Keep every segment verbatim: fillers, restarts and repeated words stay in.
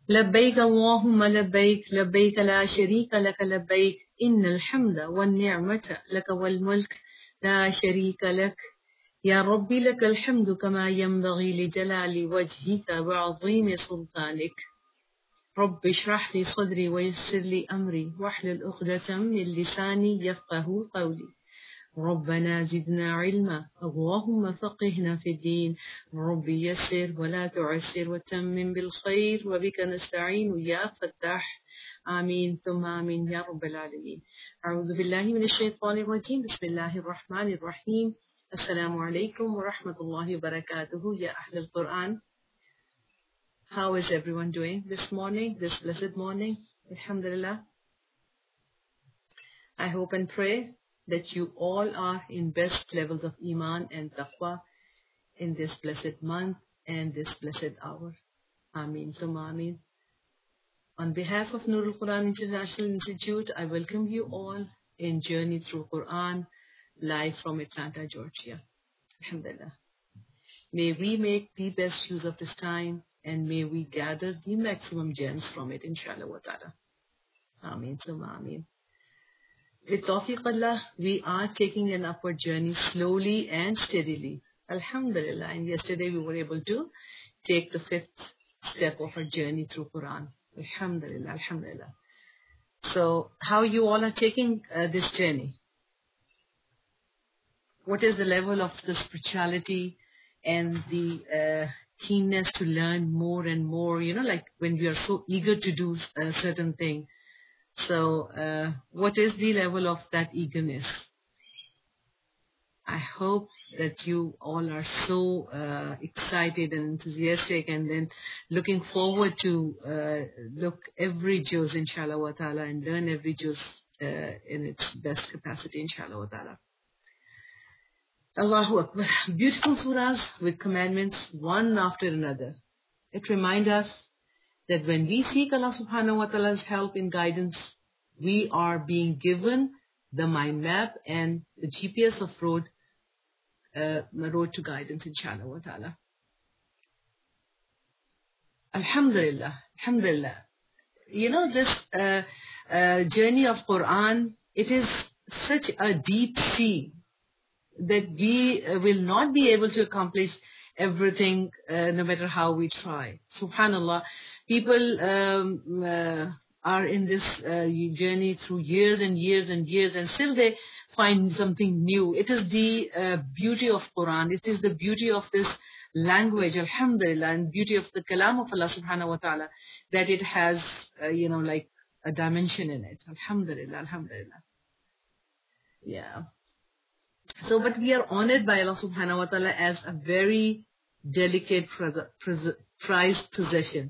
لبيك اللهم لبيك لبيك لا شريك لك لبيك إن الحمد والنعمة لك والملك لا شريك لك يا ربي لك الحمد كما ينبغي لجلال وجهك وعظيم سلطانك رب اشرح لي صدري ويسر لي أمري واحلل عقدة من لساني يفقه قولي ربنا زدنا علما اللهم فقهنا في الدين رب يسر ولا تعسر وتمم بالخير وبك نستعين يا فتاح آمين ثم آمين يا رب العالمين أعوذ بالله من الشيطان الرجيم بسم الله الرحمن الرحيم السلام عليكم ورحمة الله وبركاته يا أهل القرآن. How is everyone doing this morning, this blessed morning? Alhamdulillah. I hope and pray that you all are in best levels of Iman and Taqwa in this blessed month and this blessed hour. Ameen. Thumma Ameen. On behalf of Nurul Quran International Institute, I welcome you all in Journey Through Quran, live from Atlanta, Georgia. Alhamdulillah. May we make the best use of this time and may we gather the maximum gems from it, inshallah wa ta'ala. Ameen. Thumma Ameen. With Tawfiq Allah, we are taking an upward journey slowly and steadily. Alhamdulillah. And yesterday we were able to take the fifth step of our journey through Quran. Alhamdulillah. Alhamdulillah. So, how you all are taking uh, this journey? What is the level of the spirituality and the uh, keenness to learn more and more? You know, like when we are so eager to do a certain thing. So, uh, what is the level of that eagerness? I hope that you all are so uh, excited and enthusiastic and then looking forward to uh, look every juz, inshallah wa ta'ala, and learn every juz uh, in its best capacity, inshallah wa ta'ala. Allahu Akbar. Beautiful surahs with commandments, one after another. It reminds us that when we seek Allah subhanahu wa ta'ala's help and guidance, we are being given the mind map and the G P S of road, uh, road to guidance, inshallah wa ta'ala. Alhamdulillah, alhamdulillah. You know, this uh, uh, journey of Quran, it is such a deep sea that we uh, will not be able to accomplish everything, uh, no matter how we try. Subhanallah, people um, uh, are in this uh, journey through years and years and years, and still they find something new. It is the uh, beauty of Quran. It is the beauty of this language, alhamdulillah, and beauty of the kalam of Allah subhanahu wa ta'ala, that it has, uh, you know, like a dimension in it. Alhamdulillah, alhamdulillah. Yeah. So, but we are honored by Allah subhanahu wa ta'ala as a very delicate, prized possession,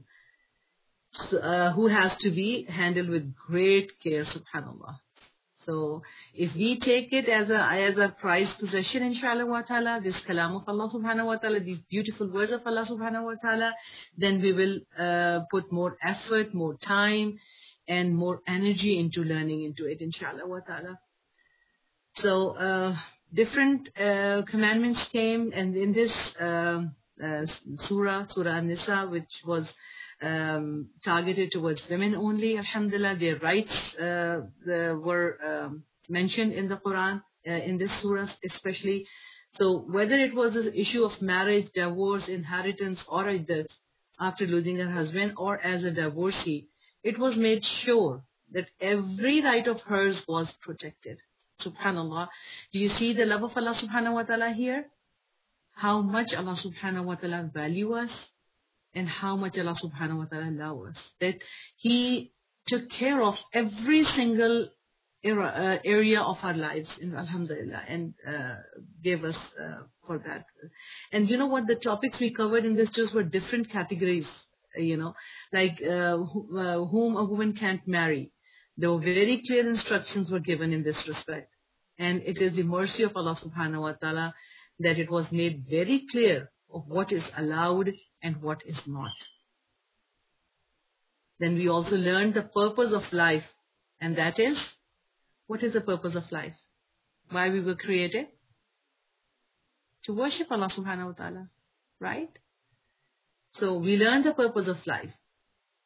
uh, who has to be handled with great care, subhanallah. So, if we take it as a as a prized possession, inshallah wa ta'ala, this kalam of Allah subhanahu wa ta'ala, these beautiful words of Allah subhanahu wa ta'ala, then we will uh, put more effort, more time, and more energy into learning into it, inshallah wa ta'ala. So, uh, different uh, commandments came, and in this uh, uh, surah, Surah An-Nisa, which was um, targeted towards women only, alhamdulillah, their rights uh, the, were um, mentioned in the Quran, uh, in this surah especially. So whether it was the issue of marriage, divorce, inheritance, or a death after losing her husband, or as a divorcee, it was made sure that every right of hers was protected. Subhanallah. Do you see the love of Allah subhanahu wa ta'ala here? How much Allah subhanahu wa ta'ala value us and how much Allah subhanahu wa ta'ala love us. That He took care of every single era, uh, area of our lives, in alhamdulillah, and uh, gave us uh, for that. And you know what? The topics we covered in this just were different categories, you know, like uh, wh uh, whom a woman can't marry. There were very clear instructions were given in this respect. And it is the mercy of Allah subhanahu wa ta'ala that it was made very clear of what is allowed and what is not. Then we also learned the purpose of life. And that is, what is the purpose of life? Why we were created? To worship Allah subhanahu wa ta'ala. Right? So we learned the purpose of life.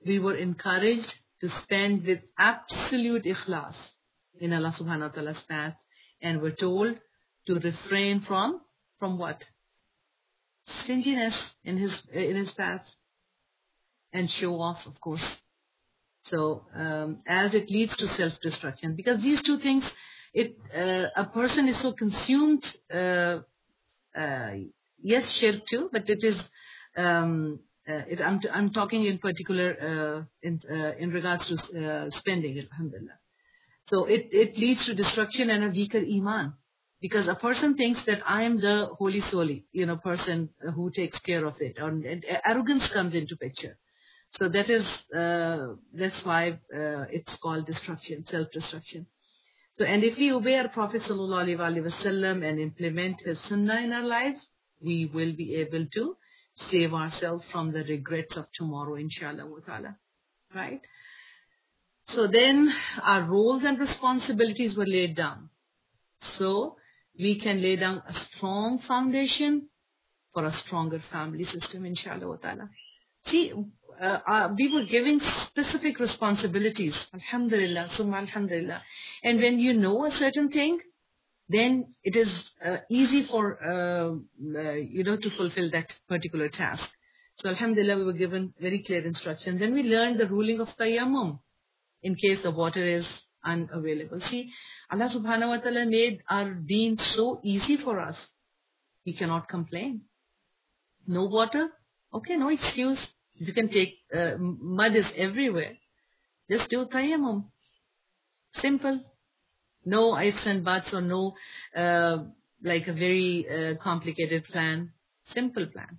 we were encouraged to spend with absolute ikhlas in Allah subhanahu wa ta'ala's path, and were told to refrain from, from what? Stinginess in his, in his path, and show off, of course. So, um, as it leads to self-destruction, because these two things, it, uh, a person is so consumed, uh, uh, yes, shirk too, but it is, um, uh, it, I'm, I'm talking in particular, uh, in, uh, in regards to, uh, spending, alhamdulillah. So it, it leads to destruction and a weaker iman. Because a person thinks that I am the holy soli, you know, person who takes care of it. And, and arrogance comes into picture. So that is, uh, that's why uh, it's called destruction, self-destruction. So, and if we obey our Prophet sallallahu alaihi wasallam and implement his sunnah in our lives, we will be able to save ourselves from the regrets of tomorrow, inshallah wa ta'ala. Right? So then our roles and responsibilities were laid down. So we can lay down a strong foundation for a stronger family system, inshallah wa ta'ala. See, uh, uh, we were giving specific responsibilities, alhamdulillah, summa alhamdulillah. And when you know a certain thing, then it is uh, easy for, uh, uh, you know, to fulfill that particular task. So alhamdulillah, we were given very clear instructions. Then we learned the ruling of tayammum in case the water is unavailable. See, Allah subhanahu wa ta'ala made our deen so easy for us. We cannot complain. No water? Okay, no excuse. You can take, uh, mud is everywhere. Just do tayammum. Simple. No ifs and buts, or no, uh, like a very uh, complicated plan. Simple plan.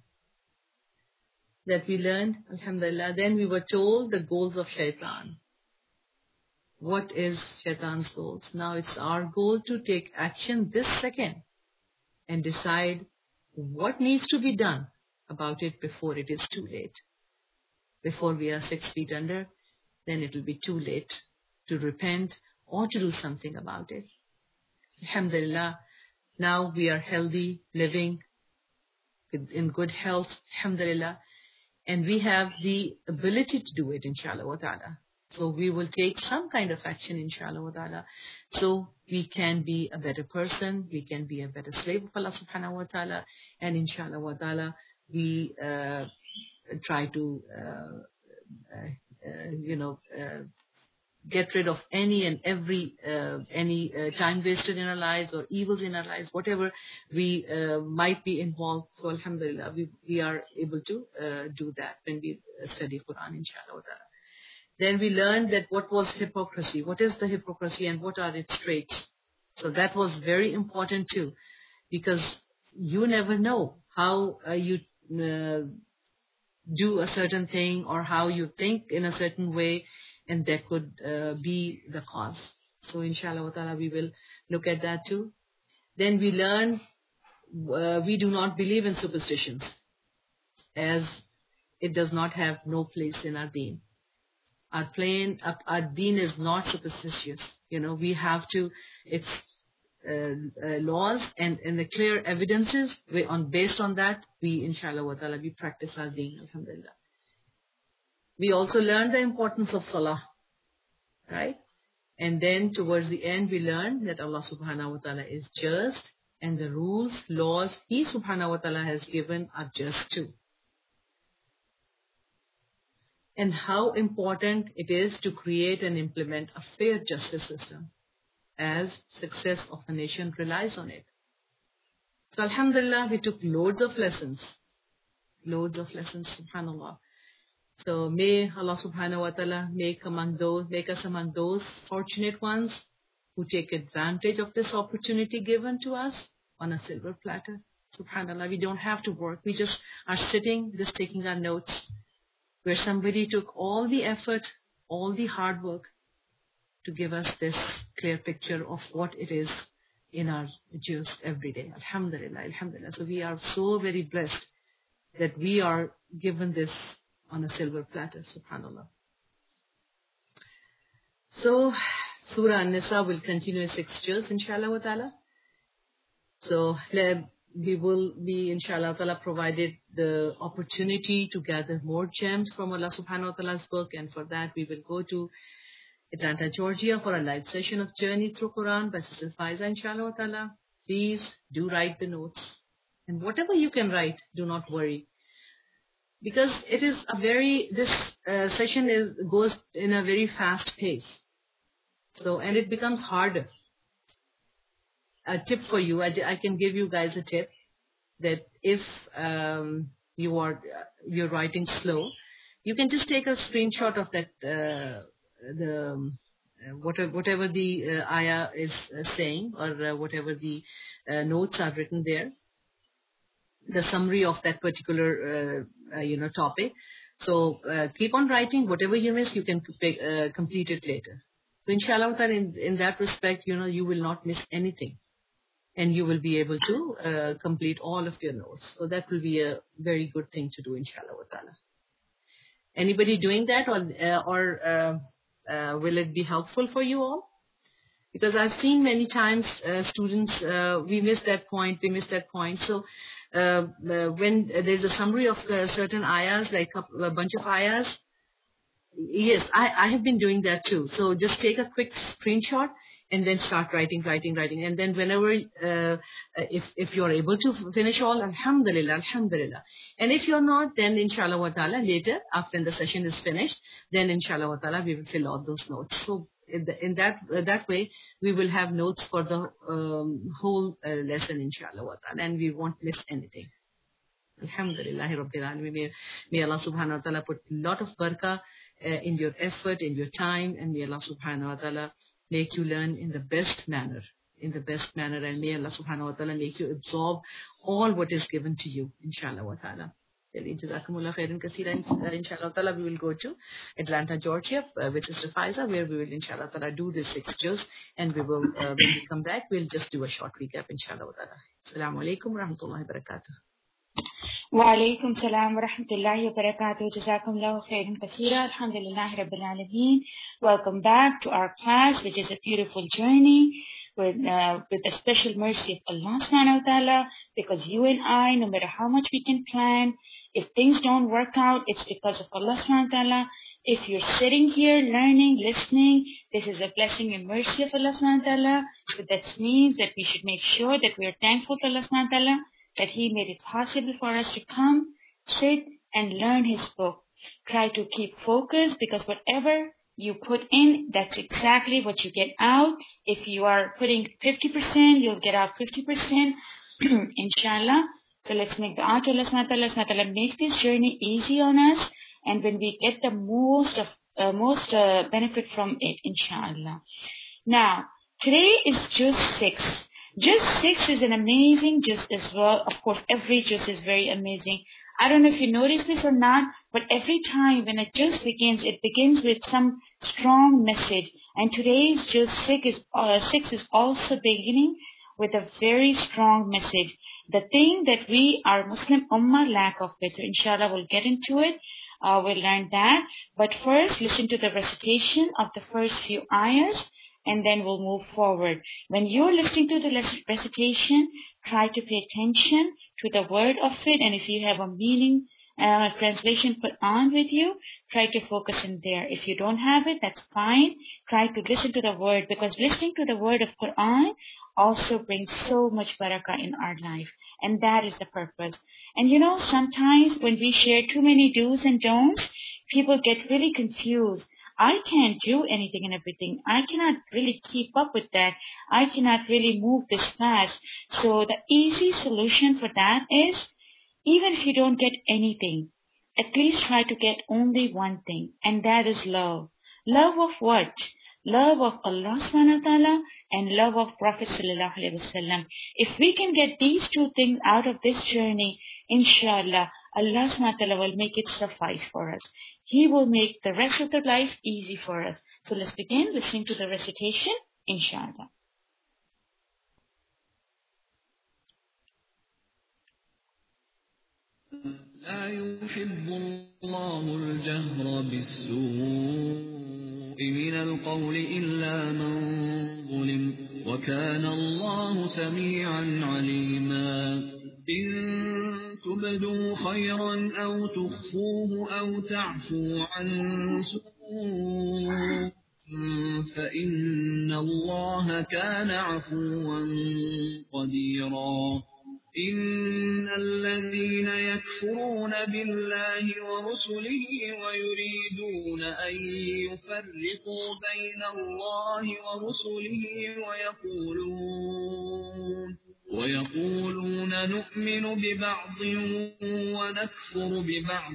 That we learned, alhamdulillah. Then we were told the goals of shaitan. What is shaitan's goals? Now it's our goal to take action this second and decide what needs to be done about it before it is too late. Before we are six feet under, then it will be too late to repent or to do something about it. Alhamdulillah, now we are healthy, living in good health, alhamdulillah, and we have the ability to do it, inshallah wa ta'ala. So we will take some kind of action, inshallah wa ta'ala, so we can be a better person, we can be a better slave of Allah subhanahu wa ta'ala, and inshallah wa ta'ala, we uh, try to, uh, uh, uh, you know, uh, get rid of any and every, uh, any uh, time wasted in our lives or evils in our lives, whatever we uh, might be involved. So alhamdulillah, we, we are able to uh, do that when we study Quran, inshallah wa ta'ala. Then we learned that what was hypocrisy, what is the hypocrisy and what are its traits. So that was very important too, because you never know how uh, you uh, do a certain thing or how you think in a certain way, and that could uh, be the cause. So inshallah wa ta'ala, we will look at that too. Then we learn uh, we do not believe in superstitions, as it does not have no place in our deen. Our plain, our, our deen is not superstitious. You know, we have to, it's uh, uh, laws and, and the clear evidences, we, on based on that, we inshallah wa ta'ala, we practice our deen, alhamdulillah. We also learn the importance of salah, right? And then towards the end, we learn that Allah subhanahu wa ta'ala is just, and the rules, laws He subhanahu wa ta'ala has given are just too. And how important it is to create and implement a fair justice system, as success of a nation relies on it. So alhamdulillah, we took loads of lessons, loads of lessons, subhanallah. So may Allah subhanahu wa ta'ala make among those, make us among those fortunate ones who take advantage of this opportunity given to us on a silver platter. Subhanallah, we don't have to work. We just are sitting, just taking our notes, where somebody took all the effort, all the hard work to give us this clear picture of what it is in our just every day. Alhamdulillah, alhamdulillah. So we are so very blessed that we are given this on a silver platter, subhanallah. So Surah An-Nisa will continue in six juz, inshallah wa ta'ala. So we will be, inshallah ta'ala, provided the opportunity to gather more gems from Allah subhanahu wa ta'ala's book, and for that we will go to Atlanta, Georgia for a live session of Journey Through Quran by Sister Faiza, inshallah ta'ala. Please do write the notes. And whatever you can write, do not worry. Because it is a very, this uh, session is goes in a very fast pace. So, and it becomes harder. A tip for you, I, I can give you guys a tip that if um, you are you're writing slow, you can just take a screenshot of that uh, the um, whatever whatever the uh, ayah is uh, saying, or uh, whatever the uh, notes are written there, the summary of that particular uh, uh, you know topic. So uh, keep on writing. Whatever you miss, you can uh, complete it later. So inshallah, in in that respect, you know you will not miss anything. And you will be able to uh, complete all of your notes. So that will be a very good thing to do, inshallah wa ta'ala. Anybody doing that, or uh, or uh, uh, will it be helpful for you all? Because I've seen many times uh, students, uh, we miss that point, we miss that point. So uh, uh, when there's a summary of uh, certain ayahs, like a, a bunch of ayahs, yes, I, I have been doing that too. So just take a quick screenshot and then start writing, writing, writing. And then whenever, uh, if, if you're able to finish all, alhamdulillah, alhamdulillah. And if you're not, then inshallah wa ta'ala, later, after the session is finished, then inshallah wa ta'ala, we will fill out those notes. So in, the, in that uh, that way, we will have notes for the um, whole uh, lesson, inshallah wa ta'ala, and we won't miss anything. Alhamdulillah, Rabbil Alameen. May, may Allah subhanahu wa ta'ala put a lot of barakah uh, in your effort, in your time, and may Allah subhanahu wa ta'ala make you learn in the best manner, in the best manner, and may Allah subhanahu wa ta'ala make you absorb all what is given to you, inshallah wa ta'ala. Jazakumullah khairan kaseera. Inshallah ta'ala, we will go to Atlanta, Georgia, uh, with Sister Faiza, where we will, inshallah ta'ala, do the six juz, and we will, uh, when we come back, we'll just do a short recap, inshallah wa ta'ala. Assalamu alaikum wa rahmatullahi wa barakatuh. Wa alaikum salam wa rahmatullahi wa barakatuh. Jazakumullahu khairan kaseera. Alhamdulillahi rabbil alameen. Welcome back to our class, which is a beautiful journey with uh, with the special mercy of Allah subhanahu wa ta'ala, because you and I, no matter how much we can plan, if things don't work out, it's because of Allah subhanahu wa ta'ala. If you're sitting here learning, listening, this is a blessing and mercy of Allah subhanahu wa ta'ala. So that means that we should make sure that we are thankful to Allah subhanahu wa ta'ala, that He made it possible for us to come, sit, and learn His book. Try to keep focused, because whatever you put in, that's exactly what you get out. If you are putting fifty percent, you'll get out fifty percent, inshallah. So let's make dua to Allah subhanahu wa ta'ala, subhanahu wa ta'ala, make this journey easy on us, and when we get the most of uh, most uh, benefit from it, inshallah. Now, today is juz six. Juz six is an amazing juz as well. Of course, every juz is very amazing. I don't know if you notice this or not, but every time when a juz begins, it begins with some strong message. And today's juz six is, uh, six is also beginning with a very strong message. The thing that we, our Muslim Ummah, lack of it. So inshallah, we'll get into it. Uh, we'll learn that. But first, listen to the recitation of the first few ayahs, and then we'll move forward. When you're listening to the recitation, try to pay attention to the word of it, and if you have a meaning uh, translation put on with you, try to focus in there. If you don't have it, that's fine. Try to listen to the word, because listening to the word of Quran also brings so much barakah in our life, and that is the purpose. And you know, sometimes when we share too many do's and don'ts, people get really confused. I can't do anything and everything. I cannot really keep up with that. I cannot really move this fast. So the easy solution for that is, even if you don't get anything, at least try to get only one thing, and that is love. Love of what? Love of Allah subhanahu wa ta'ala and love of Prophet sallallahu alaihi wasallam. If we can get these two things out of this journey, inshallah, Allah subhanahu wa ta'ala will make it suffice for us. He will make the rest of the life easy for us. So let's begin listening to the recitation, inshallah. لا يحب الله الجهر بالسوء من القول إلا من ظلم وكان الله سميعا عليما إن تبدوا خيرا أو تخفوه أو تعفو عن سوء فإن الله كان عفوا قديرا إن الذين يكفرون بالله ورسله ويريدون أن يفرقوا بين الله ورسله ويقولون ويقولون نؤمن ببعض ونكفر ببعض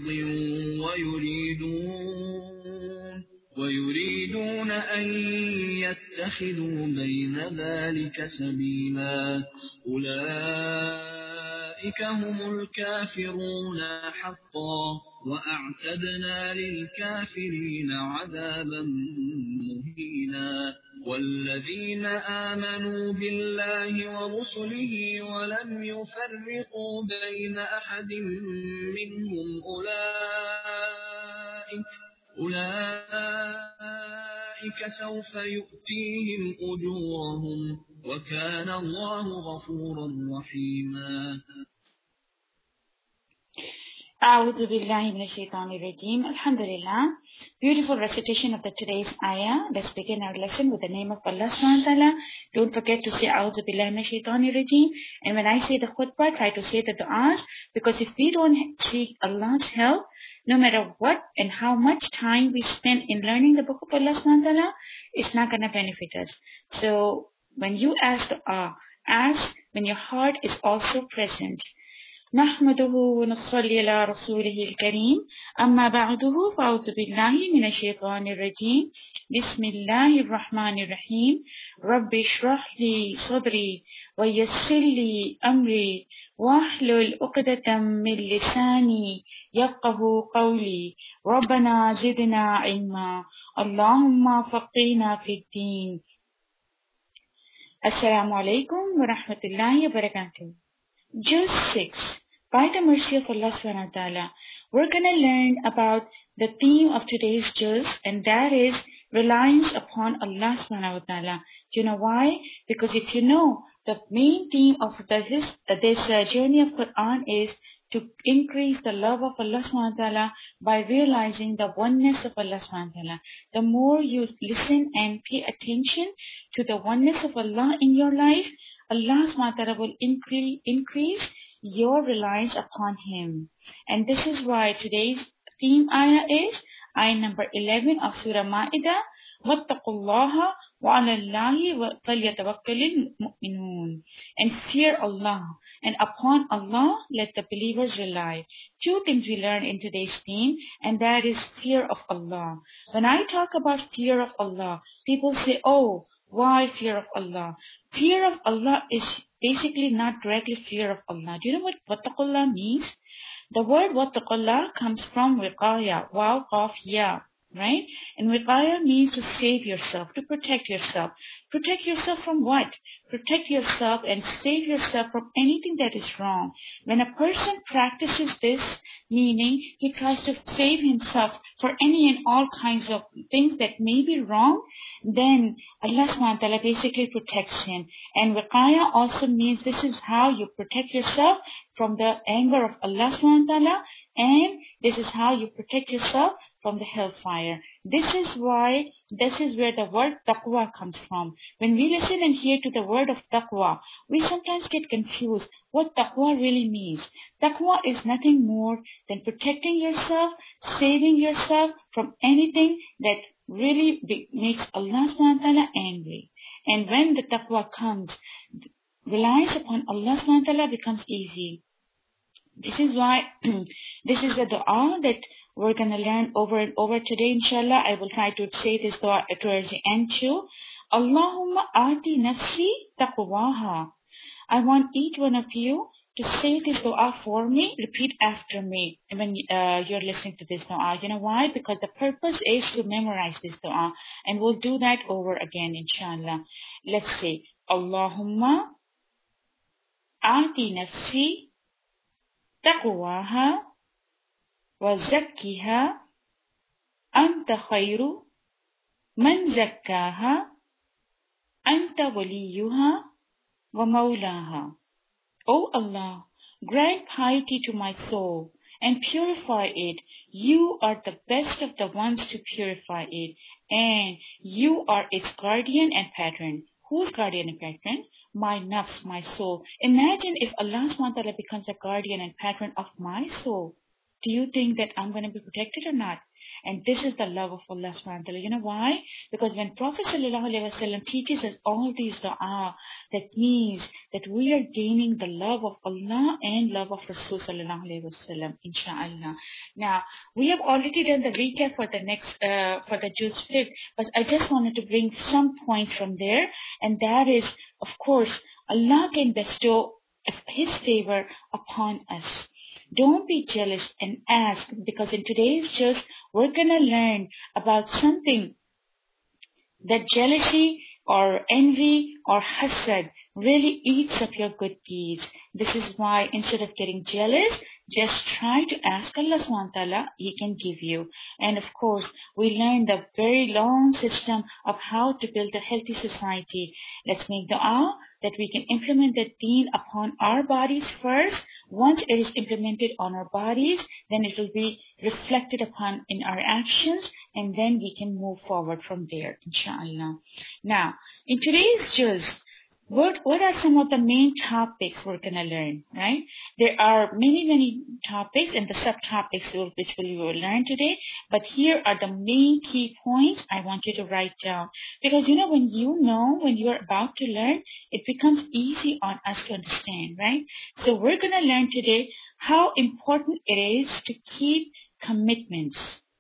ويريدون ويريدون أن يتخذوا بين ذلك سبيلا أولئك هم الكافرون حقا وأعتدنا للكافرين عذابا مهينا والذين آمنوا بالله ورسله ولم يفرقوا بين أحد منهم أولئك أولئك سوف يؤتيهم أجورهم وكان الله غفورا رحيما. أعوذ بالله من الشيطان الرجيم. Alhamdulillah. Beautiful recitation of the today's ayah. Let's begin our lesson with the name of Allah subhanahu wa ta'ala. Don't forget to say A'udhu billahi min ash-shaytan ar-rajim. And when I say the khutbah, try to say the du'as. Because if we don't seek Allah's help, no matter what and how much time we spend in learning the book of Allah subhanahu wa ta'ala, it's not going to benefit us. So when you ask du'a, ask when your heart is also present. نحمده ونصلي على رسوله الكريم أما بعده فأعوذ بالله من الشيطان الرجيم بسم الله الرحمن الرحيم رب اشرح لي صدري ويسر لي أمري واحلل عقدة من لساني يفقه قولي ربنا زدنا علما اللهم فقهنا في الدين. Assalamu alaikum wa rahmatullahi wa barakatuh. Juz six. By the mercy of Allah subhanahu wa ta'ala, we're going to learn about the theme of today's juz, and that is reliance upon Allah subhanahu wa ta'ala. Do you know why? Because if you know, the main theme of the, this, uh, this uh, journey of Quran is to increase the love of Allah subhanahu wa ta'ala by realizing the oneness of Allah subhanahu wa ta'ala. The more you listen and pay attention to the oneness of Allah in your life, Allah subhanahu wa ta'ala will increase, increase your reliance upon Him. And this is why today's theme ayah is ayah number eleven of Surah Ma'idah. وَاتَّقُوا اللَّهَ وَعَلَى اللَّهِ فَلْيَتَوَكَّلِ الْمُؤْمِنُونَ. And fear Allah, and upon Allah let the believers rely. Two things we learn in today's theme, and that is fear of Allah. When I talk about fear of Allah, people say, oh, why fear of Allah? Fear of Allah is basically not directly fear of Allah. Do you know what wattaqullah means? The word wattaqullah comes from wiqaya, waw, qaf, ya, right? And wiqaya means to save yourself, to protect yourself. Protect yourself from what? Protect yourself and save yourself from anything that is wrong. When a person practices this, meaning he tries to save himself for any and all kinds of things that may be wrong, then Allah subhanahu wa ta'ala basically protects him. And wiqaya also means this is how you protect yourself from the anger of Allah subhanahu wa ta'ala, and this is how you protect yourself from the hellfire. This is why, this is where the word taqwa comes from. When we listen and hear to the word of taqwa, we sometimes get confused what taqwa really means. Taqwa is nothing more than protecting yourself, saving yourself from anything that really be, makes Allah subhanahu wa ta'ala angry. And when the taqwa comes, reliance upon Allah subhanahu wa ta'ala becomes easy. This is why, this is the dua that we're going to learn over and over today, inshallah. I will try to say this dua towards the end too. Allahumma ati nafsi taqwaha. I want each one of you to say this dua for me. Repeat after me when uh, you're listening to this dua. You know why? Because the purpose is to memorize this dua. And we'll do that over again, inshallah. Let's say, Allahumma ati nafsi taqwaha wa zakkiha anta khayru man zakkaha anta waliyuha wa mawlaha. O Allah, Grant piety to my soul and purify it. You are the best of the ones to purify it, and you are its guardian and patron. Whose guardian and patron? My nafs, my soul. Imagine if Allah subhanahu wa ta'ala becomes a guardian and patron of my soul. Do you think that I'm going to be protected or not? And this is the love of Allah subhanahu wa ta'ala. You know why? Because when Prophet sallallahu alaihi wasallam teaches us all these dua, that means that we are gaining the love of Allah and love of Rasul sallallahu alaihi wasallam, inshallah. Now, we have already done the recap for the next, uh, for the Juz fifth, but I just wanted to bring some points from there, and that is, of course, Allah can bestow His favor upon us. Don't be jealous and ask, because in today's Juz, we're going to learn about something that jealousy or envy or hasad really eats up your good deeds. This is why instead of getting jealous, just try to ask Allah subhanahu wa ta'ala, He can give you. And of course, we learned the very long system of how to build a healthy society. Let's make dua that we can implement the deen upon our bodies first. Once it is implemented on our bodies, then it will be reflected upon in our actions, and then we can move forward from there, inshallah. Now, in today's Juz, What, what are some of the main topics we're going to learn, right? There are many, many topics and the subtopics which we will learn today. But here are the main key points I want you to write down. Because, you know, when you know, when you're about to learn, it becomes easy on us to understand, right? So we're going to learn today how important it is to keep commitments.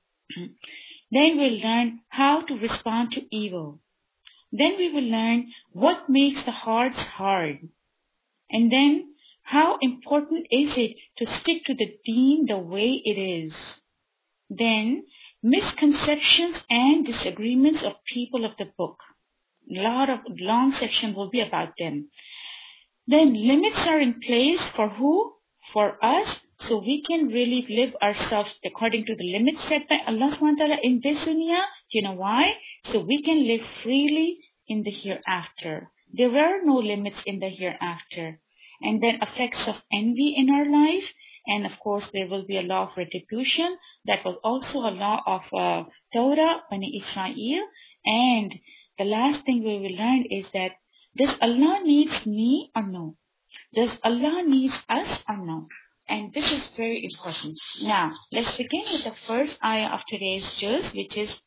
Then we'll learn how to respond to evil. Then we will learn what makes the hearts hard. And then how important is it to stick to the deen the way it is. Then misconceptions and disagreements of people of the book. A lot of long section will be about them. Then limits are in place for who? For us, so we can really live ourselves according to the limits set by Allah subhanahu wa ta'ala in this dunya. Do you know why? So we can live freely in the hereafter. There are no limits in the hereafter. And then effects of envy in our life. And of course, there will be a law of retribution. That was also a law of uh, Torah, Bani Israel. And the last thing we will learn is that, does Allah needs me or no? Does Allah needs us or no? And this is very important. Now, let's begin with the first ayah of today's Juz, which is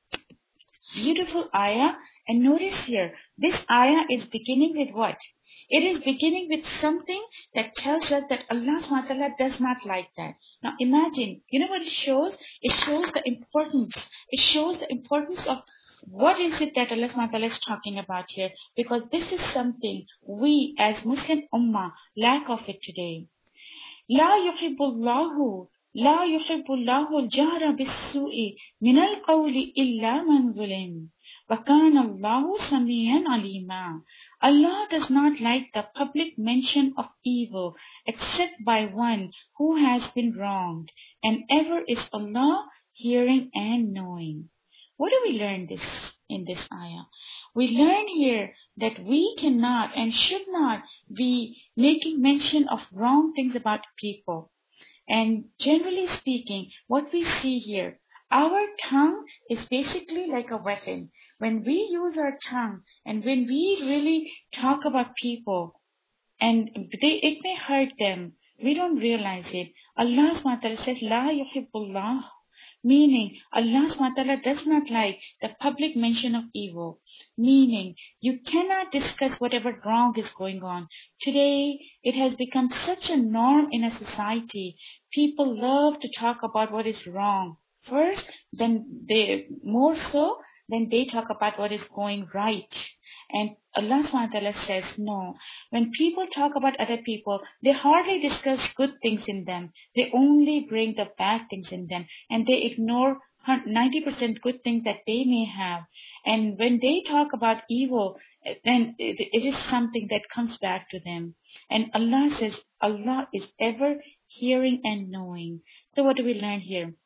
beautiful ayah. And notice here, this ayah is beginning with what? It is beginning with something that tells us that Allah subhanahu wa ta'ala does not like that. Now imagine, you know what it shows? It shows the importance. It shows the importance of what is it that Allah subhanahu wa ta'ala is talking about here? Because this is something we as Muslim Ummah lack of it today. لا يحب الله لا يحب الله الجهر بالسوء من القول إلا من ظلم وكان الله سميعا عليما. Allah does not like the public mention of evil except by one who has been wronged, and ever is Allah hearing and knowing. What do we learn this in this ayah? We learn here that we cannot and should not be making mention of wrong things about people. And generally speaking, what we see here, our tongue is basically like a weapon. When we use our tongue and when we really talk about people and they, it may hurt them, we don't realize it. Allah subhanahu wa ta'ala says, La yuhibbullah, meaning Allah subhanahu wa ta'ala does not like the public mention of evil. Meaning, you cannot discuss whatever wrong is going on. Today, it has become such a norm in a society. People love to talk about what is wrong first, then they, more so, then they talk about what is going right. And Allah subhanahu wa ta'ala says, no. When people talk about other people, they hardly discuss good things in them. They only bring the bad things in them. And they ignore ninety percent good things that they may have. And when they talk about evil, then it is something that comes back to them. And Allah says, Allah is ever hearing and knowing. So what do we learn here?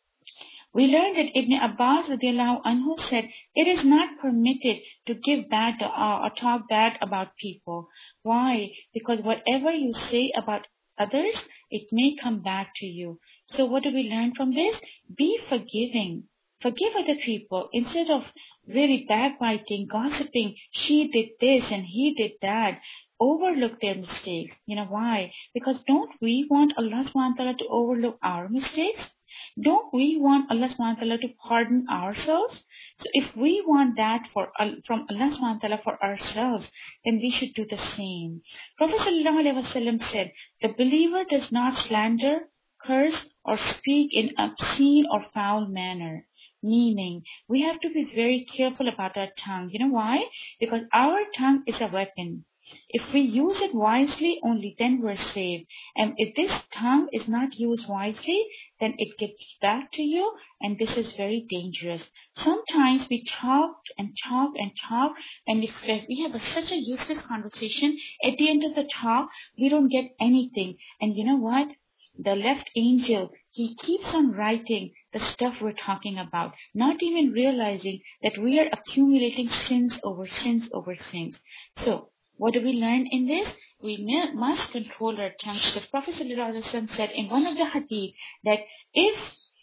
We learned that Ibn Abbas radiallahu anhu said, it is not permitted to give bad dua or talk bad about people. Why? Because whatever you say about others, it may come back to you. So what do we learn from this? Be forgiving. Forgive other people instead of really backbiting, gossiping. She did this and he did that. Overlook their mistakes. You know why? Because don't we want Allah subhanahu wa ta'ala to overlook our mistakes? Don't we want Allah subhanahu wa ta'ala to pardon ourselves? So if we want that for from Allah subhanahu wa ta'ala for ourselves, then we should do the same. Prophet sallallahu alaihi wasallam said, the believer does not slander, curse, or speak in obscene or foul manner. Meaning, we have to be very careful about our tongue. You know why? Because our tongue is a weapon. If we use it wisely, only then we're saved. And if this tongue is not used wisely, then it gets back to you, and this is very dangerous. Sometimes we talk and talk and talk, and if we have a, such a useless conversation, at the end of the talk, we don't get anything. And you know what? The left angel, he keeps on writing the stuff we're talking about, not even realizing that we are accumulating sins over sins over sins. So, what do we learn in this? We must control our tongues. The Prophet ﷺ said in one of the hadith that if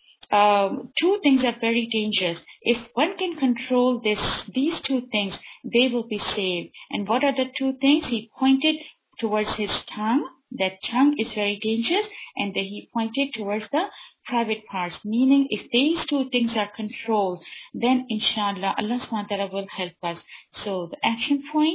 um, two things are very dangerous, if one can control this, these two things, they will be saved. And what are the two things? He pointed towards his tongue. That tongue is very dangerous, and then he pointed towards the private parts. Meaning, if these two things are controlled, then inshallah, Allah subhanahu wa ta'ala will help us. So the action point.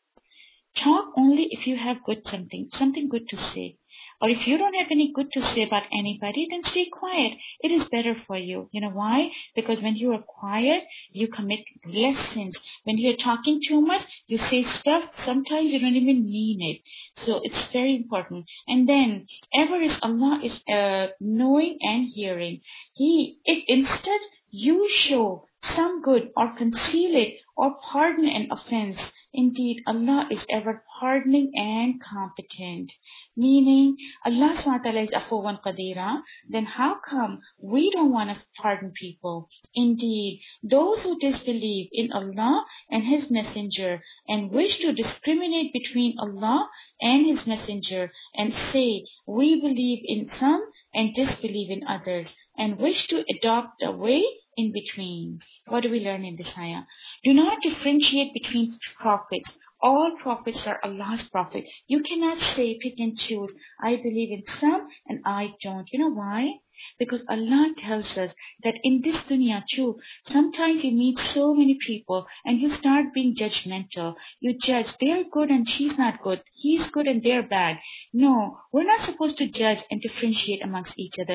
Talk only if you have good something, something good to say. Or if you don't have any good to say about anybody, then stay quiet. It is better for you. You know why? Because when you are quiet, you commit less sins. When you're talking too much, you say stuff, sometimes you don't even mean it. So it's very important. And then, ever is Allah is uh, knowing and hearing. He, if instead you show some good or conceal it or pardon an offense, indeed, Allah is ever pardoning and competent. Meaning, Allah subhanahu wa ta'ala is afuwan qadira. Then how come we don't want to pardon people? Indeed, those who disbelieve in Allah and His Messenger and wish to discriminate between Allah and His Messenger and say, we believe in some and disbelieve in others, and wish to adopt a way in between. What do we learn in this ayah? Do not differentiate between prophets. All prophets are Allah's prophet. You cannot say, pick and choose. I believe in some and I don't. You know why? Because Allah tells us that in this dunya too, sometimes you meet so many people and you start being judgmental. You judge, they're good and she's not good. He's good and they're bad. No, we're not supposed to judge and differentiate amongst each other.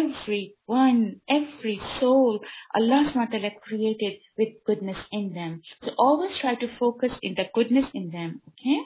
Everyone, every soul, Allah subhanahu wa ta'ala created with goodness in them. So always try to focus in the goodness in them, okay?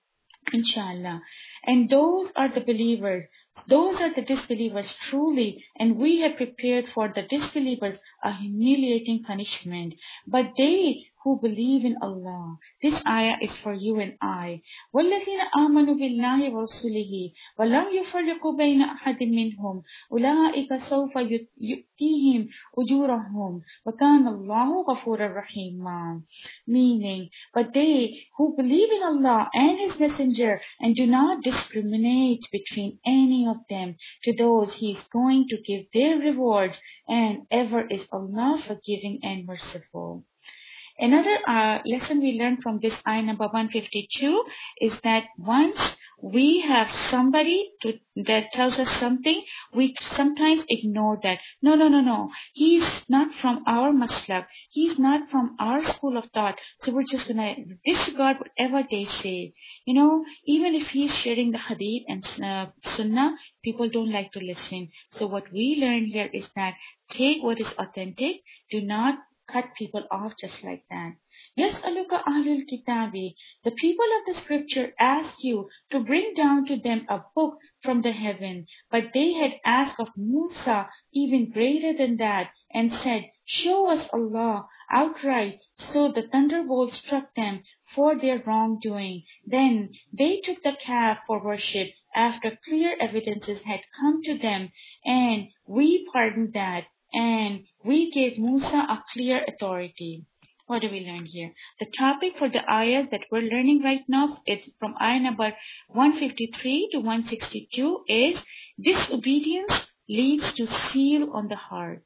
Inshallah. And those are the believers. Those are the disbelievers truly, and we have prepared for the disbelievers a humiliating punishment. But they who believe in Allah, this ayah is for you and I. وَالَّذِينَ آمَنُوا بِاللَّهِ وَرَسُولِهِ وَلَمْ يُفَرِّقُوا بَيْنَ أَحَدٍ مِّنْهُمْ أُولَٰئِكَ سَوْفَ يُؤْتِيهِمْ أُجُورَهُمْ وَكَانَ اللَّهُ غَفُورًا رَحِيمًا. Meaning, but they who believe in Allah and His Messenger and do not discriminate between any of them, to those He is going to give their rewards, and ever is Allah forgiving and merciful. Another uh, lesson we learned from this ayah number one fifty-two is that once we have somebody to, that tells us something, we sometimes ignore that. No, no, no, no. He's not from our maslak. He's not from our school of thought. So we're just going to disregard whatever they say. You know, even if he's sharing the hadith and uh, sunnah, people don't like to listen. So what we learn here is that take what is authentic. Do not cut people off just like that. يَسْأَلُكَ أَهْلُ الْكِتَابِ. The people of the scripture asked you to bring down to them a book from the heaven. But they had asked of Musa even greater than that and said, show us Allah outright. So the thunderbolt struck them for their wrongdoing. Then they took the calf for worship after clear evidences had come to them, and we pardoned that. And we gave Musa a clear authority. What do we learn here? The topic for the ayah that we're learning right now is from ayah number one fifty-three to one sixty-two is disobedience leads to seal on the heart.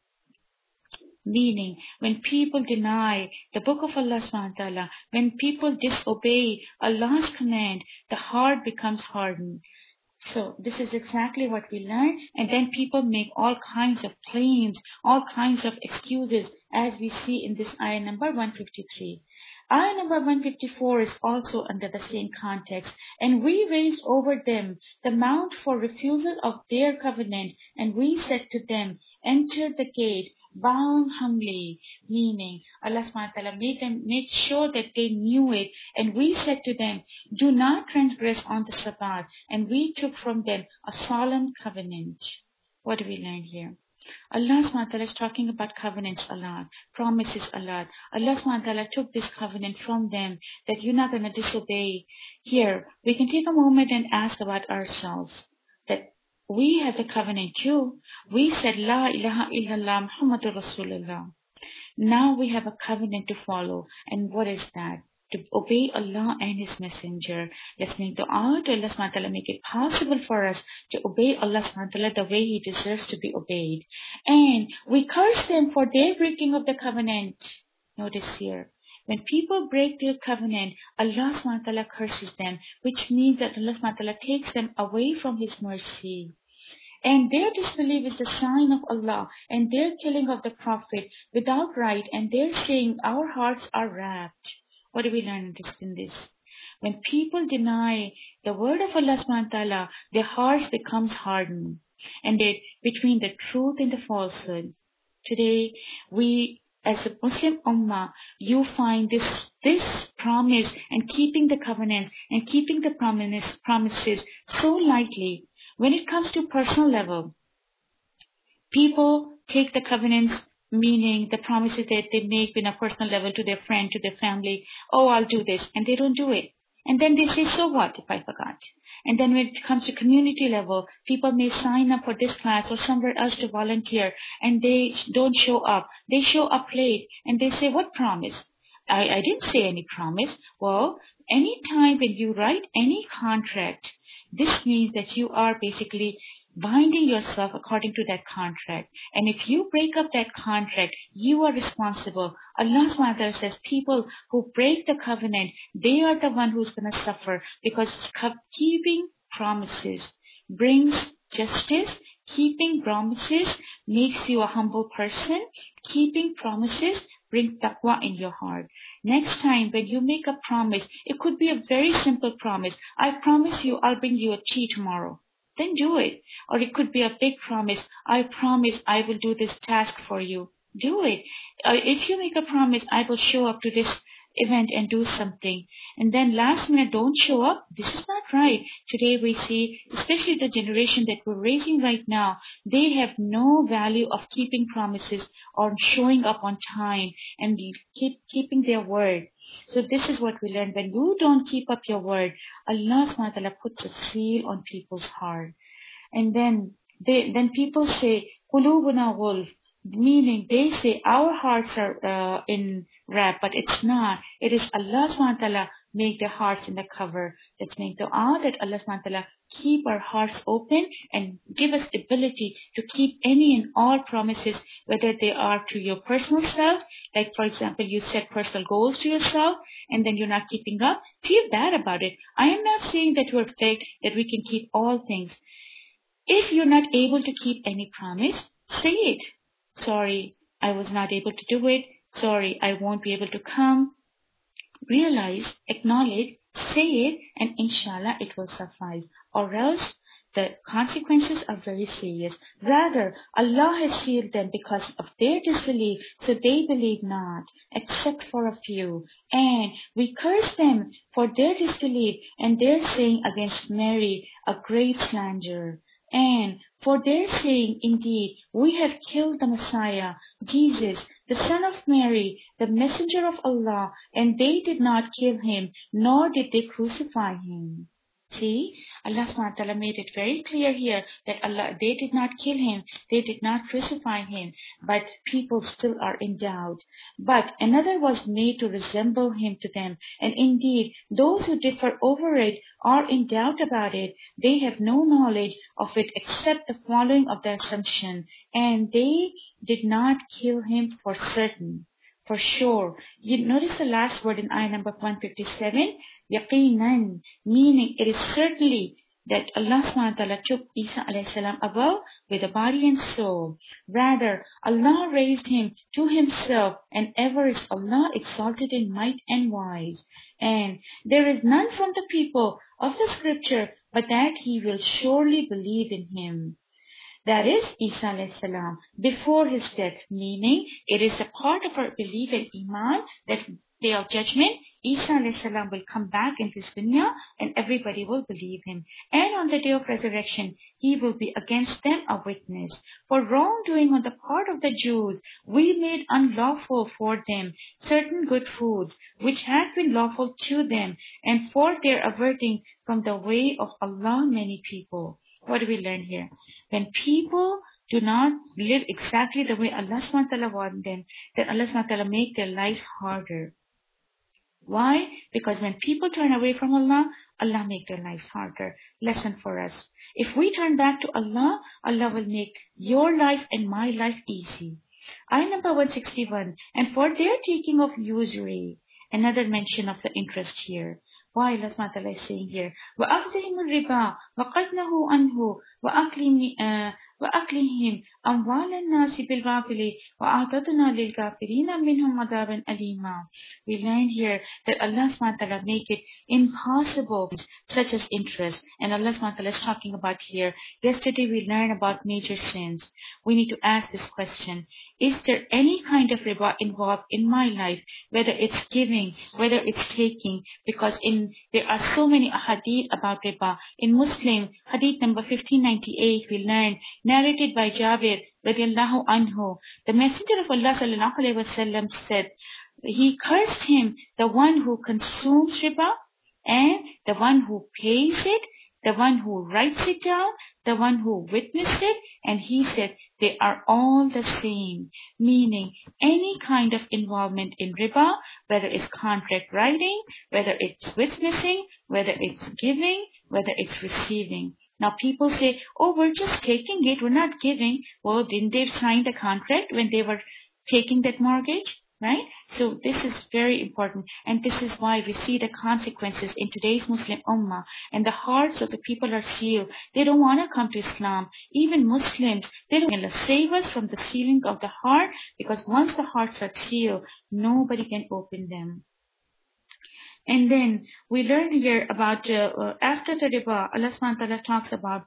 Meaning, when people deny the book of Allah subhanahu wa ta'ala, when people disobey Allah's command, the heart becomes hardened. So this is exactly what we learn, and then people make all kinds of claims, all kinds of excuses, as we see in this ayah number one fifty-three. Ayah number one fifty-four is also under the same context, and we raised over them the mount for refusal of their covenant, and we said to them, enter the gate, bowing humbly, meaning Allah subhanahu wa ta'ala made them make sure that they knew it, and we said to them, do not transgress on the Sabbath, and we took from them a solemn covenant. What do we learn here? Allah subhanahu wa ta'ala is talking about covenants a lot, promises a lot. Allah subhanahu wa ta'ala took this covenant from them that you're not going to disobey. Here, we can take a moment and ask about ourselves that we have the covenant too. We said, La ilaha illallah Muhammadur Rasulullah. Now we have a covenant to follow. And what is that? To obey Allah and His Messenger. Let's make dua to Allah subhanahu wa ta'ala, make it possible for us to obey Allah subhanahu wa ta'ala the way He deserves to be obeyed. And we curse them for their breaking of the covenant. Notice here. When people break their covenant, Allah subhanahu wa ta'ala curses them, which means that Allah subhanahu wa ta'ala takes them away from His mercy. And their disbelief is the sign of Allah, and their killing of the Prophet without right, and their saying, our hearts are wrapped. What do we learn in this? When people deny the word of Allah subhanahu wa ta'ala, their hearts becomes hardened, and they between the truth and the falsehood. Today, we as a Muslim Ummah, you find this this promise and keeping the covenants and keeping the promise, promises so lightly. When it comes to personal level, people take the covenants, meaning the promises that they make in a personal level to their friend, to their family. Oh, I'll do this. And they don't do it. And then they say, so what if I forgot? And then when it comes to community level, people may sign up for this class or somewhere else to volunteer, and they don't show up. They show up late, and they say, what promise? I, I didn't say any promise. Well, any time when you write any contract, this means that you are basically binding yourself according to that contract. And if you break up that contract, you are responsible. Allah subhanahu wa ta'ala says people who break the covenant, they are the one who's going to suffer, because keeping promises brings justice. Keeping promises makes you a humble person. Keeping promises bring taqwa in your heart. Next time when you make a promise, it could be a very simple promise. I promise you I'll bring you a tea tomorrow. Then do it. Or it could be a big promise. I promise I will do this task for you. Do it. Uh, if you make a promise, I will show up to this event and do something. And then last minute, don't show up. This is not right. Today we see, especially the generation that we're raising right now, they have no value of keeping promises or showing up on time and keep keeping their word. So this is what we learn. When you don't keep up your word, Allah subhanahu wa ta'ala puts a seal on people's heart. And then they, then people say, Qulubuna Ghulf, meaning they say our hearts are uh, in wrap, but it's not. It is Allah subhanahu wa ta'ala make their hearts in the cover. Let's make dua that Allah subhanahu wa ta'ala keep our hearts open and give us ability to keep any and all promises, whether they are to your personal self, like for example, you set personal goals to yourself and then you're not keeping up. Feel bad about it. I am not saying that we're fake, that we can keep all things. If you're not able to keep any promise, say it. Sorry, I was not able to do it. Sorry, I won't be able to come. Realize, acknowledge, say it, and inshallah it will suffice. Or else the consequences are very serious. Rather, Allah has sealed them because of their disbelief, so they believe not, except for a few. And we curse them for their disbelief and their saying against Mary a great slander. And for their saying, indeed, we have killed the Messiah, Jesus, the son of Mary, the messenger of Allah, and they did not kill him, nor did they crucify him. See, Allah subhanahu wa ta'ala made it very clear here that Allah, they did not kill him, they did not crucify him, but people still are in doubt. But another was made to resemble him to them. And indeed, those who differ over it are in doubt about it. They have no knowledge of it except the following of the assumption. And they did not kill him for certain. For sure. You notice the last word in ayah number one fifty-seven, yaqinan, meaning it is certainly that Allah subhanahu wa ta'ala took Isa alayhi salam above with a body and soul. Rather, Allah raised him to himself, and ever is Allah exalted in might and wise. And there is none from the people of the scripture but that he will surely believe in him. That is Isa alayhi salam, before his death, meaning it is a part of our belief and iman that day of judgment, Isa alayhi salam will come back in this dunya and everybody will believe him. And on the day of resurrection, he will be against them a witness. For wrongdoing on the part of the Jews, we made unlawful for them certain good foods, which had been lawful to them, and for their averting from the way of Allah many people. What do we learn here? When people do not live exactly the way Allah subhanahu wa ta'ala wants them, then Allah subhanahu wa ta'ala make their lives harder. Why? Because when people turn away from Allah, Allah make their lives harder. Lesson for us. If we turn back to Allah, Allah will make your life and my life easy. Ayah number one sixty-one. And for their taking of usury, another mention of the interest here. Why Allah subhanahu wa ta'ala is saying here, وَأَخْذِهِمُ الرِّبَا وَقَدْ نَهُوا عَنْهُ وَأَكْلِهِمْ وَأَكْلِهِمْ أَمْوَالَ النَّاسِ بِالْبَاطِلِ وَأَعْتَدْنَا لِلْكَافِرِينَ مِنْهُمْ عَذَابًا أَلِيمًا. We learn here that Allah subhanahu wa ta'ala make it impossible, such as interest. And Allah subhanahu wa ta'ala is talking about here. Yesterday we learned about major sins. We need to ask this question. Is there any kind of riba involved in my life, whether it's giving, whether it's taking? Because in there are so many hadith about riba. In Muslim, hadith number fifteen ninety-eight, we learn, narrated by Jabir radiallahu anhu, the Messenger of Allah sallallahu alayhi wa sallam said, he cursed him, the one who consumes riba, and the one who pays it, the one who writes it down, the one who witnessed it, and he said, they are all the same. Meaning, any kind of involvement in riba, whether it's contract writing, whether it's witnessing, whether it's giving, whether it's receiving. Now people say, oh, we're just taking it, we're not giving. Well, didn't they sign the contract when they were taking that mortgage? Right? So this is very important, and this is why we see the consequences in today's Muslim Ummah, and the hearts of the people are sealed. They don't want to come to Islam. Even Muslims, they don't want to save us from the sealing of the heart, because once the hearts are sealed, nobody can open them. And then we learn here about, uh, uh, after the riba, Allah subhanahu wa ta'ala talks about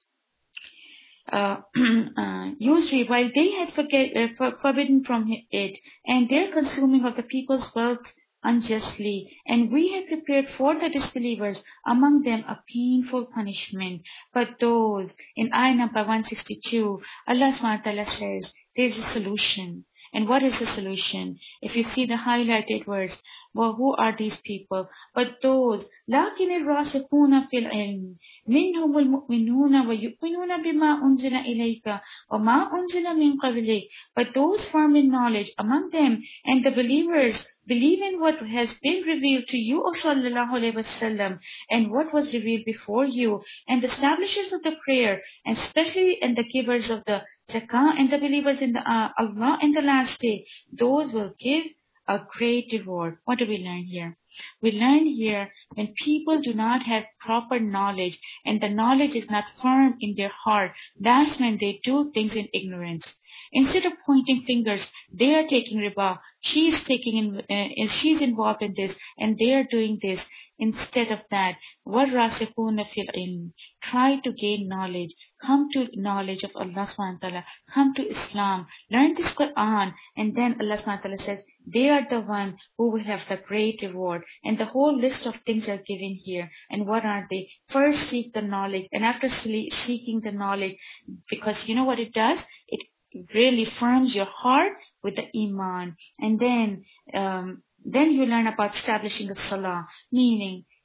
Uh, uh, usury, while they had forget, uh, for, forbidden from it, and their consuming of the people's wealth unjustly, and we had prepared for the disbelievers among them a painful punishment. But those, in ayah number one sixty-two, Allah subhanahu wa ta'ala says, there's a solution. And what is the solution? If you see the highlighted words, well, who are these people? But those, لَكِنِ الرَّاسِخُونَ فِي الْعِلْمِ مِنْهُمُ الْمُؤْمِنُونَ وَيُؤْمِنُونَ بِمَا أُنزِلَ إِلَيْكَ وَمَا أُنزِلَ مِنْ قَبْلِكَ. But those firm in knowledge among them and the believers believe in what has been revealed to you, O sallallahu alayhi wa sallam, and what was revealed before you, and the establishers of the prayer, and especially and the givers of the zakah, and the believers in the uh, Allah and the last day, those will give a great reward. What do we learn here? We learn here, when people do not have proper knowledge, and the knowledge is not firm in their heart, that's when they do things in ignorance. Instead of pointing fingers, they are taking riba. She's taking in, uh, she's involved in this, and they are doing this. Instead of that, وَالرَّاسِخُونَ فِي الْعِلْمِ, try to gain knowledge. Come to knowledge of Allah subhanahu wa ta'ala. Come to Islam. Learn this Quran. And then Allah subhanahu wa ta'ala says, they are the one who will have the great reward. And the whole list of things are given here. And what are they? First, seek the knowledge. And after seeking the knowledge, because you know what it does? It really firms your heart with the iman. And then, um, then you learn about establishing the salah, meaning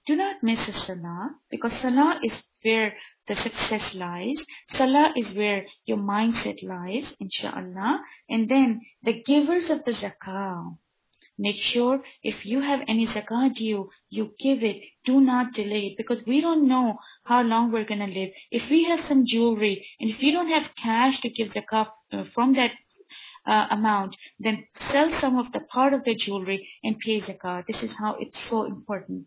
Do not miss a salah, because salah is where the success lies. Salah is where your mindset lies, inshallah. And then the givers of the zakah. Make sure if you have any zakah due, you give it. Do not delay it, because we don't know how long we're going to live. If we have some jewelry and if you don't have cash to give zakah uh, from that uh, amount, then sell some of the part of the jewelry and pay zakah. This is how it's so important.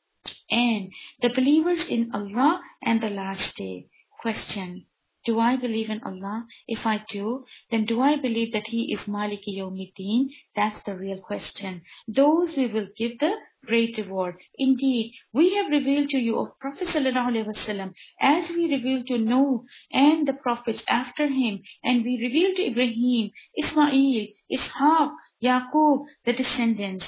And the believers in Allah and the last day. Question. Do I believe in Allah? If I do, then do I believe that He is Maliki Yawmiddin? That's the real question. Those we will give the great reward. Indeed, we have revealed to you of Prophet Sallallahu Alaihi Wasallam as we revealed to Noah and the prophets after him, and we revealed to Ibrahim, Ismail, Ishaq, Yaqub, the descendants,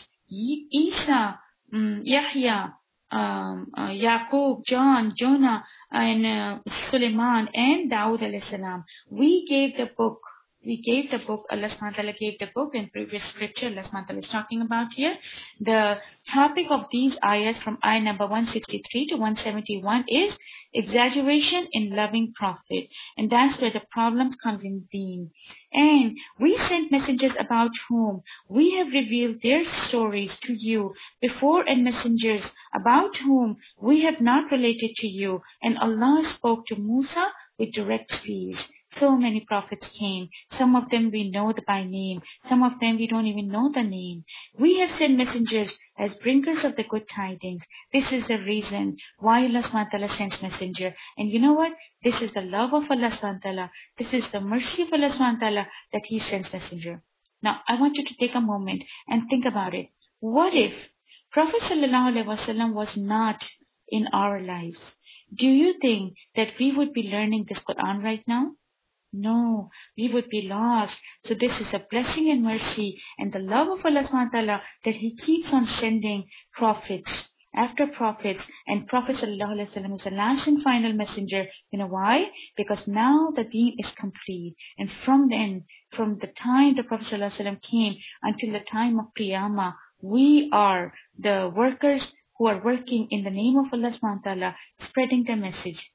Isa, um, Yahya, Um, uh, Yaqub, John, Jonah, and uh, Suleiman, and Dawud alayhi salam. We gave the book. We gave the book. Allah subhanahu wa ta'ala gave the book in previous scripture. Allah subhanahu wa ta'ala is talking about here. The topic of these ayahs from ayah number one sixty-three to one seventy-one is exaggeration in loving Prophet. And that's where the problems comes in deen. And we sent messengers about whom we have revealed their stories to you before, and messengers about whom we have not related to you. And Allah spoke to Musa with direct speech. So many prophets came. Some of them we know by name. Some of them we don't even know the name. We have sent messengers as bringers of the good tidings. This is the reason why Allah subhanahu wa ta'ala sends messenger. And you know what? This is the love of Allah subhanahu wa ta'ala. This is the mercy of Allah subhanahu wa ta'ala that He sends messenger. Now, I want you to take a moment and think about it. What if Prophet sallallahu alaihi wasallam was not in our lives? Do you think that we would be learning this Quran right now? No, we would be lost. So this is a blessing and mercy and the love of Allah subhanahu wa ta'ala that He keeps on sending prophets after prophets, and Prophet sallallahu alaihi wasallam is the last and final messenger. You know why? Because now the deen is complete, and from then, from the time the Prophet sallallahu alaihi wasallam came until the time of Qiyamah, we are the workers who are working in the name of Allah subhanahu wa ta'ala, spreading the message.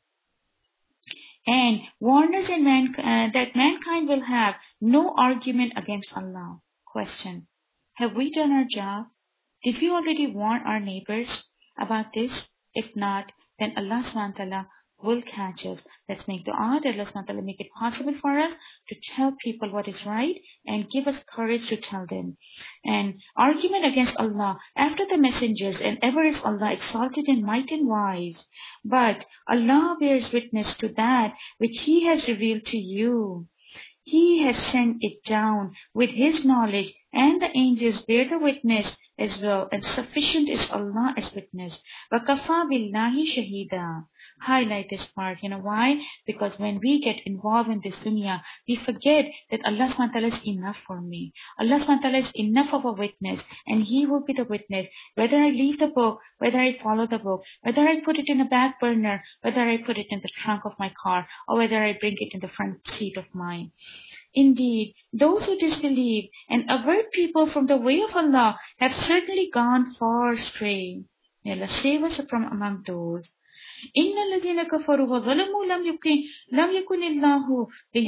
And warners in man, uh, that mankind will have no argument against Allah. Question. Have we done our job? Did we already warn our neighbors about this? If not, then Allah subhanahu wa ta'ala will catch us. Let's make dua that Allah subhanahu wa ta'ala make it possible for us to tell people what is right and give us courage to tell them. And argument against Allah after the messengers, and ever is Allah exalted in might and wise. But Allah bears witness to that which He has revealed to you. He has sent it down with His knowledge, and the angels bear the witness as well, and sufficient is Allah as witness. وَكَفَى بِاللَّهِ شَهِيدًا. Highlight this part. You know why? Because when we get involved in this dunya, we forget that Allah subhanahu wa ta'ala is enough for me. Allah subhanahu wa ta'ala is enough of a witness, and He will be the witness. Whether I leave the book, whether I follow the book, whether I put it in a back burner, whether I put it in the trunk of my car, or whether I bring it in the front seat of mine. Indeed, those who disbelieve and avert people from the way of Allah have certainly gone far astray. May Allah save us from among those. إِنَّ الَّذِينَ كَفَرُوا وَظَلَمُوا لَمْ يكن لم يكن الله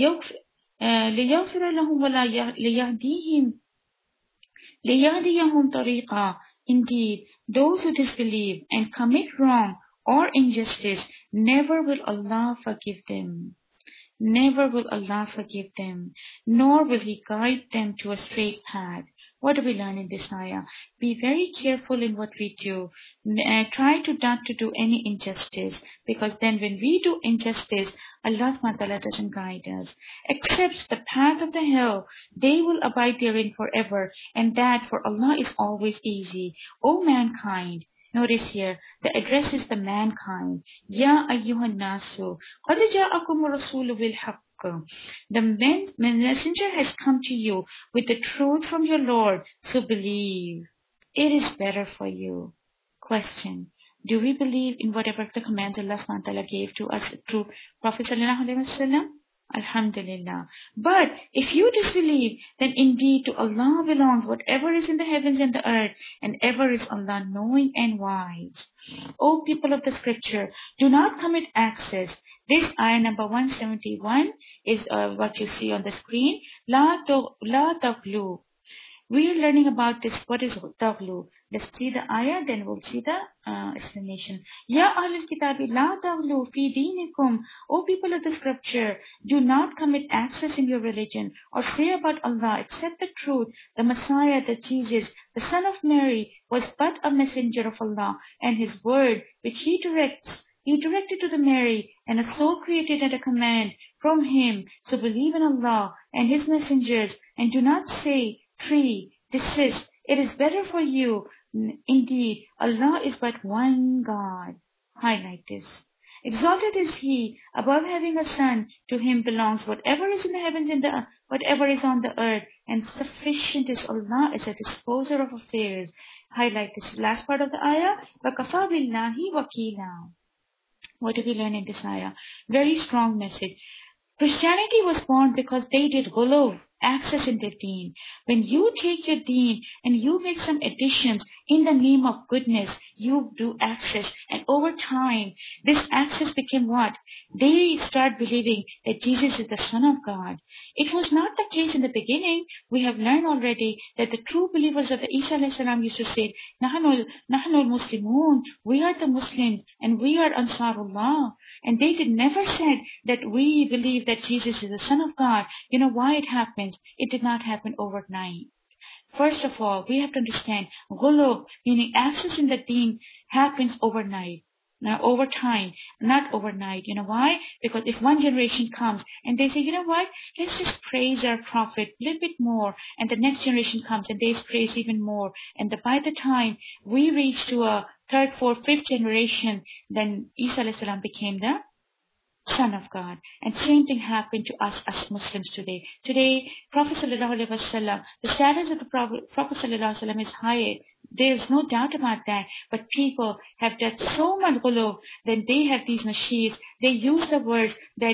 ليغفر لهم ولا ليهديهم ليهديهم طريقا. Indeed, those who disbelieve and commit wrong or injustice, never will Allah forgive them. Never will Allah forgive them, nor will He guide them to a straight path. What do we learn in this ayah? Be very careful in what we do. Uh, try to not to do any injustice, because then when we do injustice, Allah subhanahu wa ta'ala doesn't guide us. Except the path of the hell, they will abide therein forever, and that for Allah is always easy. O mankind, notice here, the address is the mankind. Ya ayyuhan nasu, qad ja'akum rasulu bil haqq. The messenger has come to you with the truth from your Lord, so believe. It is better for you. Question. Do we believe in whatever the commands Allah subhanahu wa ta'ala gave to us through Prophet sallallahu alaihi wasallam? Alhamdulillah. But if you disbelieve, then indeed to Allah belongs whatever is in the heavens and the earth, and ever is Allah knowing and wise. O people of the scripture, do not commit access. This ayah number one seventy-one is uh, what you see on the screen. La taghlu. We are learning about this. What is taghlu? Let's see the ayah, then we'll see the uh, explanation. Ya ahlul kitabi la taghlu fi dinikum. O people of the scripture, do not commit access in your religion or say about Allah except the truth. The Messiah, the Jesus, the son of Mary, was but a messenger of Allah, and his word which he directs, he directed to the Mary, and a soul created at a command from him. So believe in Allah and his messengers, and do not say, Three, desist. It is better for you. Indeed, Allah is but one God. Highlight this. Exalted is He above having a son. To Him belongs whatever is in the heavens and the whatever is on the earth. And sufficient is Allah as a disposer of affairs. Highlight this last part of the ayah. وَكَفَى بِاللَّهِ وَكِيلًا. What do we learn in this ayah? Very strong message. Christianity was born because they did ghuluw, access in their deen. When you take your deen and you make some additions in the name of goodness, you do access. And over time, this access became what? They start believing that Jesus is the Son of God. It was not the case in the beginning. We have learned already that the true believers of the Isa alayhi salam used to say, Nahnu al-Muslimun, we are the Muslims and we are Ansarullah. And they did never said that we believe that Jesus is the Son of God. You know why it happened? It did not happen overnight. First of all, we have to understand, ghuluw, meaning access in the deen, happens overnight. Now, over time, not overnight. You know why? Because if one generation comes and they say, you know what, let's just praise our prophet a little bit more, and the next generation comes and they praise even more, and the, by the time we reach to a third, fourth, fifth generation, then Isa alayhi salam became the Son of God. And same thing happened to us as Muslims today. Today, Prophet Sallallahu Alaihi Wasallam, the status of the Prophet, Prophet Sallallahu Alaihi Wasallam is higher. There is no doubt about that. But people have done so much ghuluw that they have these machines. They use the words that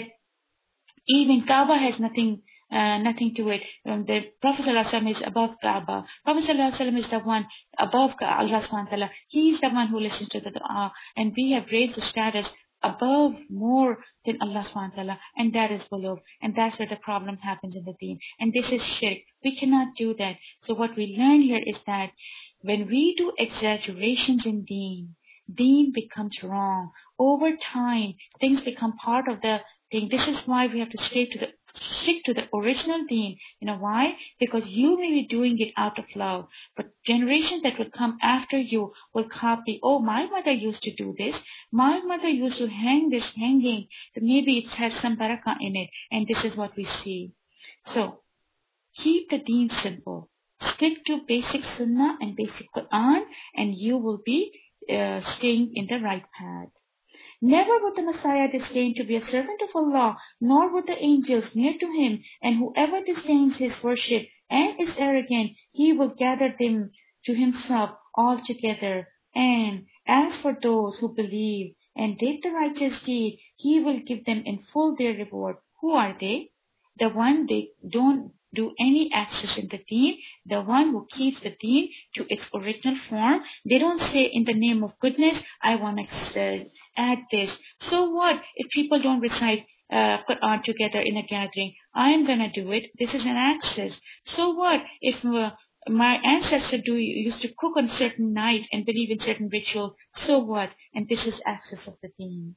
even Kaaba has nothing Uh, nothing to it. Um, the Prophet ﷺ is above Kaaba. Prophet ﷺ is the one above Allah subhanahu wa ta'ala. He is the one who listens to the dua. And we have raised the status above more than Allah subhanahu wa ta'ala. And that is ghuluw. And that's where the problem happens in the deen. And this is shirk. We cannot do that. So what we learn here is that when we do exaggerations in deen, deen becomes wrong. Over time, things become part of the thing. This is why we have to stay to the stick to the original deen. You know why? Because you may be doing it out of love, but generations that will come after you will copy. Oh, my mother used to do this. My mother used to hang this hanging. So maybe it has some barakah in it, and this is what we see. So keep the deen simple. Stick to basic sunnah and basic Quran, and you will be uh, staying in the right path. Never would the Messiah disdain to be a servant of Allah, nor would the angels near to him, and whoever disdains his worship and is arrogant, he will gather them to himself altogether. And as for those who believe and did the righteous deed, he will give them in full their reward. Who are they? The one they don't do any access in the deen, the one who keeps the deen to its original form. They don't say in the name of goodness, I want to uh, add this. So what if people don't recite uh, Quran together in a gathering? I am going to do it. This is an access. So what if uh, my ancestors do used to cook on certain night and believe in certain ritual? So what? And this is access of the deen.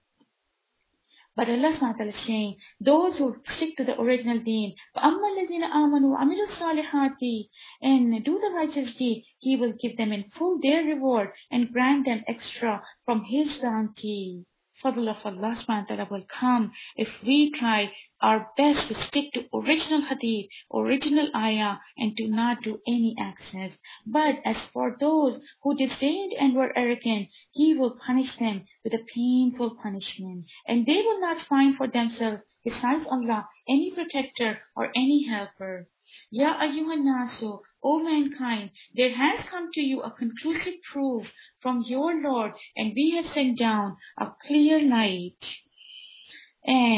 But Allah subhanahu wa ta'ala is saying, those who stick to the original deen, فَأَمَّا الَّذِينَ آمَنُوا وَعَمِلُوا الصَّالِحَاتِ, and do the righteous deed, He will give them in full their reward and grant them extra from His bounty. Fadl of Allah subhanahu wa ta'ala will come if we try our best to stick to original hadith, original ayah, and do not do any access. But as for those who disdained and were arrogant, He will punish them with a painful punishment, and they will not find for themselves besides Allah any protector or any helper. Ya ayyuhan nasu, O mankind, there has come to you a conclusive proof from your Lord, and we have sent down a clear light. And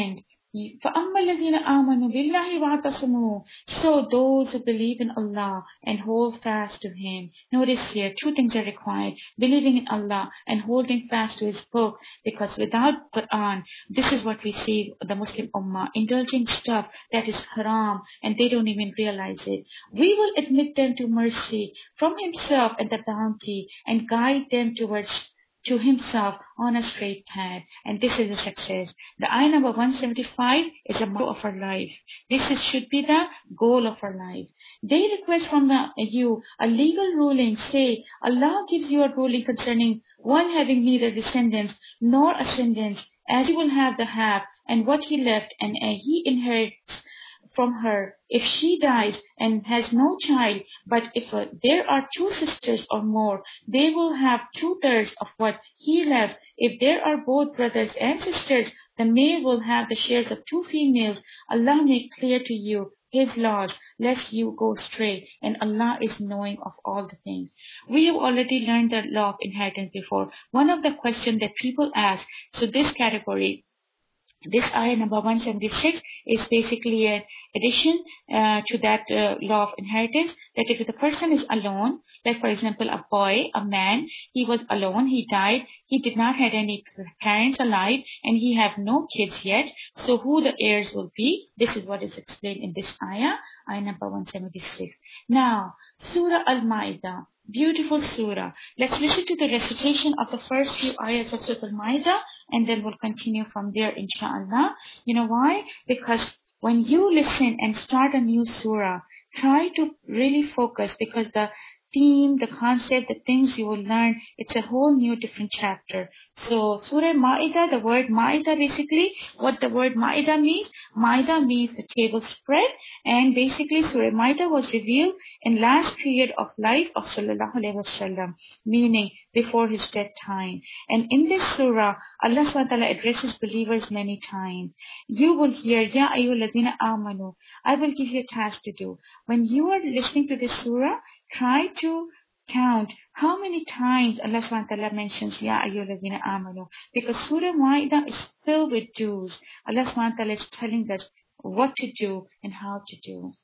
فَأَمَّا الَّذِينَ آمَنُوا بِاللَّهِ وَاعْتَصَمُوا. So those who believe in Allah and hold fast to Him. Notice here, two things are required. Believing in Allah and holding fast to His book. Because without Quran, this is what we see, the Muslim Ummah, indulging stuff that is haram and they don't even realize it. We will admit them to mercy from Himself and the bounty and guide them towards to Himself on a straight path. And this is a success. The ayah number one seventy-five is a motto of our life. This is, should be the goal of our life. They request from the, you a legal ruling. Say, Allah gives you a ruling concerning one having neither descendants nor ascendants, as He will have the half, and what He left, and uh, He inherits from her if she dies and has no child. But if uh, there are two sisters or more, they will have two-thirds of what he left. If there are both brothers and sisters, the male will have the shares of two females. Allah make clear to you His laws, lest you go astray, and Allah is knowing of all the things. We have already learned the law of inheritance before. One of the questions that people ask, so this category, this ayah number one seventy-six is basically an addition uh, to that uh, law of inheritance, that if the person is alone, like for example a boy, a man, he was alone, he died, he did not have any parents alive, and he have no kids yet, so who the heirs will be, this is what is explained in this ayah, ayah number one seventy-six. Now, Surah Al-Ma'idah, beautiful surah. Let's listen to the recitation of the first few ayahs of Surah Al-Ma'idah, and then we'll continue from there, inshallah. You know why? Because when you listen and start a new surah, try to really focus, because the theme, the concept, the things you will learn, it's a whole new different chapter. So Surah Ma'idah, the word Ma'idah, basically what the word Ma'idah means, Ma'idah means the table spread, and basically Surah Ma'idah was revealed in last period of life of Sallallahu Alaihi Wasallam, meaning before his death time. And in this surah, Allah subhanahu wa ta'ala addresses believers many times. You will hear, Ya ayyuhalladhina amanu, I will give you a task to do. When you are listening to this surah, try to count how many times Allah subhanahu wa ta'ala mentions Ya ayyuhalladhina amanu, because Surah Ma'idah is filled with do's. Allah subhanahu wa ta'ala is telling us what to do and how to do.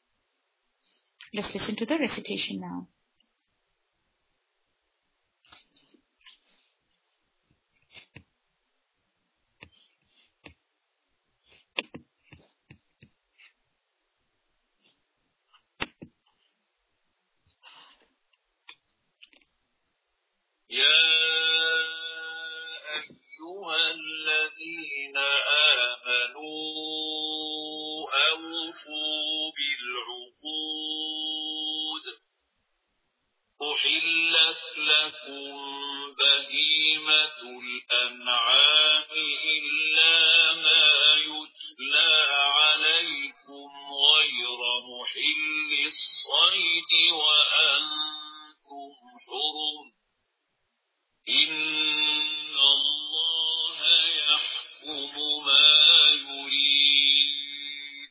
Let's listen to the recitation now. يا أيها الذين آمنوا أوفوا بالعقود أحلت لكم بهيمة الأنعام إلا ما يتلى عليكم غير محل الصيد وأنتم حرم إن الله يحكم ما يريد.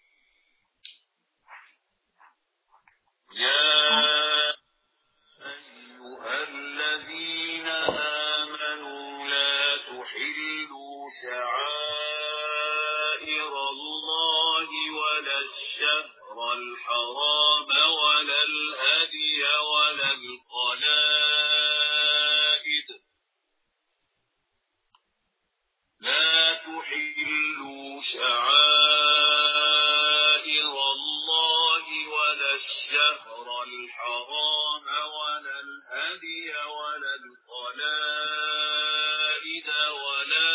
يا أيها الذين آمنوا لا تحلوا شعائر الله ولا الشهر الحرام ولا الهدي ولا القلائد لا تحلوا شعائر الله ولا الشهر الحرام ولا الهدي ولا القلائد ولا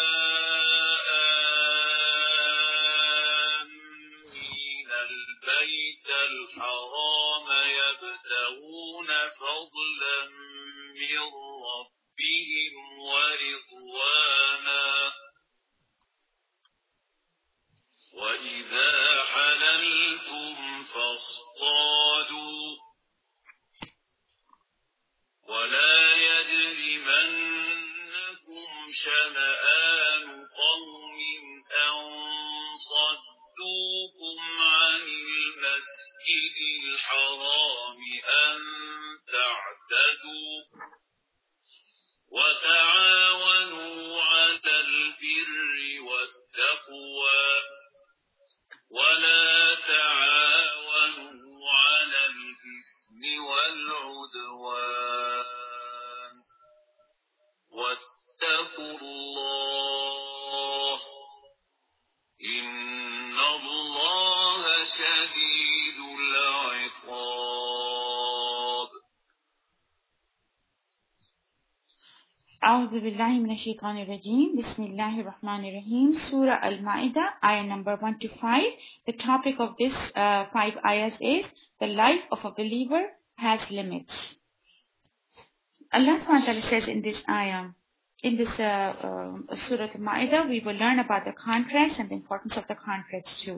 آمين البيت الحرام يبتغون فضلا من ربهم ورضوانا وإذا حللتم فاصطادوا ولا يجرمنكم شنآن قوم أن صدوكم عن المسجد الحرام أن تعتدوا وتعاونوا على البر والتقوى ولا تعاونوا على الإثم والعدوان واتقوا الله إن الله شديد العقاب. أعوذ بالله من الشيطان الرجيم. بسم الله الرحمن الرحيم. Surah Al-Ma'idah, ayah number one to five. The topic of this uh, five ayahs is the life of a believer has limits. Allah subhanahu wa ta'ala says in this ayah, in this uh, uh, Surah Al-Ma'idah, we will learn about the contracts and the importance of the contracts too.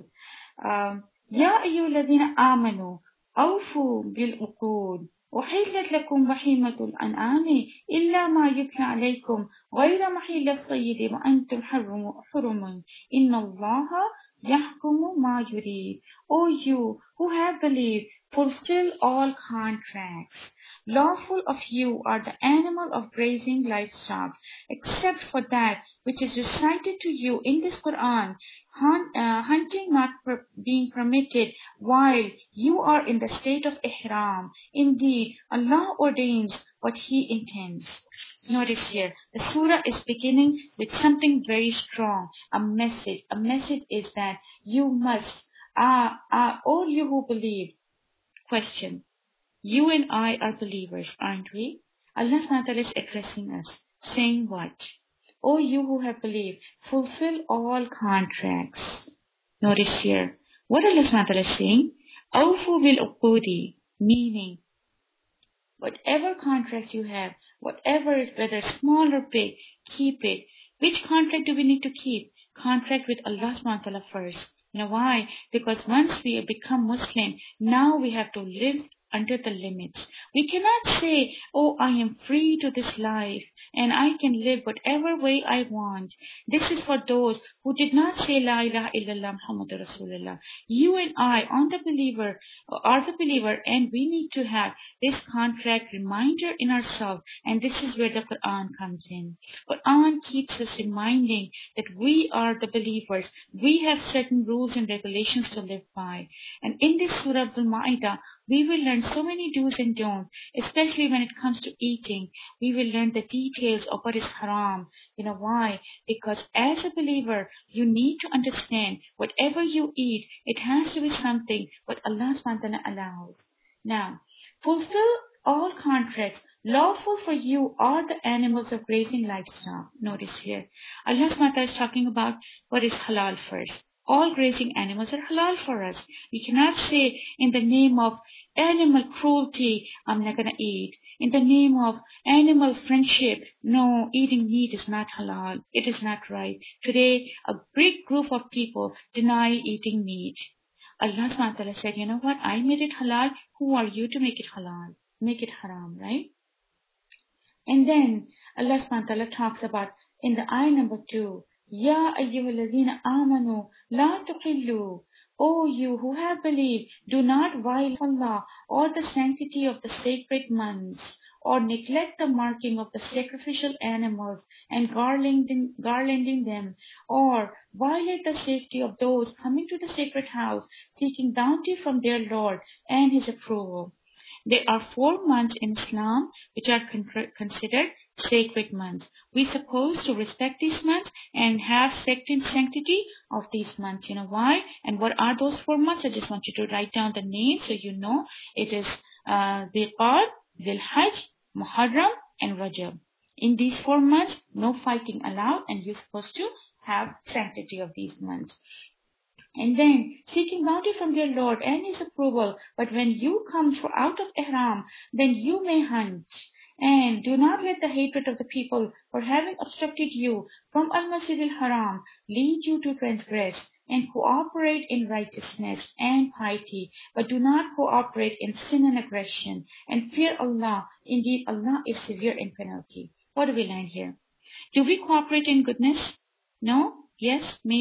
Ya ayyuhalladhina amanu awfu bil uqud وحلت لكم بهيمة الأنعام إلا ما يتلى عليكم غير محل الصيد وأنتم حرم إن الله يحكم ما يريد. O you who have believed, fulfill all contracts. Lawful of you are the animal of grazing livestock, except for that which is recited to you in this Quran, hunt, uh, hunting not per- being permitted while you are in the state of ihram. Indeed, Allah ordains what He intends. Notice here, the surah is beginning with something very strong, a message. A message is that you must, uh, uh, all you who believe, question. You and I are believers, aren't we? Allah subhanahu wa ta'ala is addressing us, saying what? O you who have believed, fulfill all contracts. Notice here, what Allah subhanahu wa ta'ala is saying, Awfu bil uqudi, meaning, whatever contracts you have, whatever, whether small or big, keep it. Which contract do we need to keep? Contract with Allah subhanahu wa ta'ala first. You know why? Because once we become Muslim, now we have to live under the limits. We cannot say, oh, I am free to this life and I can live whatever way I want. This is for those who did not say La ilaha illallah Muhammadur Rasulullah. You and I are the believer, are the believer, and we need to have this contract reminder in ourselves, and this is where the Quran comes in. Quran keeps us reminding that we are the believers. We have certain rules and regulations to live by. And in this Surah Al-Ma'idah, we will learn so many do's and don'ts, especially when it comes to eating. We will learn the details of what is haram. You know why? Because as a believer, you need to understand whatever you eat, it has to be something what Allah subhanahu wa ta'ala allows. Now, fulfill all contracts. Lawful for you are the animals of grazing livestock. Notice here, Allah subhanahu wa ta'ala is talking about what is halal first. All grazing animals are halal for us. We cannot say in the name of animal cruelty, I'm not going to eat. In the name of animal friendship, no, eating meat is not halal. It is not right. Today, a big group of people deny eating meat. Allah subhanahu wa ta'ala said, you know what, I made it halal. Who are you to make it halal? Make it haram, right? And then Allah subhanahu wa ta'ala talks about in the ayah number two, Ya ayyuhalladhina amanu la tuhillu. O you who have believed, do not violate Allah or the sanctity of the sacred months, or neglect the marking of the sacrificial animals and garlanding, garlanding them, or violate the safety of those coming to the sacred house, seeking bounty from their Lord and His approval. There are four months in Islam which are con- considered sacred months. We're supposed to respect these months and have sanctity of these months. You know why? And what are those four months? I just want you to write down the names so you know. It is uh, Dhul-Qa'dah, Dhul-Hajj, Muharram, and Rajab. In these four months, no fighting allowed, and you're supposed to have sanctity of these months. And then seeking bounty from their Lord and His approval. But when you come for out of ihram, then you may hunt. And do not let the hatred of the people for having obstructed you from Al-Masjid al-Haram lead you to transgress, and cooperate in righteousness and piety, but do not cooperate in sin and aggression, and fear Allah. Indeed, Allah is severe in penalty. What do we learn here? Do we cooperate in goodness? No? Yes? Maybe?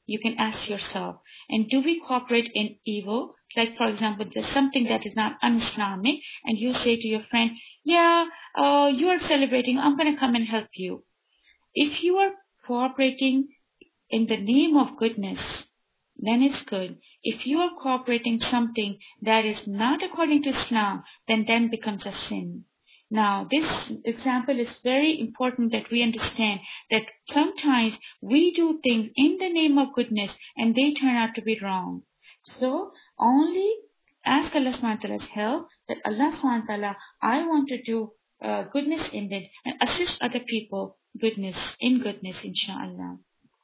You can ask yourself, and do we cooperate in evil? Like, for example, there's something that is not un-Islamic, and you say to your friend, yeah, uh, you are celebrating, I'm going to come and help you. If you are cooperating in the name of goodness, then it's good. If you are cooperating something that is not according to Islam, then then becomes a sin. Now, this example is very important that we understand that sometimes we do things in the name of goodness and they turn out to be wrong. So, only ask Allah subhanahu wa ta'ala's help that Allah subhanahu wa ta'ala, I want to do uh, goodness in it and assist other people goodness in goodness, inshallah.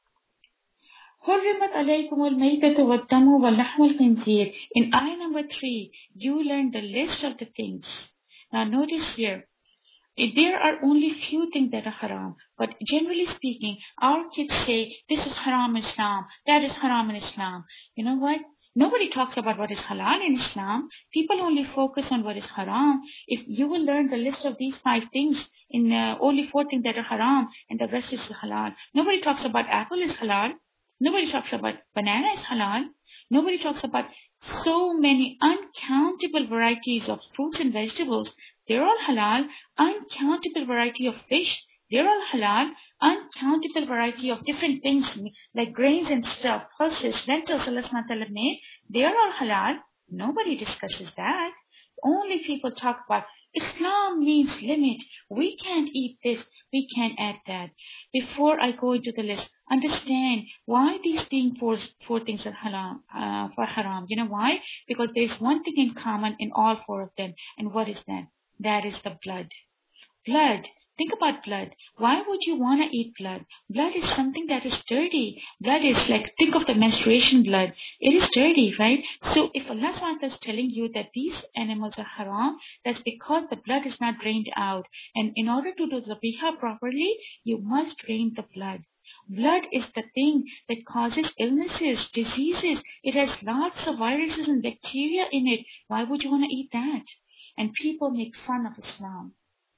حرمت عليكم الميتة والدم واللحم الخنزير. In ayah number three, you learn the list of the things. Now notice here, there are only few things that are haram, but generally speaking, our kids say, this is haram in Islam, that is haram in Islam. You know what? Nobody talks about what is halal in Islam. People only focus on what is haram. If you will learn the list of these five things, in uh, only four things that are haram, and the rest is halal. Nobody talks about apple is halal. Nobody talks about banana is halal. Nobody talks about so many uncountable varieties of fruits and vegetables. They're all halal. Uncountable variety of fish. They're all halal. Uncountable variety of different things like grains and stuff, pulses, lentils, Allah subhanahu wa ta'ala made. They're all halal. Nobody discusses that. Only people talk about Islam means limit. We can't eat this. We can't add that. Before I go into the list, understand why these being four, four things are haram, uh, for haram. You know why? Because there's one thing in common in all four of them. And what is that? That is the blood. Blood. Think about blood. Why would you want to eat blood? Blood is something that is dirty. Blood is like, think of the menstruation blood. It is dirty, right? So if Allah subhanahu wa ta'ala is telling you that these animals are haram, that's because the blood is not drained out. And in order to do the zabihah properly, you must drain the blood. Blood is the thing that causes illnesses, diseases. It has lots of viruses and bacteria in it. Why would you want to eat that? And people make fun of Islam.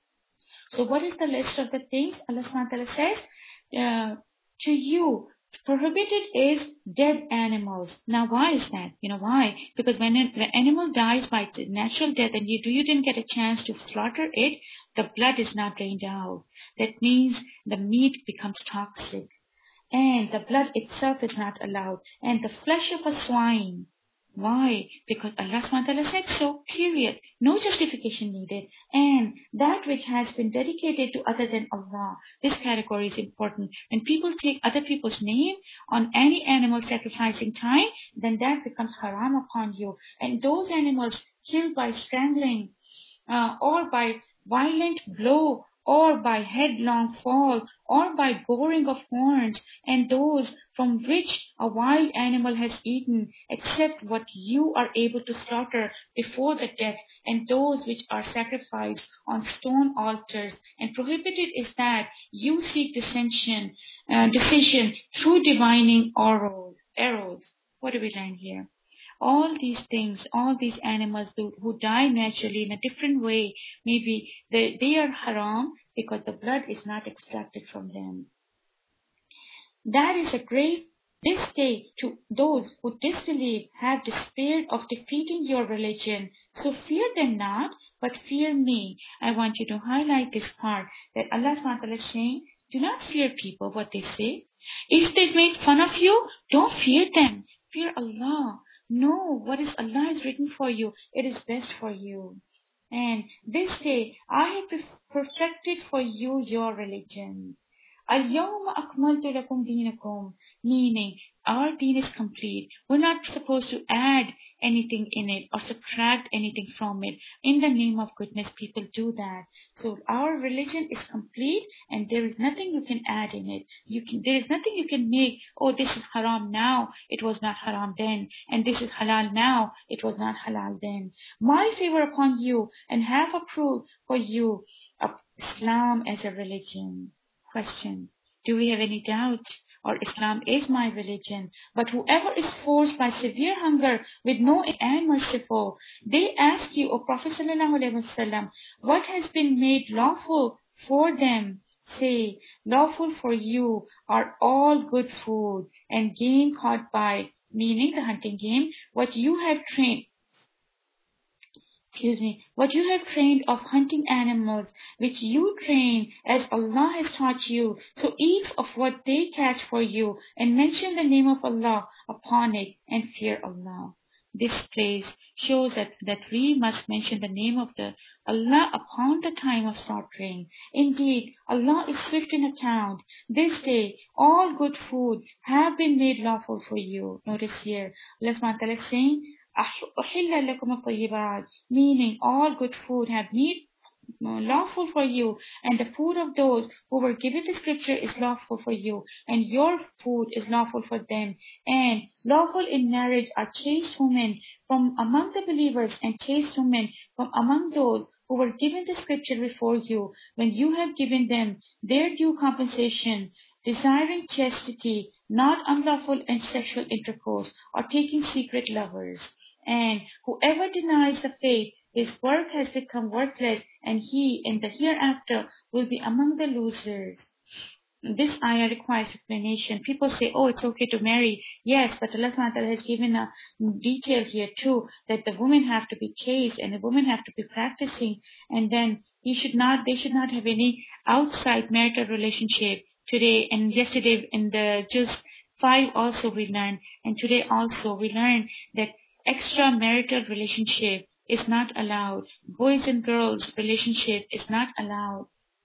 So what is the list of the things? Allah subhanahu wa ta'ala says, uh, to you, prohibited is dead animals. Now why is that? You know why? Because when an animal dies by natural death and you, you didn't get a chance to slaughter it, the blood is not drained out. That means the meat becomes toxic. And the blood itself is not allowed. And the flesh of a swine. Why? Because Allah subhanahu wa ta'ala said so, period. No justification needed. And that which has been dedicated to other than Allah, this category is important. When people take other people's name on any animal sacrificing time, then that becomes haram upon you. And those animals killed by strangling, uh, or by violent blow, or by headlong fall, or by goring of horns, and those from which a wild animal has eaten, except what you are able to slaughter before the death, and those which are sacrificed on stone altars. And prohibited is that you seek dissension, uh, decision through divining arrows. arrows. What do we learn here? All these things, all these animals who, who die naturally in a different way, maybe they, they are haram because the blood is not extracted from them. That is a great mistake to those who disbelieve, have despaired of defeating your religion. So fear them not, but fear me. I want you to highlight this part that Allah subhanahu wa ta'ala is saying, do not fear people, what they say. If they make fun of you, don't fear them. Fear Allah. No, what is Allah has written for you, it is best for you. And this day, I have perfected for you your religion. Al-yawma akmaltu lakum deenakum, meaning our deen is complete. We're not supposed to add anything in it or subtract anything from it. In the name of goodness, people do that. So our religion is complete and there is nothing you can add in it. You can, there is nothing you can make, oh, this is haram now, it was not haram then. And this is halal now, it was not halal then. My favor upon you and have approved for you of Islam as a religion. Question. Do we have any doubt? Or Islam is my religion. But whoever is forced by severe hunger with no and merciful, they ask you, O Prophet sallallahu alaihi wasallam, what has been made lawful for them Say, lawful for you are all good food and game caught by, meaning the hunting game, what you have trained, excuse me, what you have trained of hunting animals, which you train as Allah has taught you. So eat of what they catch for you and mention the name of Allah upon it and fear Allah. This place shows that, that we must mention the name of the Allah upon the time of slaughtering. Indeed, Allah is swift in account. This day, all good food have been made lawful for you. Notice here, Allah subhanahu wa ta'ala is saying, أُحِلَّ لَكُمُ الطَّيِّبَاتِ, meaning all good food have made lawful for you, and the food of those who were given the scripture is lawful for you, and your food is lawful for them. And lawful in marriage are chaste women from among the believers, and chaste women from among those who were given the scripture before you, when you have given them their due compensation, desiring chastity, not unlawful and sexual intercourse, or taking secret lovers. And whoever denies the faith, his work has become worthless, and he in the hereafter will be among the losers. This ayah requires explanation. People say, oh, it's okay to marry. Yes, but Allah subhanahu wa ta'ala has given a detail here too, that the women have to be chaste and the women have to be practicing, and then he should not, they should not have any outside marital relationship. Today and yesterday in the just five also we learned, and today also we learned that extramarital relationship is not allowed. Boys and girls relationship is not allowed.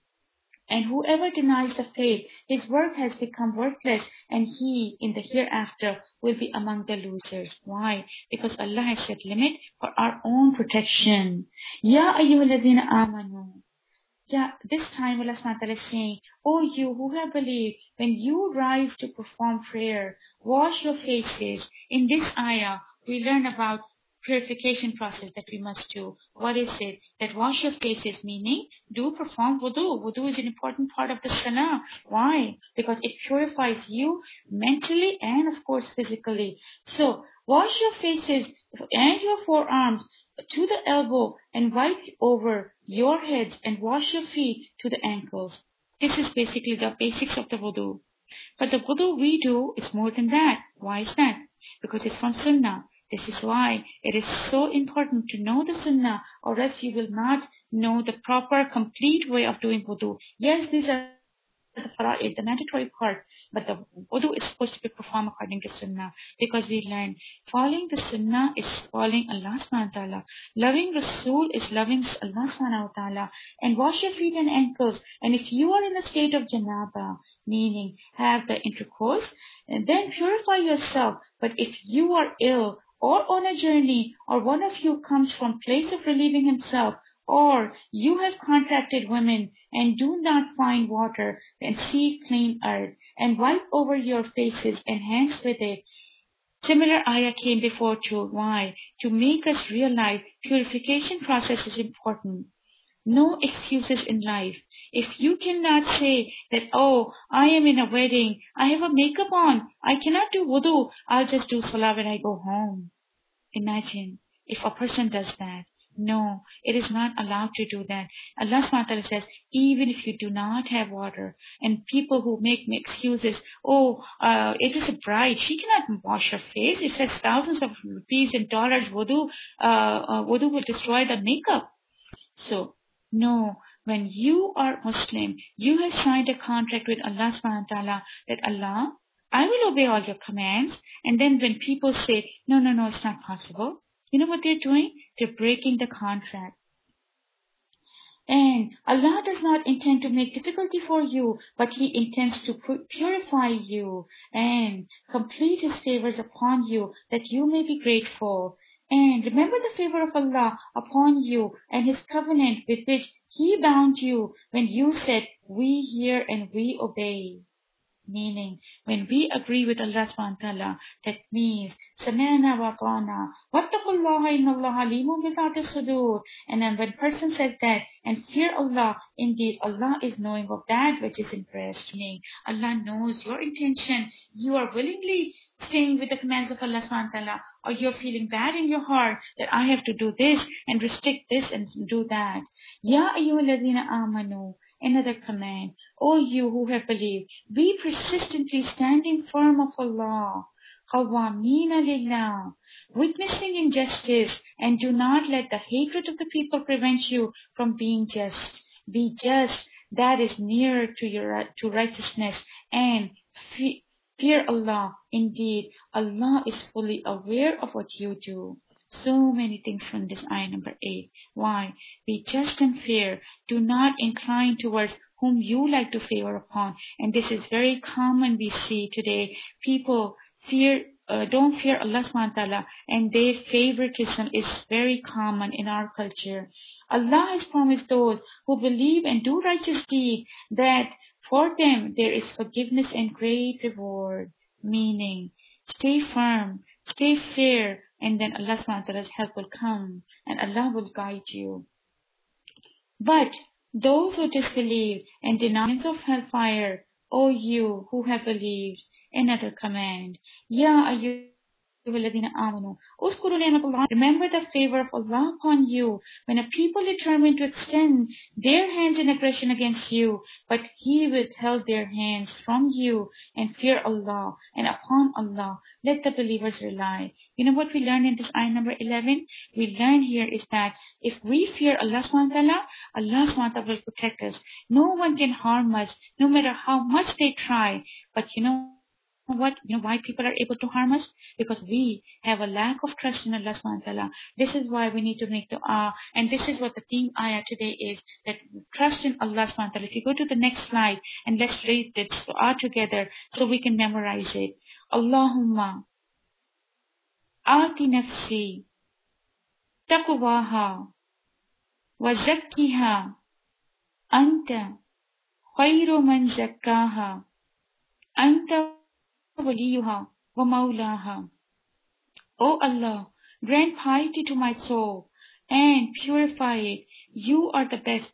And whoever denies the faith, his work has become worthless, and he in the hereafter will be among the losers. Why? Because Allah has set limit for our own protection. Ya ayyuhalladhina amanu. Yeah, this time Allah subhanahu wa ta'ala is saying, O you who have believed, when you rise to perform prayer, wash your faces. In this ayah, we learn about purification process that we must do. What is it? That wash your faces, meaning do perform wudu. Wudu is an important part of the salah. Why? Because it purifies you mentally and of course physically. So wash your faces and your forearms to the elbow and wipe over your heads and wash your feet to the ankles. This is basically the basics of the wudu. But the wudu we do is more than that. Why is that? Because it's from sunnah. This is why it is so important to know the sunnah, or else you will not know the proper, complete way of doing wudu. Yes, these are the fara'id, the mandatory part, but the wudu is supposed to be performed according to sunnah, because we learn following the sunnah is following Allah subhanahu wa ta'ala. Loving Rasul is loving Allah subhanahu wa ta'ala. And wash your feet and ankles. And if you are in a state of janaba, meaning have the intercourse, and then purify yourself. But if you are ill, or on a journey, or one of you comes from place of relieving himself, or you have contacted women and do not find water, then seek clean earth and wipe over your faces and hands with it. Similar ayah came before too. Why? To make us realize purification process is important. No excuses in life. If you cannot say that, oh, I am in a wedding, I have a makeup on, I cannot do wudu, I'll just do salah when I go home. Imagine if a person does that. No, it is not allowed to do that. Allah subhanahu wa ta'ala says, even if you do not have water, and people who make excuses, oh, uh, it is a bride, she cannot wash her face. It says thousands of rupees and dollars wudu, uh, uh, wudu will destroy the makeup. So, no, when you are Muslim, you have signed a contract with Allah subhanahu wa ta'ala that Allah, I will obey all your commands. And then when people say, no, no, no, it's not possible, you know what they're doing? They're breaking the contract. And Allah does not intend to make difficulty for you, but He intends to purify you and complete His favors upon you, that you may be grateful. And remember the favor of Allah upon you and His covenant with which He bound you when you said, we hear and we obey. Meaning, when we agree with Allah subhanahu wa ta'ala, that means, Sami'na wa ata'na, wattaqullaha inna Allaha alimun bi dhati sudur. And then when person says that, and fear Allah, indeed Allah is knowing of that which is in breast. Meaning, Allah knows your intention. You are willingly staying with the commands of Allah subhanahu wa ta'ala, or you're feeling bad in your heart that I have to do this and restrict this and do that. Ya ayyuhalladhina amanu. Another command, O you who have believed, be persistently standing firm of Allah, qawwamina lillah, witnessing injustice, and do not let the hatred of the people prevent you from being just. Be just, that is nearer to your to righteousness, and fe- fear Allah. Indeed, Allah is fully aware of what you do. So many things from this ayah number eight. Why? Be just and fair. Do not incline towards whom you like to favor upon. And this is very common we see today. People fear, uh, don't fear Allah subhanahu wa ta'ala, and their favoritism is very common in our culture. Allah has promised those who believe and do righteous deeds that for them there is forgiveness and great reward. Meaning, stay firm, stay fair, and then Allah subhanahu wa ta'ala's help will come and Allah will guide you. But those who disbelieve and deny of hellfire, O you who have believed, another command, Ya ayyuhalladhina amanu, uskuru ni'matullah. Remember the favor of Allah upon you when a people determined to extend their hands in aggression against you, but He withheld their hands from you, and fear Allah, and upon Allah let the believers rely. You know what we learn in this ayah number eleven? We learn here is that if we fear Allah subhanahu wa ta'ala, Allah subhanahu wa ta'ala will protect us. No one can harm us, no matter how much they try. But you know what? You know why people are able to harm us? Because we have a lack of trust in Allah subhanahu wa ta'ala. This is why we need to make dua. And this is what the theme ayah today is, that trust in Allah subhanahu wa ta'ala. If you go to the next slide and let's read this dua together so we can memorize it. Allahumma Aati nafsi taqwaha wa zakkiha anta khayru man zakkaha anta waliyuha wa maulaha. O Allah, grant piety to my soul and purify it. You are the best.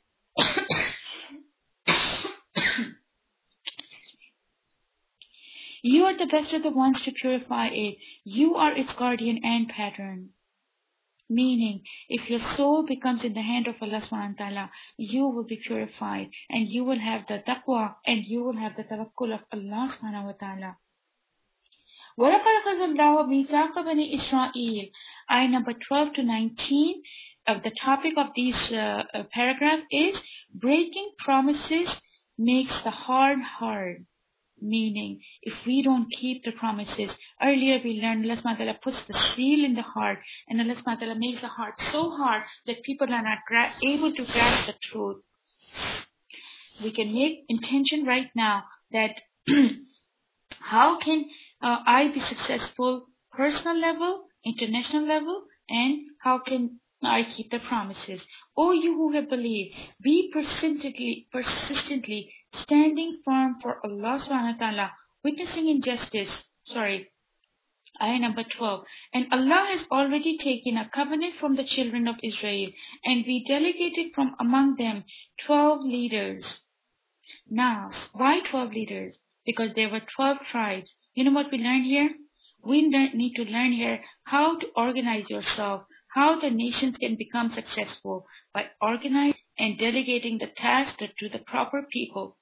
You are the best of the ones to purify it. You are its guardian and pattern. Meaning, if your soul becomes in the hand of Allah subhanahu wa ta'ala, you will be purified and you will have the taqwa and you will have the tawakkul of Allah subhanahu wa ta'ala. وَلَقَدْ أَخَذَ اللَّهُ مِيثَاقَ بَنِي إِسْرَائِيلَ. Ayah number twelve to nineteen of the topic of this uh, uh, paragraph is breaking promises makes the heart hard. Meaning, if we don't keep the promises, earlier we learned Allah subhanahu wa ta'ala puts the seal in the heart, and Allah subhanahu wa ta'ala makes the heart so hard that people are not gra- able to grasp the truth. We can make intention right now that how can uh, I be successful personal level, international level, and how can I keep the promises? O you who have believed, be persistently, persistently standing firm for Allah subhanahu wa ta'ala, witnessing injustice. Sorry, ayah number twelve. And Allah has already taken a covenant from the children of Israel, and we delegated from among them twelve leaders. Now, why twelve leaders? Because there were twelve tribes. You know what we learn here? We need to learn here how to organize yourself, how the nations can become successful by organizing and delegating the task to the proper people.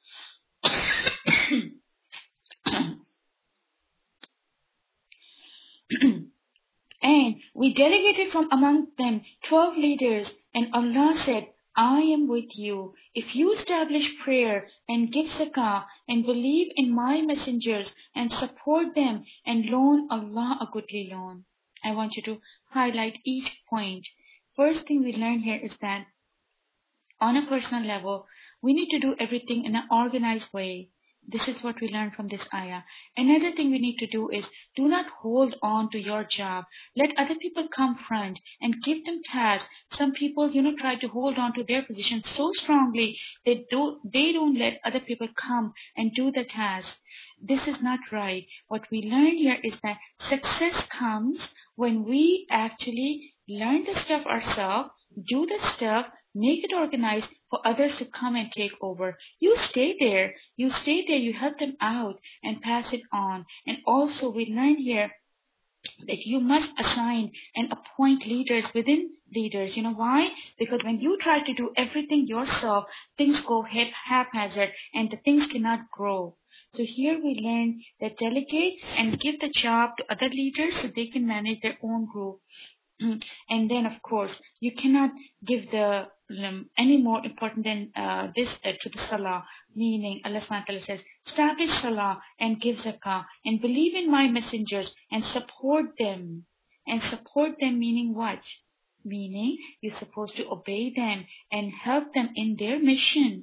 And we delegated from among them twelve leaders, and Allah said, I am with you. If you establish prayer and give zakah and believe in my messengers and support them and loan Allah a goodly loan. I want you to highlight each point. First thing we learn here is that on a personal level, we need to do everything in an organized way. This is what we learn from this ayah. Another thing we need to do is do not hold on to your job. Let other people come front and give them tasks. Some people, you know, try to hold on to their position so strongly that do, they don't let other people come and do the task. This is not right. What we learn here is that success comes when we actually learn the stuff ourselves, do the stuff, make it organized for others to come and take over. You stay there. You stay there. You help them out and pass it on. And also we learn here that you must assign and appoint leaders within leaders. You know why? Because when you try to do everything yourself, things go hap- haphazard and the things cannot grow. So here we learn that delegate and give the job to other leaders so they can manage their own group. And then, of course, you cannot give the um, any more important than uh, this uh, to the salah, meaning Allah subhanahu wa ta'ala says, establish salah and give zakah and believe in my messengers and support them. And support them meaning what? Meaning you're supposed to obey them and help them in their mission.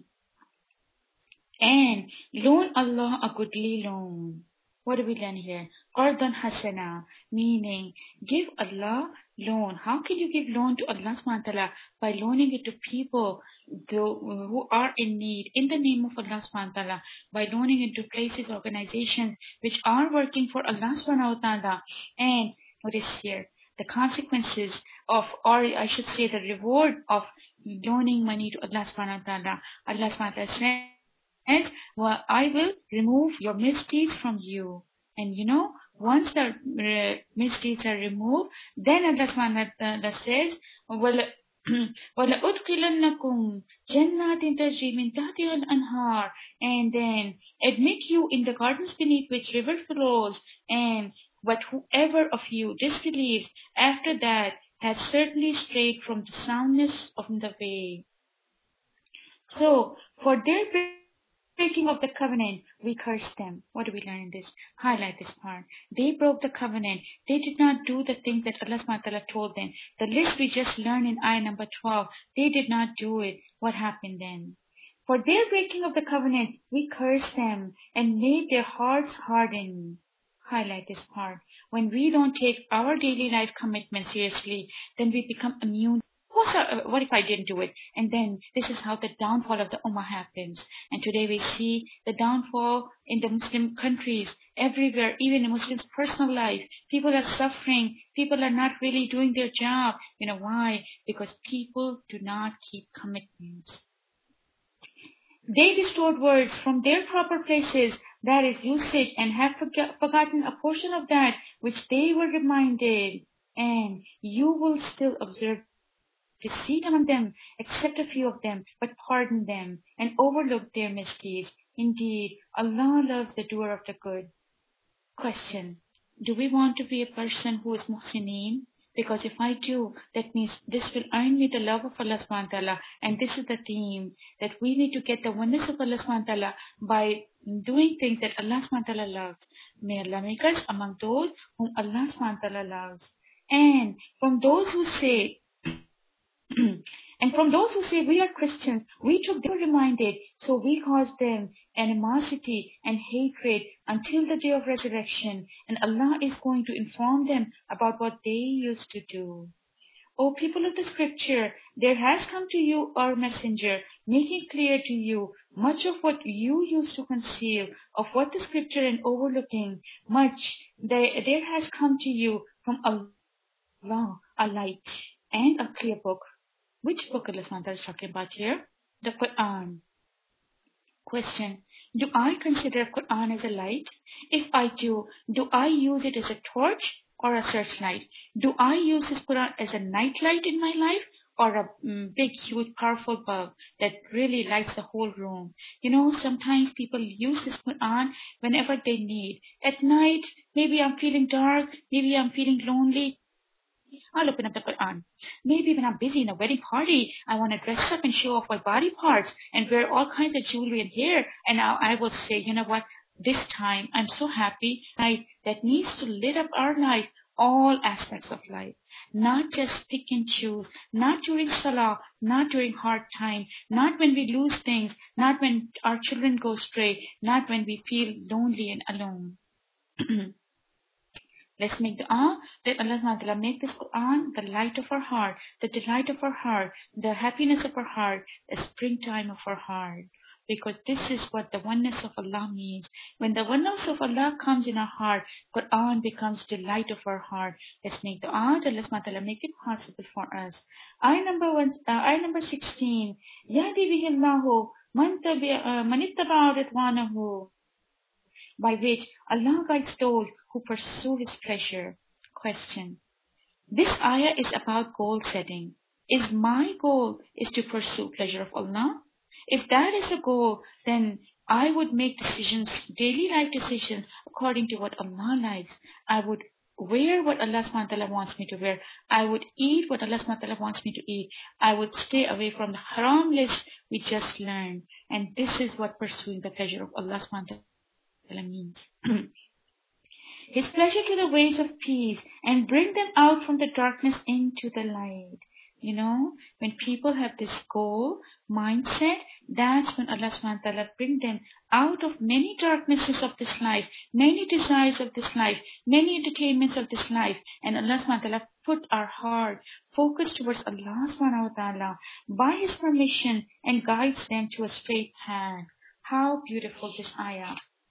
And loan Allah a goodly loan. What do we learn here? Qardan hasana, meaning give Allah loan. How can you give loan to Allah subhanahu wa ta'ala? By loaning it to people who are in need in the name of Allah subhanahu wa ta'ala. By loaning it to places, organizations which are working for Allah subhanahu wa ta'ala. And what is here? The consequences of, or I should say the reward of loaning money to Allah subhanahu wa ta'ala. Allah subhanahu wa ta'ala says, and well, I will remove your misdeeds from you. And you know, once the uh, misdeeds are removed, then Allah subhanahu wa ta'ala says, وَلَأُدْخِلَنَّكُمْ جَنَّاتٍ تَجْرِي مِنْ تَحْتِهَا الْأَنْهَارُ, and then admit you in the gardens beneath which river flows. And but whoever of you disbelieves after that has certainly strayed from the soundness of the way. So, for their breaking of the covenant, we curse them. What do we learn in this? Highlight this part. They broke the covenant. They did not do the thing that Allah subhanahu wa ta'ala told them. The list we just learned in ayah number twelve, they did not do it. What happened then? For their breaking of the covenant, we cursed them and made their hearts harden. Highlight this part. When we don't take our daily life commitment seriously, then we become immune. What if I didn't do it? And then this is how the downfall of the Ummah happens. And today we see the downfall in the Muslim countries, everywhere, even in Muslims' personal life. People are suffering. People are not really doing their job. You know why? Because people do not keep commitments. They distort words from their proper places, that is usage, and have forg- forgotten a portion of that which they were reminded. And you will still observe deceit among them, except a few of them, but pardon them and overlook their misdeeds. Indeed, Allah loves the doer of the good. Question: do we want to be a person who is muhsineen? Because if I do, that means this will earn me the love of Allah subhanahu wa ta'ala. And this is the theme, that we need to get the oneness of Allah subhanahu wa ta'ala by doing things that Allah subhanahu wa ta'ala loves. May Allah make us among those whom Allah subhanahu wa ta'ala loves. And from those who say, and from those who say we are Christians, we took them reminded, so we caused them animosity and hatred until the day of resurrection, and Allah is going to inform them about what they used to do. O people of the scripture, there has come to you our messenger, making clear to you much of what you used to conceal, of what the scripture and overlooking, much there, there has come to you from Allah, a light and a clear book. Which book Allah subhanahu wa ta'ala is talking about here? The Quran. Question: do I consider Quran as a light? If I do, do I use it as a torch or a searchlight? Do I use this Quran as a night light in my life, or a um, big, huge, powerful bulb that really lights the whole room? You know, sometimes people use this Quran whenever they need. At night, maybe I'm feeling dark, maybe I'm feeling lonely, I'll open up the Quran. Maybe when I'm busy in a wedding party, I want to dress up and show off my body parts and wear all kinds of jewelry and hair. And I, I will say, you know what? This time, I'm so happy. I, that needs to lit up our life, all aspects of life. Not just pick and choose. Not during Salah. Not during hard time. Not when we lose things. Not when our children go astray. Not when we feel lonely and alone. Let's make dua that Allah subhanahu wa ta'ala make this Quran the light of our heart, the delight of our heart, the happiness of our heart, the springtime of our heart. Because this is what the oneness of Allah means. When the oneness of Allah comes in our heart, Quran becomes the light of our heart. Let's make dua that Allah subhanahu wa ta'ala make it possible for us. Ayah number one, uh, ayah number sixteen. Yahdi bihi Allahu man ittaba'a ridwanahu, by which Allah guides those who pursue His pleasure. Question: This ayah is about goal setting. Is my goal is to pursue pleasure of Allah? If that is the goal, then I would make decisions, daily life decisions, according to what Allah likes. I would wear what Allah subhanahu wa ta'ala wants me to wear. I would eat what Allah subhanahu wa ta'ala wants me to eat. I would stay away from the haram list we just learned. And this is what pursuing the pleasure of Allah subhanahu wa ta'ala means. His pleasure to the ways of peace and bring them out from the darkness into the light. You know, when people have this goal, mindset, that's when Allah subhanahu wa ta'ala bring them out of many darknesses of this life, many desires of this life, many entertainments of this life. And Allah subhanahu wa ta'ala put our heart focused towards Allah subhanahu wa ta'ala by His permission and guides them to a straight path. How beautiful this ayah.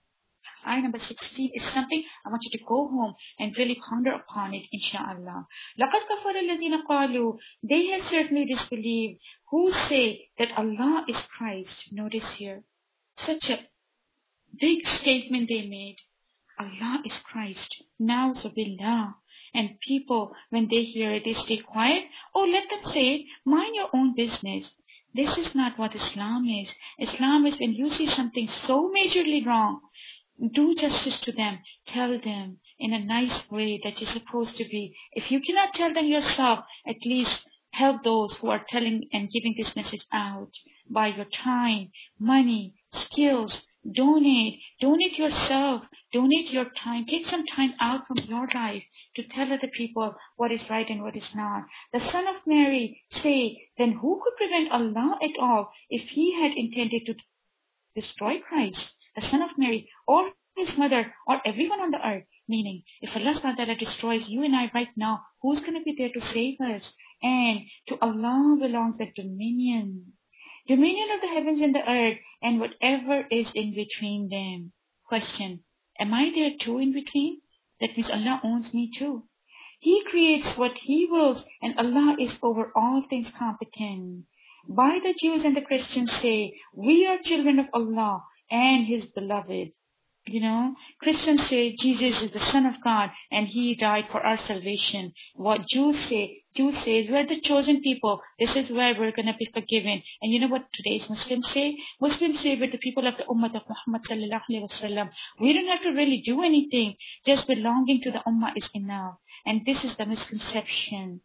Ayah number sixteen is something I want you to go home and really ponder upon it, inshallah. لَقَدْ كَفَرَ الَّذِينَ قَالُوا They have certainly disbelieved who say that Allah is Christ. Notice here, such a big statement they made. Allah is Christ. Na'udhu billah. And people, when they hear it, they stay quiet. Oh, let them say, mind your own business. This is not what Islam is. Islam is when you see something so majorly wrong, do justice to them. Tell them in a nice way that you're supposed to be. If you cannot tell them yourself, at least help those who are telling and giving this message out by your time, money, skills. Donate. Donate yourself. Donate your time. Take some time out from your life to tell other people what is right and what is not. The son of Mary say, then who could prevent Allah at all if He had intended to destroy Christ, the son of Mary, or His mother, or everyone on the earth? Meaning, if Allah subhanahu wa ta'ala destroys you and I right now, who's going to be there to save us? And to Allah belongs the dominion. Dominion of the heavens and the earth, and whatever is in between them. Question, am I there too in between? That means Allah owns me too. He creates what He wills, and Allah is over all things competent. Why the Jews and the Christians say, we are children of Allah and His beloved. You know, Christians say Jesus is the Son of God and He died for our salvation. What Jews say, Jews say, we're the chosen people. This is where we're going to be forgiven. And you know what today's Muslims say? Muslims say we're the people of the Ummah of Muhammad sallallahu alayhi wa sallam. We don't have to really do anything. Just belonging to the Ummah is enough. And this is the misconception.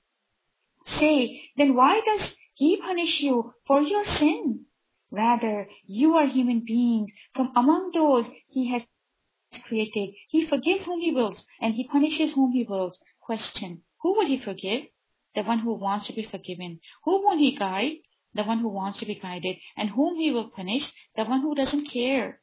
Say, then why does He punish you for your sin? Rather, you are human beings from among those He has created. He forgives whom He wills, and He punishes whom He wills. Question, who will He forgive? The one who wants to be forgiven. Whom will He guide? The one who wants to be guided. And whom He will punish? The one who doesn't care.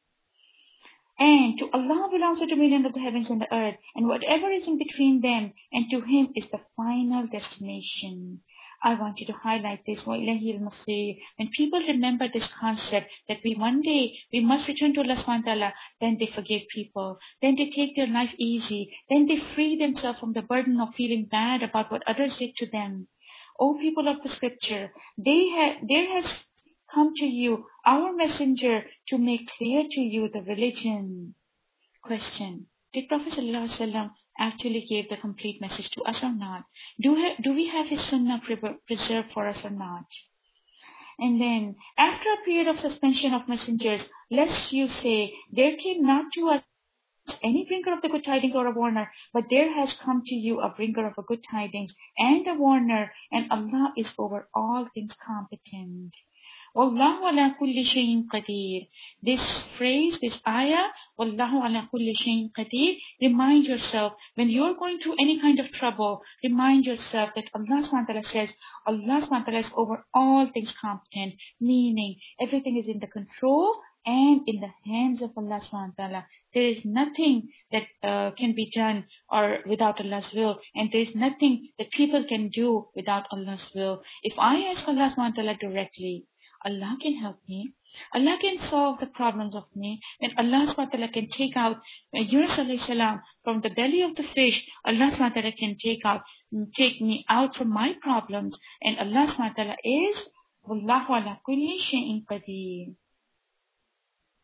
And to Allah belongs the dominion of the heavens and the earth, and whatever is in between them, and to Him is the final destination. I want you to highlight this. When people remember this concept that we one day, we must return to Allah subhanahu wa ta'ala, then they forgive people. Then they take their life easy. Then they free themselves from the burden of feeling bad about what others did to them. O people of the scripture, they ha- there has come to you our messenger to make clear to you the religion. Question, did Prophet sallallahu alaihi wasallam actually gave the complete message to us or not? Do, ha- do we have His sunnah pre- preserved for us or not? And then, after a period of suspension of messengers, lest you say, there came not to us any bringer of the good tidings or a warner, but there has come to you a bringer of a good tidings and a warner, and Allah is over all things competent. Wallahu ala kulli shayin qadir. This phrase, this ayah, Wallahu ala kulli shayin qadir, remind yourself, when you're going through any kind of trouble, remind yourself that Allah subhanahu wa ta'ala says, Allah subhanahu wa ta'ala is over all things competent, meaning everything is in the control and in the hands of Allah subhanahu wa ta'ala. There is nothing that uh, can be done or without Allah's will, and there is nothing that people can do without Allah's will. If I ask Allah subhanahu wa ta'ala directly, Allah can help me. Allah can solve the problems of me. And Allah subhanahu wa ta'ala can take out uh, Yunus alayhi salam from the belly of the fish. Allah subhanahu wa ta'ala can take out, take me out from my problems. And Allah subhanahu wa ta'ala is Wallahu ala kulli shay'in qadir.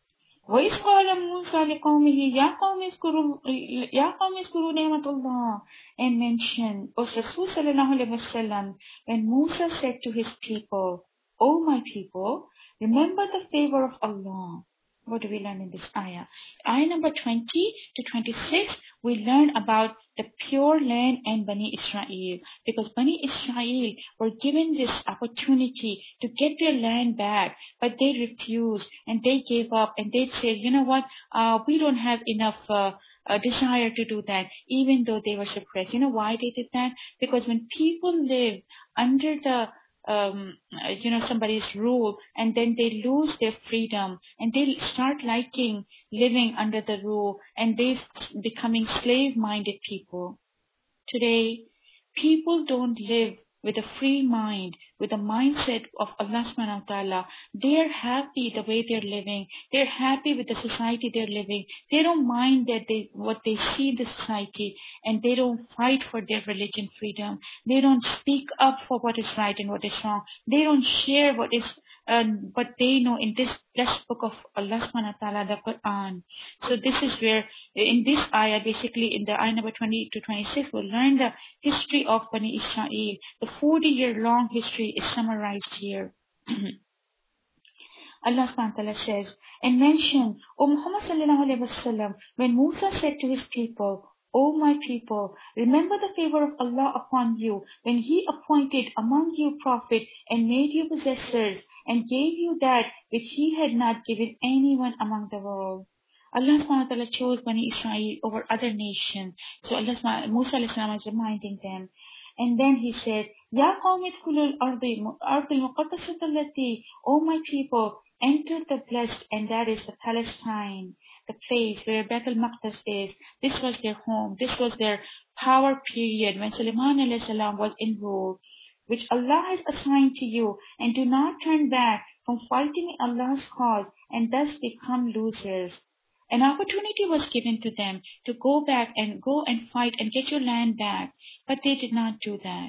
وَإِذْ قَالَ مُوسَى لِقَوْمِهِ يَا قَوْمِ اذْكُرُوا يَا قَوْمِ اذْكُرُوا نِعْمَةَ اللَّهِ, and mention, O Rasul sallallahu alayhi wa sallam, when Musa said to his people, O my people, remember the favor of Allah. What do we learn in this ayah? Ayah number twenty to twenty-six, we learn about the pure land and Bani Israel. Because Bani Israel were given this opportunity to get their land back, but they refused and they gave up and they said, you know what, uh, we don't have enough uh, uh, desire to do that, even though they were suppressed. You know why they did that? Because when people live under the Um, you know, somebody's rule, and then they lose their freedom, and they start liking living under the rule, and they becoming slave-minded people. Today, people don't live with a free mind, with a mindset of Allah subhanahu wa ta'ala. They're happy the way they're living. They're happy with the society they're living. They don't mind that they what they see in the society, and they don't fight for their religion freedom. They don't speak up for what is right and what is wrong. They don't share what is um, what they know in this blessed book of Allah subhanahu wa ta'ala, the Quran. So this is where, in this ayah, basically in the ayah number twenty to twenty-six, we'll learn the history of Bani Israel. The forty year long history is summarized here. Allah subhanahu wa ta'ala says, and mention, O Muhammad sallallahu alayhi wa sallam, when Musa said to his people, O my people, remember the favor of Allah upon you when He appointed among you prophet and made you possessors and gave you that which He had not given anyone among the world. Allah subhanahu wa ta'ala chose Bani Israel over other nations. So Allah subhanahu, Musa alayhi salam is reminding them. And then he said, Ya qawmi idkhulul ardi ardil muqaddasat allati, O my people, enter the blessed, and that is the Palestine, the place where Bethel Maqdis is. This was their home. This was their power period when Sulaiman alayhi salam was in rule, which Allah has assigned to you, and do not turn back from fighting Allah's cause and thus become losers. An opportunity was given to them to go back and go and fight and get your land back, but they did not do that.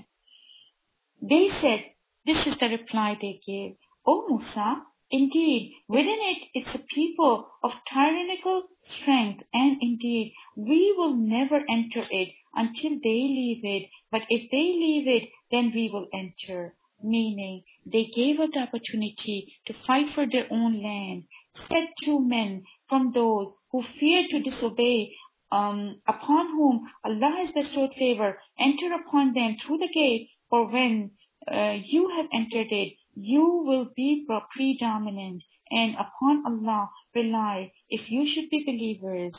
They said, this is the reply they gave, O Musa, indeed, within it it's a people of tyrannical strength, and indeed, we will never enter it until they leave it, but if they leave it, then we will enter. Meaning, they gave up the opportunity to fight for their own land. Said two men from those who feared to disobey, um, upon whom Allah has bestowed favor, enter upon them through the gate, for when uh, you have entered it, you will be predominant, and upon Allah rely if you should be believers.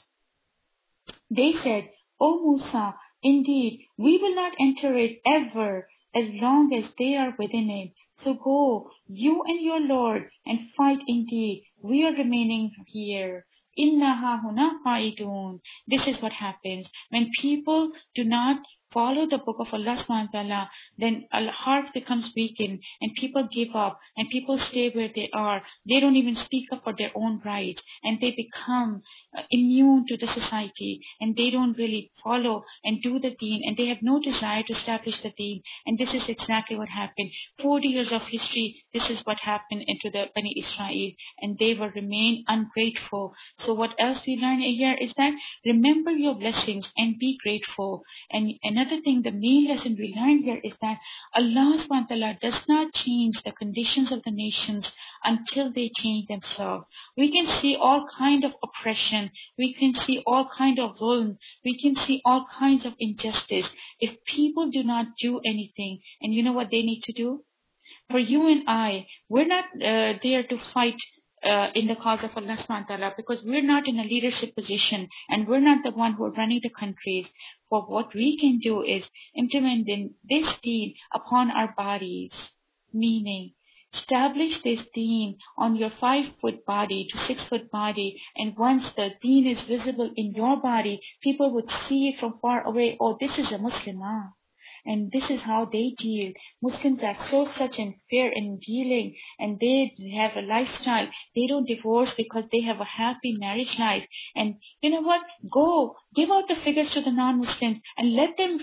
They said, O Musa, indeed, we will not enter it ever, as long as they are within it. So go, you and your Lord, and fight indeed. We are remaining here. Inna hahuna qa'idun. This is what happens when people do not follow the book of Allah subhanahu wa ta'ala, then our heart becomes weakened and people give up and people stay where they are. They don't even speak up for their own rights, and they become uh, immune to the society, and they don't really follow and do the deen, and they have no desire to establish the deen. And this is exactly what happened. forty years of history, this is what happened into the Bani Israel, and they will remain ungrateful. So what else we learn here is that remember your blessings and be grateful. And another thing, the main lesson we learn here is that Allah subhanahu wa ta'ala does not change the conditions of the nations until they change themselves. We can see all kind of oppression. We can see all kind of zulm. We can see all kinds of injustice. If people do not do anything, and you know what they need to do? For you and I, we're not uh, there to fight Uh, in the cause of Allah subhanahu wa ta'ala, because we're not in a leadership position and we're not the one who are running the countries. But what we can do is implementing this deen upon our bodies, meaning establish this deen on your five foot body to six foot body, and once the deen is visible in your body, people would see it from far away. Oh, this is a Muslimah. And this is how they deal. Muslims are so such and fair in dealing, and they have a lifestyle. They don't divorce because they have a happy marriage life. And you know what? Go, give out the figures to the non-Muslims and let them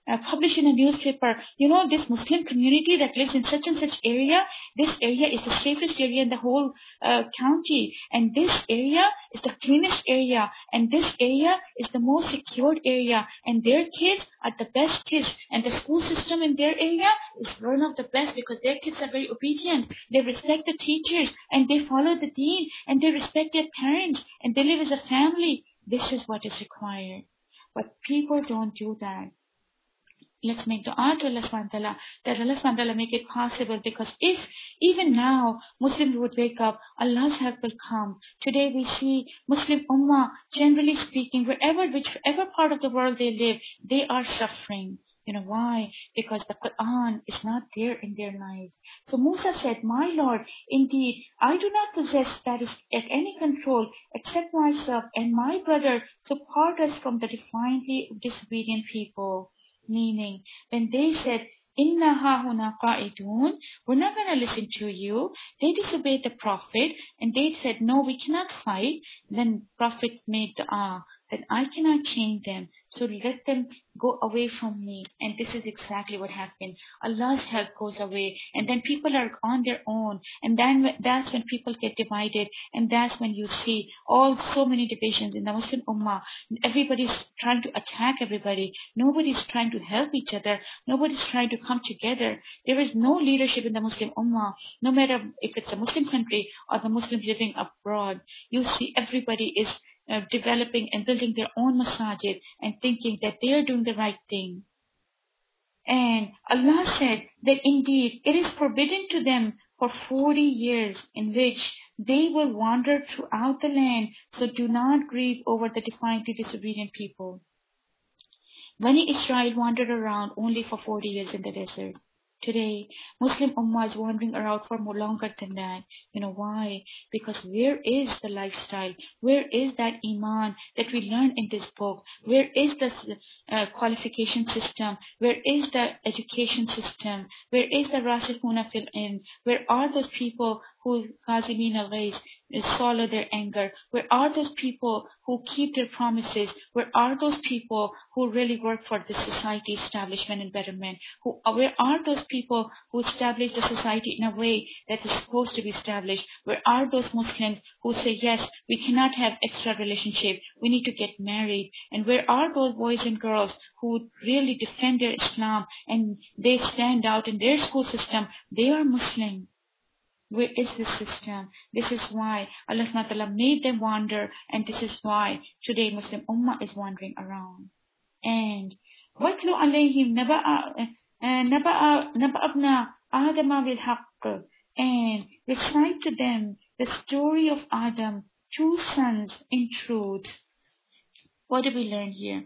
uh, publish in a newspaper, you know, this Muslim community that lives in such and such area, this area is the safest area in the whole uh, county, and this area is the cleanest area, and this area is the most secured area, and their kids are the best kids, and the school system in their area is one of the best because their kids are very obedient. They respect the teachers, and they follow the deen, and they respect their parents, and they live as a family. This is what is required. But people don't do that. Let's make dua to Allah subhanahu wa ta'ala that Allah subhanahu wa ta'ala make it possible, because if even now Muslims would wake up, Allah's help will come. Today we see Muslim Ummah, generally speaking, wherever, whichever part of the world they live, they are suffering. You know why? Because the Quran is not there in their lives. So Musa said, my Lord, indeed, I do not possess that is at any control except myself and my brother to part us from the defiantly disobedient people. Meaning, when they said, Inna hahuna qa'idun, we're not going to listen to you, they disobeyed the Prophet, and they said, no, we cannot fight. Then Prophet made dua that I cannot change them, so let them go away from me. And this is exactly what happened. Allah's help goes away, and then people are on their own, and then that's when people get divided, and that's when you see all so many divisions in the Muslim Ummah. Everybody's trying to attack everybody. Nobody's trying to help each other. Nobody's trying to come together. There is no leadership in the Muslim Ummah, no matter if it's a Muslim country or the Muslims living abroad. You see everybody is Uh, developing and building their own masajid and thinking that they are doing the right thing. And Allah said that indeed it is forbidden to them for forty years in which they will wander throughout the land, so do not grieve over the defiantly disobedient people. Bani Israel wandered around only for forty years in the desert. Today, Muslim Ummah is wandering around for more longer than that. You know why? Because where is the lifestyle? Where is that iman that we learn in this book? Where is the uh, qualification system? Where is the education system? Where is the rasikhuna fil ilm? Where are those people who qazimin al-ghayz swallow their anger? Where are those people who keep their promises? Where are those people who really work for the society establishment and betterment? Who, where are those people who establish the society in a way that is supposed to be established? Where are those Muslims who say, yes, we cannot have extra relationship, we need to get married? And where are those boys and girls who really defend their Islam and they stand out in their school system? They are Muslim. Where is this system? This is why Allah subhanahu wa ta'ala made them wander, and this is why today Muslim Ummah is wandering around. And وَاتْلُ عَلَيْهِمْ نَبَأَ ابْنَ آدَمَ بِالْحَقِّ, and recite to them the story of Adam, two sons in truth. What do we learn here?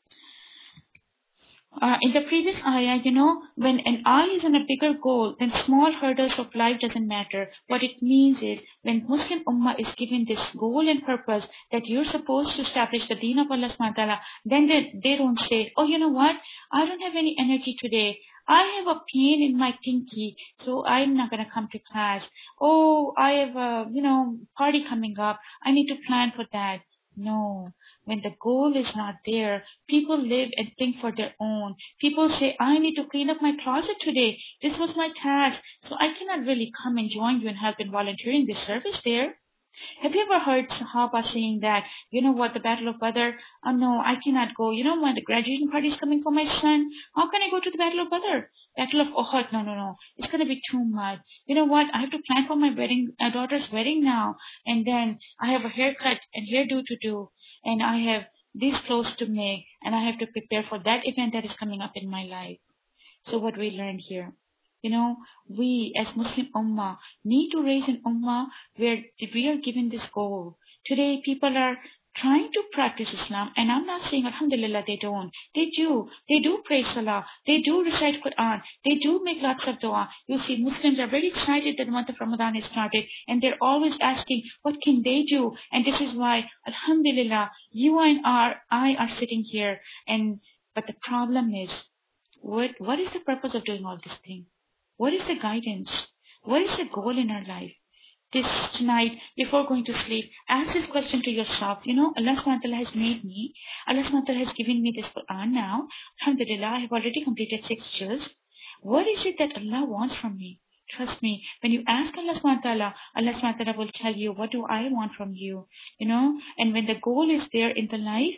Uh, in the previous ayah, you know, when an eye is on a bigger goal, then small hurdles of life doesn't matter. What it means is, when Muslim Ummah is given this goal and purpose that you're supposed to establish the deen of Allah subhanahu wa ta'ala, then they, they don't say, oh, you know what, I don't have any energy today. I have a pain in my pinky, so I'm not going to come to class. Oh, I have a, you know, party coming up. I need to plan for that. No. When the goal is not there, people live and think for their own. People say, I need to clean up my closet today. This was my task, so I cannot really come and join you and help in volunteering this service there. Have you ever heard Sahaba saying that, you know what, the Battle of Badr, oh no, I cannot go. You know when the graduation party is coming for my son, how can I go to the Battle of Badr? Battle of Uhud, no, no, no. It's going to be too much. You know what, I have to plan for my wedding, uh, daughter's wedding now. And then I have a haircut and hairdo to do. And I have these clothes to make. And I have to prepare for that event that is coming up in my life. So what we learned here? You know, we as Muslim Ummah need to raise an Ummah where we are given this goal. Today people are trying to practice Islam, and I'm not saying alhamdulillah they don't. They do. They do pray Salah. They do recite Quran. They do make lots of dua. You see, Muslims are very excited that the month of Ramadan is started, and they're always asking, what can they do? And this is why, alhamdulillah, you and our, I are sitting here. And but the problem is, what what is the purpose of doing all this thing? What is the guidance? What is the goal in our life? this tonight before going to sleep. Ask this question to yourself. You know, Allah subhanahu wa ta'ala has made me. Allah subhanahu wa ta'ala has given me this Quran now. Alhamdulillah, I have already completed six juz. What is it that Allah wants from me? Trust me, when you ask Allah subhanahu wa ta'ala, Allah subhanahu wa ta'ala will tell you, what do I want from you? You know, and when the goal is there in the life,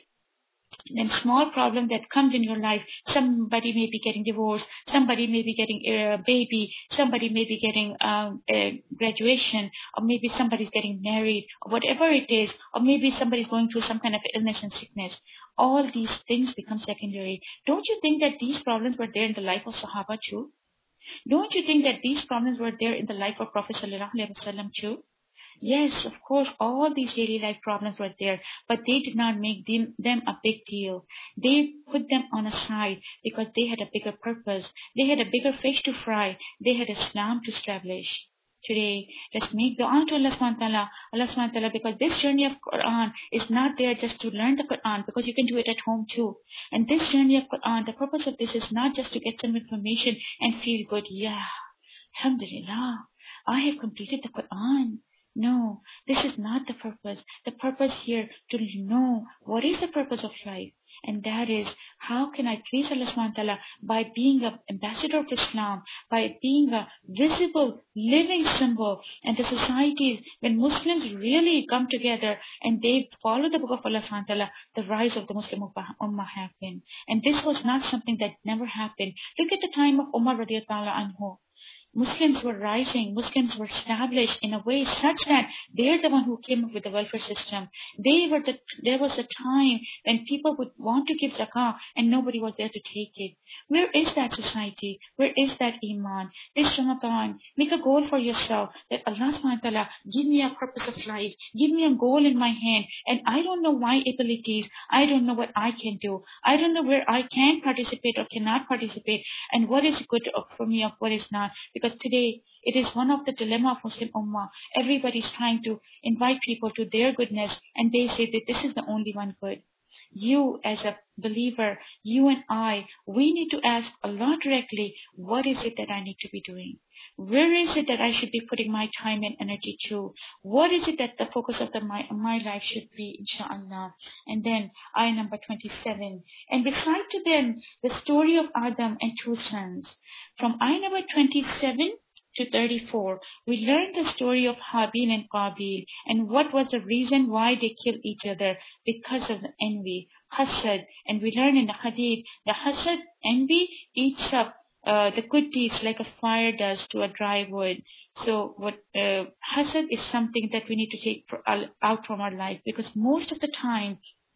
then small problem that comes in your life, somebody may be getting divorced, somebody may be getting a baby, somebody may be getting um, a graduation, or maybe somebody's getting married, or whatever it is, or maybe somebody's going through some kind of illness and sickness. All these things become secondary. Don't you think that these problems were there in the life of Sahaba too? Don't you think that these problems were there in the life of Prophet Sallallahu Alaihi Wasallam too? Yes, of course, all these daily life problems were there, but they did not make them, them a big deal. They put them on a side because they had a bigger purpose. They had a bigger fish to fry. They had Islam to establish. Today, let's make dua to Allah subhanahu wa ta'ala, Allah subhanahu wa ta'ala, because this journey of Quran is not there just to learn the Quran, because you can do it at home too. And this journey of Quran, the purpose of this is not just to get some information and feel good. Yeah, alhamdulillah, I have completed the Quran. No, this is not the purpose. The purpose here to know what is the purpose of life. And that is, how can I please Allah subhanahu wa ta'ala by being an ambassador of Islam, by being a visible, living symbol. And the societies, when Muslims really come together and they follow the book of Allah subhanahu wa ta'ala, the rise of the Muslim Ummah happened. And this was not something that never happened. Look at the time of Umar radiallahu anhu. Muslims were rising, Muslims were established in a way such that they're the one who came up with the welfare system. They were the, there was a time when people would want to give zakah and nobody was there to take it. Where is that society? Where is that iman? This Ramadan, make a goal for yourself that Allah subhanahu wa ta'ala, give me a purpose of life, give me a goal in my hand, and I don't know my abilities, I don't know what I can do, I don't know where I can participate or cannot participate, and what is good for me or what is not. Because today, it is one of the dilemma of Muslim Ummah. Everybody's trying to invite people to their goodness, and they say that this is the only one good. You as a believer, you and I, we need to ask Allah directly, what is it that I need to be doing? Where is it that I should be putting my time and energy to? What is it that the focus of the, my, my life should be, inshaAllah? And then, ayah number twenty-seven. And recite to them the story of Adam and two sons. From ayah number twenty-seven to thirty-four, we learn the story of Habil and Qabil and what was the reason why they killed each other, because of the envy, hasad. And we learn in the hadith, the hasad, envy, eats up uh, the good deeds like a fire does to a dry wood. So what uh, hasad is something that we need to take for, uh, out from our life, because most of the time,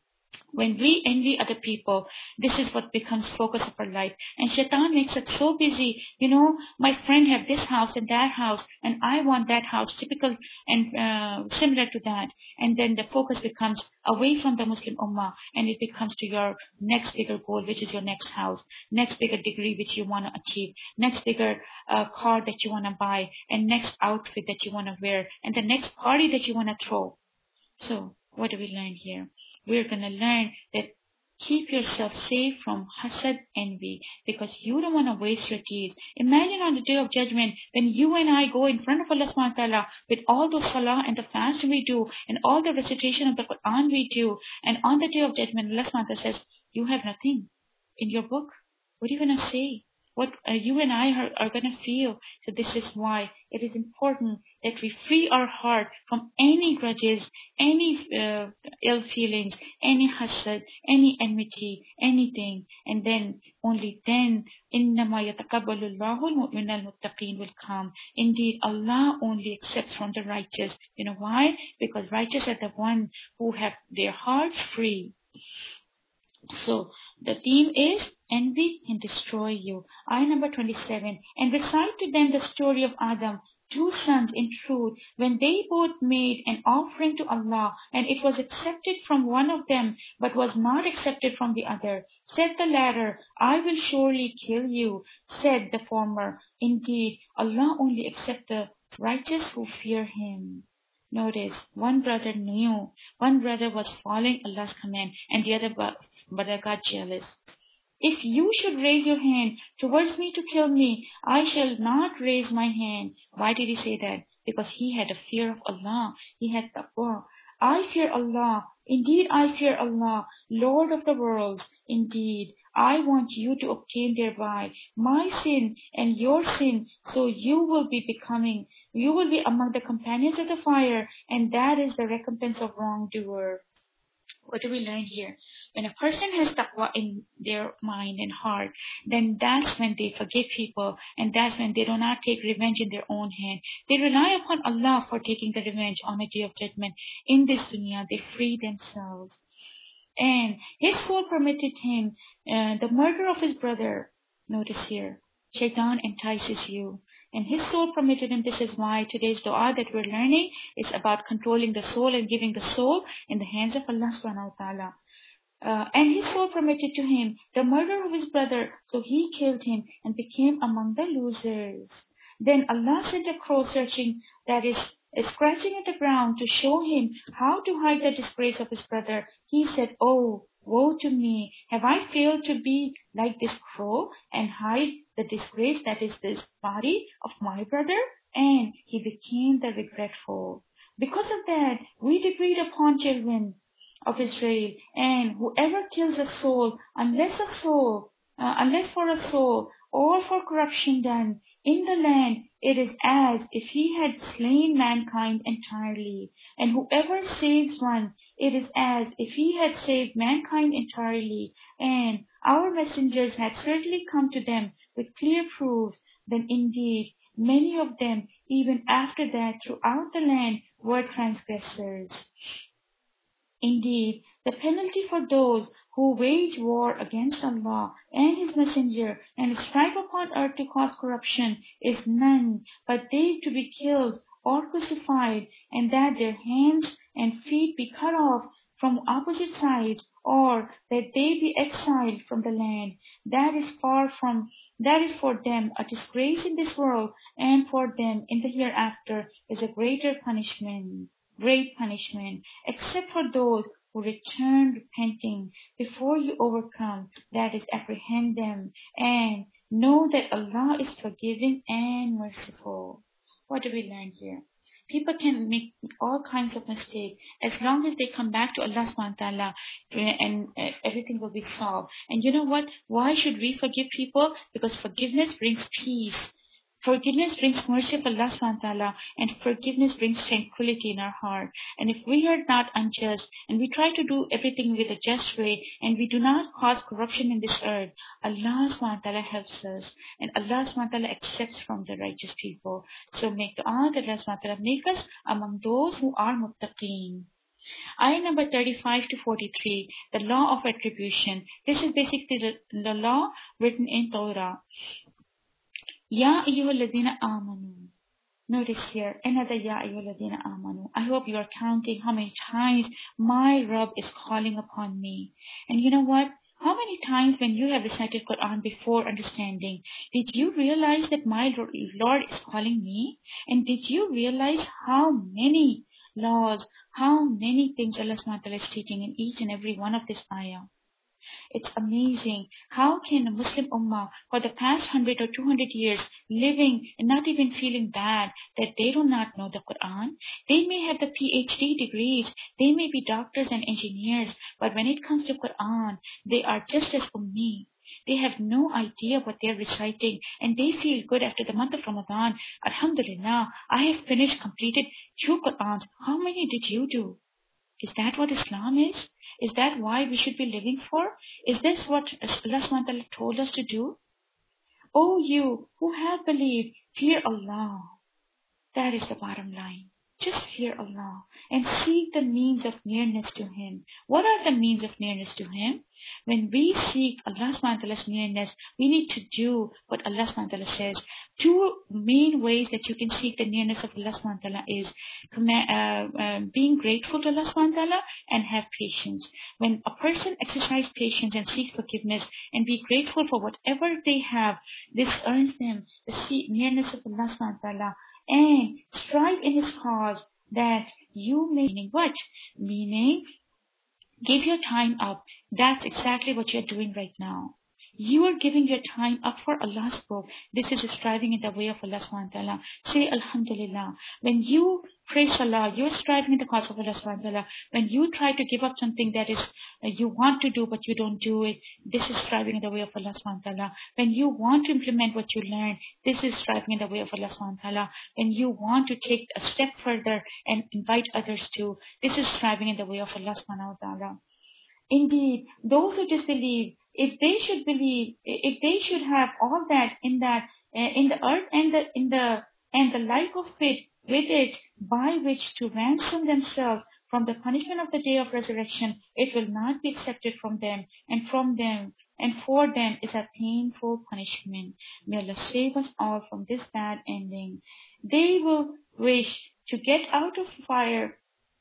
when we envy other people, this is what becomes focus of our life. And shaitan makes us so busy. You know, my friend have this house and that house, and I want that house, typical and uh, similar to that. And then the focus becomes away from the Muslim Ummah, and it becomes to your next bigger goal, which is your next house, next bigger degree which you want to achieve, next bigger uh, car that you want to buy, and next outfit that you want to wear, and the next party that you want to throw. So, what do we learn here? We're going to learn that keep yourself safe from hasad, envy, because you don't want to waste your deeds. Imagine on the day of judgment, when you and I go in front of Allah subhanahu wa ta'ala with all the salah and the fast we do, and all the recitation of the Quran we do, and on the day of judgment, Allah subhanahu wa ta'ala says, you have nothing in your book. What are you going to say? What uh, you and I are, are going to feel. So this is why it is important that we free our heart from any grudges, any uh, ill feelings, any hasad, any enmity, anything. And then, only then, إِنَّمَا يَتَقَبَّلُ اللَّهُ الْمُؤْمِنَ الْمُتَّقِينَ will come. Indeed, Allah only accepts from the righteous. You know why? Because righteous are the ones who have their hearts free. So, the theme is, envy can destroy you. Ayah number twenty-seven. And recite to them the story of Adam, two sons in truth, when they both made an offering to Allah, and it was accepted from one of them, but was not accepted from the other. Said the latter, I will surely kill you. Said the former, indeed, Allah only accepts the righteous who fear Him. Notice, one brother knew, one brother was following Allah's command, and the other brother got jealous. if you should raise your hand towards me to kill me, I shall not raise my hand. Why did he say that? Because he had a fear of Allah. He had taqwa. I fear Allah. Indeed, I fear Allah, Lord of the worlds. Indeed, I want you to obtain thereby my sin and your sin, so you will be becoming, you will be among the companions of the fire, and that is the recompense of wrongdoer. What do we learn here? When a person has taqwa in their mind and heart, then that's when they forgive people, and that's when they do not take revenge in their own hand. They rely upon Allah for taking the revenge on the day of judgment. In this dunya, they free themselves. And his soul permitted him uh, the murder of his brother. Notice here, Shaitan entices you. And his soul permitted him. This is why today's dua that we're learning is about controlling the soul and giving the soul in the hands of Allah subhanahu wa ta'ala. Uh, and his soul permitted to him the murder of his brother, so he killed him and became among the losers. Then Allah sent a crow searching, that is, scratching at the ground to show him how to hide the disgrace of his brother. He said, "Oh, woe to me! Have I failed to be like this crow and hide the disgrace that is this body of my brother?" And he became the regretful. Because of that, we decreed upon children of Israel, and whoever kills a soul, unless a soul, uh, unless for a soul or for corruption done in the land, it is as if he had slain mankind entirely. And whoever saves one, it is as if he had saved mankind entirely. And our messengers had certainly come to them with clear proofs. Then indeed, many of them, even after that, throughout the land, were transgressors. Indeed, the penalty for those who wage war against Allah and His Messenger and strive upon earth to cause corruption is none but they to be killed or crucified, and that their hands and feet be cut off from opposite sides, or that they be exiled from the land. That is far from that is for them a disgrace in this world, and for them in the hereafter is a greater punishment. Great punishment, except for those who return repenting before you overcome, that is, apprehend them, and know that Allah is forgiving and merciful. What do we learn here? People can make all kinds of mistakes as long as they come back to Allah subhanahu wa ta'ala, and uh, everything will be solved. And you know what? Why should we forgive people? Because forgiveness brings peace. Forgiveness brings mercy of Allah subhanahu wa ta'ala, and forgiveness brings tranquility in our heart. And if we are not unjust, and we try to do everything with a just way, and we do not cause corruption in this earth, Allah subhanahu wa ta'ala helps us, and Allah subhanahu wa ta'ala accepts from the righteous people. So make dua that Allah subhanahu wa ta'ala make us among those who are muttaqeen. Ayah number thirty-five to forty-three, the law of retribution. This is basically the, the law written in Torah. Ya ayyuhalladhina amanu. Notice here, another Ya ayyuhalladhina amanu. I hope you are counting how many times my Rabb is calling upon me. And you know what? How many times when you have recited Quran before understanding, did you realize that my Lord is calling me? And did you realize how many laws, how many things Allah subhanahu wa ta'ala is teaching in each and every one of this ayah? It's amazing. How can a Muslim ummah for the past hundred or two hundred years living and not even feeling bad that they do not know the Quran? They may have the P H D degrees, they may be doctors and engineers, but when it comes to Quran, they are just as ummi. They have no idea what they are reciting, and they feel good after the month of Ramadan. Alhamdulillah, I have finished, completed two Qurans. How many did you do? Is that what Islam is? Is that why we should be living for? Is this what Allah subhanahu wa ta'ala told us to do? O you who have believed, fear Allah. That is the bottom line. Just fear Allah and seek the means of nearness to Him. What are the means of nearness to Him? When we seek Allah subhanahu wa ta'ala's nearness, we need to do what Allah subhanahu wa ta'ala says. Two main ways that you can seek the nearness of Allah subhanahu wa ta'ala is uh, uh, being grateful to Allah subhanahu wa ta'ala and have patience. When a person exercises patience and seeks forgiveness and be grateful for whatever they have, this earns them the nearness of Allah subhanahu wa ta'ala. And strive in His cause that you may, meaning what? Meaning, give your time up. That's exactly what you're doing right now. You are giving your time up for Allah's book. This is striving in the way of Allah subhanahu wa ta'ala. Say Alhamdulillah. When you praise Allah, you're striving in the cause of Allah subhanahu wa ta'ala. When you try to give up something that is uh, you want to do but you don't do it, this is striving in the way of Allah subhanahu wa ta'ala. When you want to implement what you learn, this is striving in the way of Allah subhanahu wa ta'ala. When you want to take a step further and invite others to, this is striving in the way of Allah subhanahu wa ta'ala. Indeed, those who disbelieve, if they should believe, if they should have all that in that uh, in the earth and the in the and the like of it with it, by which to ransom themselves from the punishment of the day of resurrection, it will not be accepted from them, and from them and for them is a painful punishment. May Allah save us all from this bad ending. They will wish to get out of fire,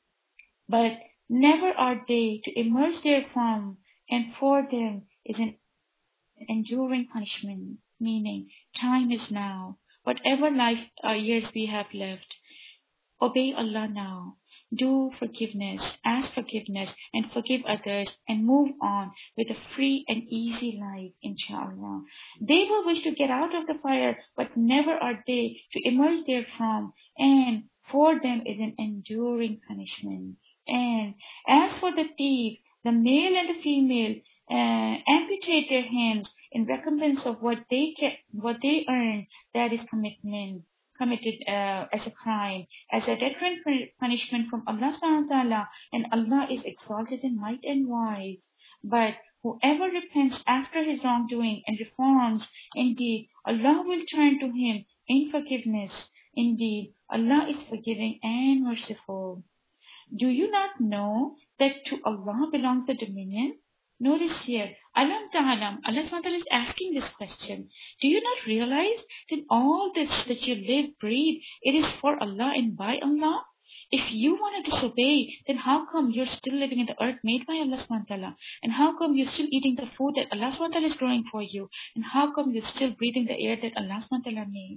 but never are they to emerge therefrom, and for them is an enduring punishment, meaning time is now. Whatever life uh, years we have left, obey Allah now. Do forgiveness, ask forgiveness, and forgive others, and move on with a free and easy life, inshallah. They will wish to get out of the fire, but never are they to emerge therefrom, and for them is an enduring punishment. And as for the thief, the male and the female uh, amputate their hands in recompense of what they get, what they earn, that is commitment, committed uh, as a crime, as a deterrent punishment from Allah subhanahu wa ta'ala, and Allah is exalted in might and wise. But whoever repents after his wrongdoing and reforms, indeed, Allah will turn to him in forgiveness. Indeed, Allah is forgiving and merciful. Do you not know that to Allah belongs the dominion? Notice here, Alam Ta'alam, Allah subhanahu wa ta'ala is asking this question. Do you not realize that all this that you live, breathe, it is for Allah and by Allah? If you want to disobey, then how come you're still living in the earth made by Allah subhanahu wa ta'ala? And how come you're still eating the food that Allah subhanahu wa ta'ala is growing for you? And how come you're still breathing the air that Allah subhanahu wa ta'ala made?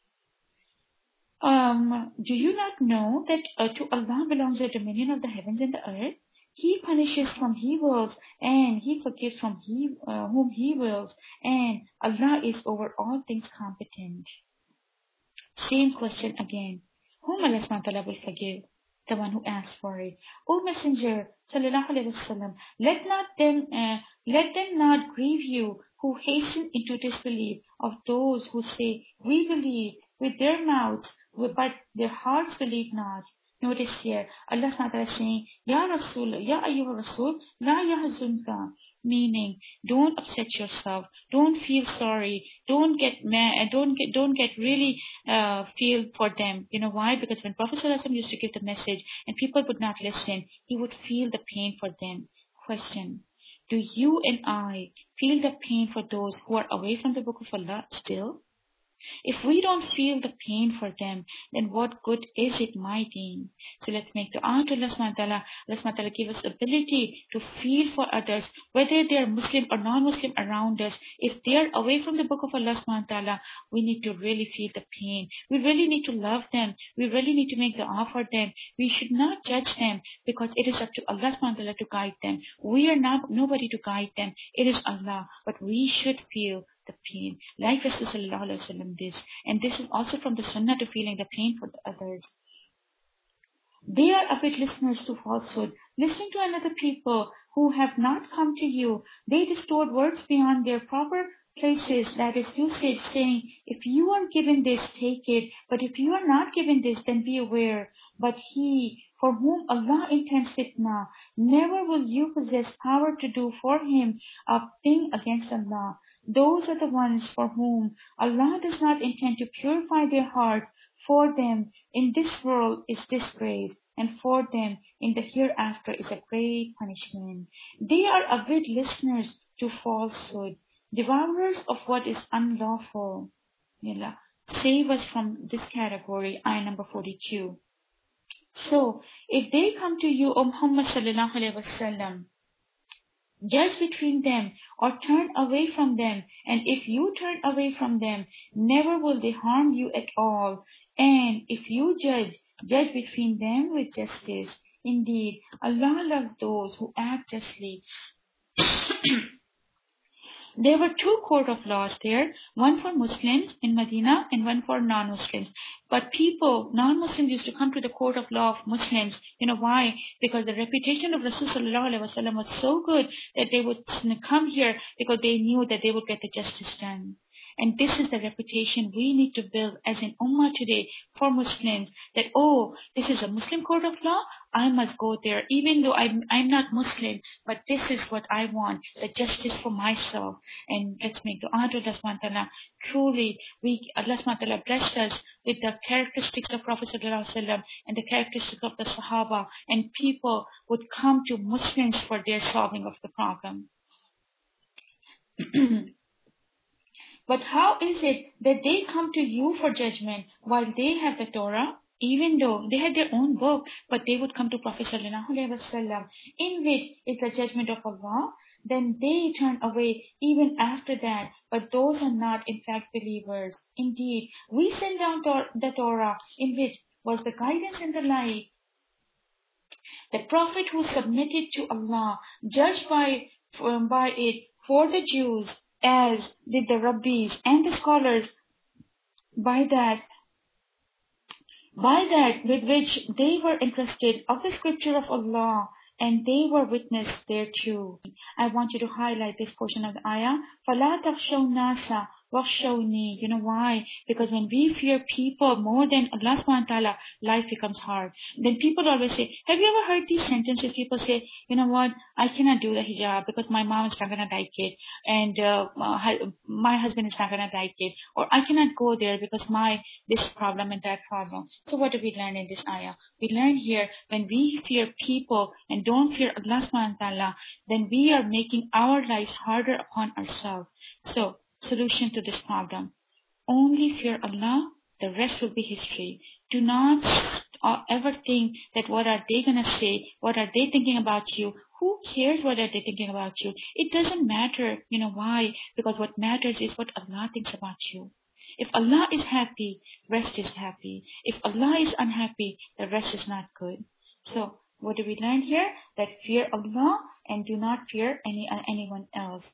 Um, do you not know that uh, to Allah belongs the dominion of the heavens and the earth? He punishes from He wills, and He forgives from he, uh, whom He wills, and Allah is over all things competent. Same question again. Whom Allah subhanahu wa ta'ala will forgive? The one who asks for it. O Messenger, sallallahu alaihi wasallam, let not them, uh, let them not grieve you who hasten into disbelief of those who say, we believe with their mouths, but their hearts believe not. Notice here, Allah subhanahu wa ta'ala is saying, Ya Rasul, Ya Ayyuha Rasul, La Yahzunka, meaning, don't upset yourself, don't feel sorry, don't get mad, don't get, don't get really uh, feel for them. You know why? Because when Prophet sallallahu alaihi wasallam used to give the message and people would not listen, he would feel the pain for them. Question: do you and I feel the pain for those who are away from the Book of Allah still? If we don't feel the pain for them, then what good is it, my deen? So let's make dua to Allah subhanahu wa ta'ala. Allah subhanahu wa ta'ala give us ability to feel for others, whether they are Muslim or non-Muslim around us. If they are away from the book of Allah subhanahu wa ta'ala, we need to really feel the pain. We really need to love them. We really need to make dua for them. We should not judge them, because it is up to Allah subhanahu wa ta'ala to guide them. We are not nobody to guide them. It is Allah. But we should feel the pain, like Rasul sallallahu alaihi wasallam did. And this is also from the sunnah to feeling the pain for the others. They are avid listeners to falsehood, listening to another people who have not come to you. They distort words beyond their proper places, that is usage, saying, if you are given this, take it, but if you are not given this, then be aware. But he for whom Allah intends fitna, never will you possess power to do for him a thing against Allah. Those are the ones for whom Allah does not intend to purify their hearts. For them in this world is disgrace, and for them in the hereafter is a great punishment. They are avid listeners to falsehood, devourers of what is unlawful. Allah, save us from this category, ayah number forty-two. So, if they come to you, O Muhammad sallallahu alaihi wasallam, judge between them or turn away from them, and if you turn away from them, never will they harm you at all. And if you judge, judge between them with justice. Indeed, Allah loves those who act justly. There were two court of laws there, one for Muslims in Medina and one for non-Muslims. But people, non-Muslims used to come to the court of law of Muslims. You know why? Because the reputation of Rasulullah sallallahu alaihi wasallam was so good that they would come here because they knew that they would get the justice done. And this is the reputation we need to build as an ummah today for Muslims, that, oh, this is a Muslim court of law, I must go there, even though I'm, I'm not Muslim, but this is what I want, the justice for myself. And let's make dua to Allah subhanahu wa ta'ala. Truly, we, Allah subhanahu wa ta'ala blessed us with the characteristics of Prophet sallallahu alaihi wasallam and the characteristics of the Sahaba, and people would come to Muslims for their solving of the problem. But how is it that they come to you for judgment while they have the Torah, even though they had their own book, but they would come to Prophet sallallahu alaihi wasallam, in which is the judgment of Allah? Then they turn away even after that. But those are not in fact believers. Indeed, we send down the Torah, in which was the guidance and the light. The Prophet who submitted to Allah, judged by, um, by it for the Jews, as did the rabbis and the scholars, by that, by that with which they were interested of the scripture of Allah, and they were witness thereto. I want you to highlight this portion of the ayah. فَلَا تَخْشَوْا النَّاسَ وَخْشَوْنِي. You know why? Because when we fear people more than Allah subhanahu wa ta'ala, life becomes hard. Then people always say, have you ever heard these sentences? People say, you know what, I cannot do the hijab because my mom is not going to like it, and uh, my husband is not going to like it, or I cannot go there because my this problem and that problem. So what do we learn in this ayah? We learn here, when we fear people and don't fear Allah subhanahu wa ta'ala, then we are making our lives harder upon ourselves. So, solution to this problem: only fear Allah, the rest will be history. Do not uh, ever think that what are they going to say, what are they thinking about you, who cares what are they thinking about you. It doesn't matter. You know why? Because what matters is what Allah thinks about you. If Allah is happy, rest is happy. If Allah is unhappy, the rest is not good. So what do we learn here? That fear Allah and do not fear any uh, anyone else.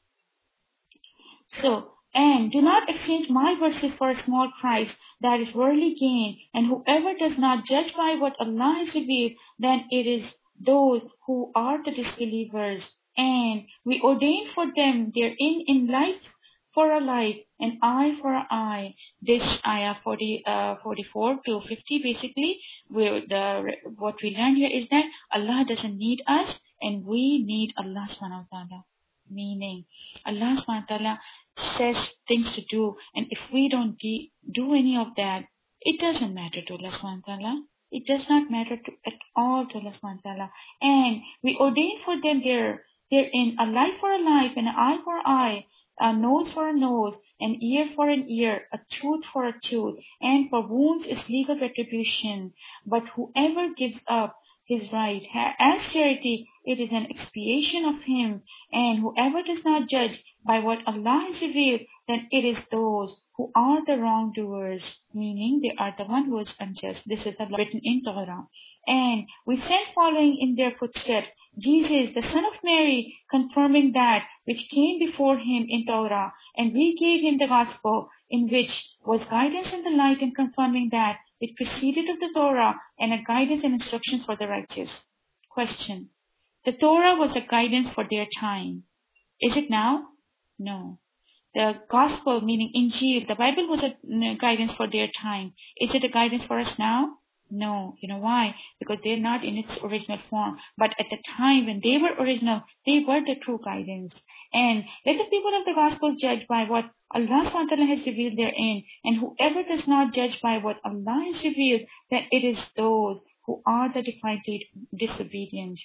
So, and do not exchange my verses for a small price, that is worldly gain. And whoever does not judge by what Allah has revealed, then it is those who are the disbelievers. And we ordain for them therein in life for a life, an eye for an eye. This ayah forty, uh, forty-four to fifty, basically, where the what we learn here is that Allah doesn't need us, and we need Allah subhanahu wa ta'ala. Meaning, Allah subhanahu wa ta'ala says things to do, and if we don't de- do any of that, it doesn't matter to Allah subhanahu wa ta'ala. It does not matter to, at all to Allah subhanahu wa ta'ala. And we ordain for them there, therein a life for a life, and an eye for an eye, a nose for a nose, an ear for an ear, a tooth for a tooth, and for wounds is legal retribution. But whoever gives up his right as charity, it is an expiation of him. And whoever does not judge by what Allah has revealed, then it is those who are the wrongdoers, meaning they are the one who is unjust. This is written in Torah. And we sent following in their footsteps Jesus, the son of Mary, confirming that which came before him in Torah, and we gave him the gospel, in which was guidance and the light, and confirming that which preceded of the Torah, and a guidance and instructions for the righteous. Question: the Torah was a guidance for their time. Is it now? No. The gospel, meaning Injil, the Bible, was a guidance for their time. Is it a guidance for us now? No. You know why? Because they're not in its original form. But at the time when they were original, they were the true guidance. And let the people of the gospel judge by what Allah subhanahu wa ta'ala has revealed therein. And whoever does not judge by what Allah has revealed, then it is those who are the defiantly disobedient.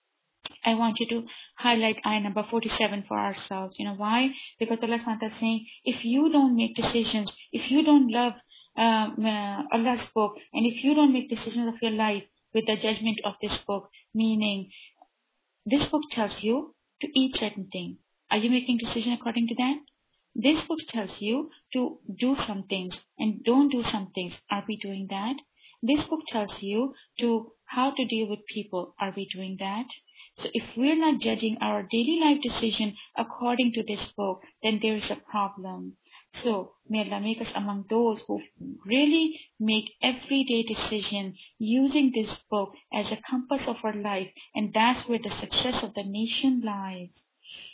I want you to highlight ayah number forty-seven for ourselves. You know why? Because Allah subhanahu wa ta'ala is saying, if you don't make decisions, if you don't love um, uh, Allah's book, and if you don't make decisions of your life with the judgment of this book, meaning this book tells you to eat certain thing. Are you making decision according to that? This book tells you to do some things and don't do some things. Are we doing that? This book tells you to how to deal with people. Are we doing that? So if we're not judging our daily life decision according to this book, then there is a problem. So may Allah make us among those who really make everyday decision using this book as a compass of our life, and that's where the success of the nation lies.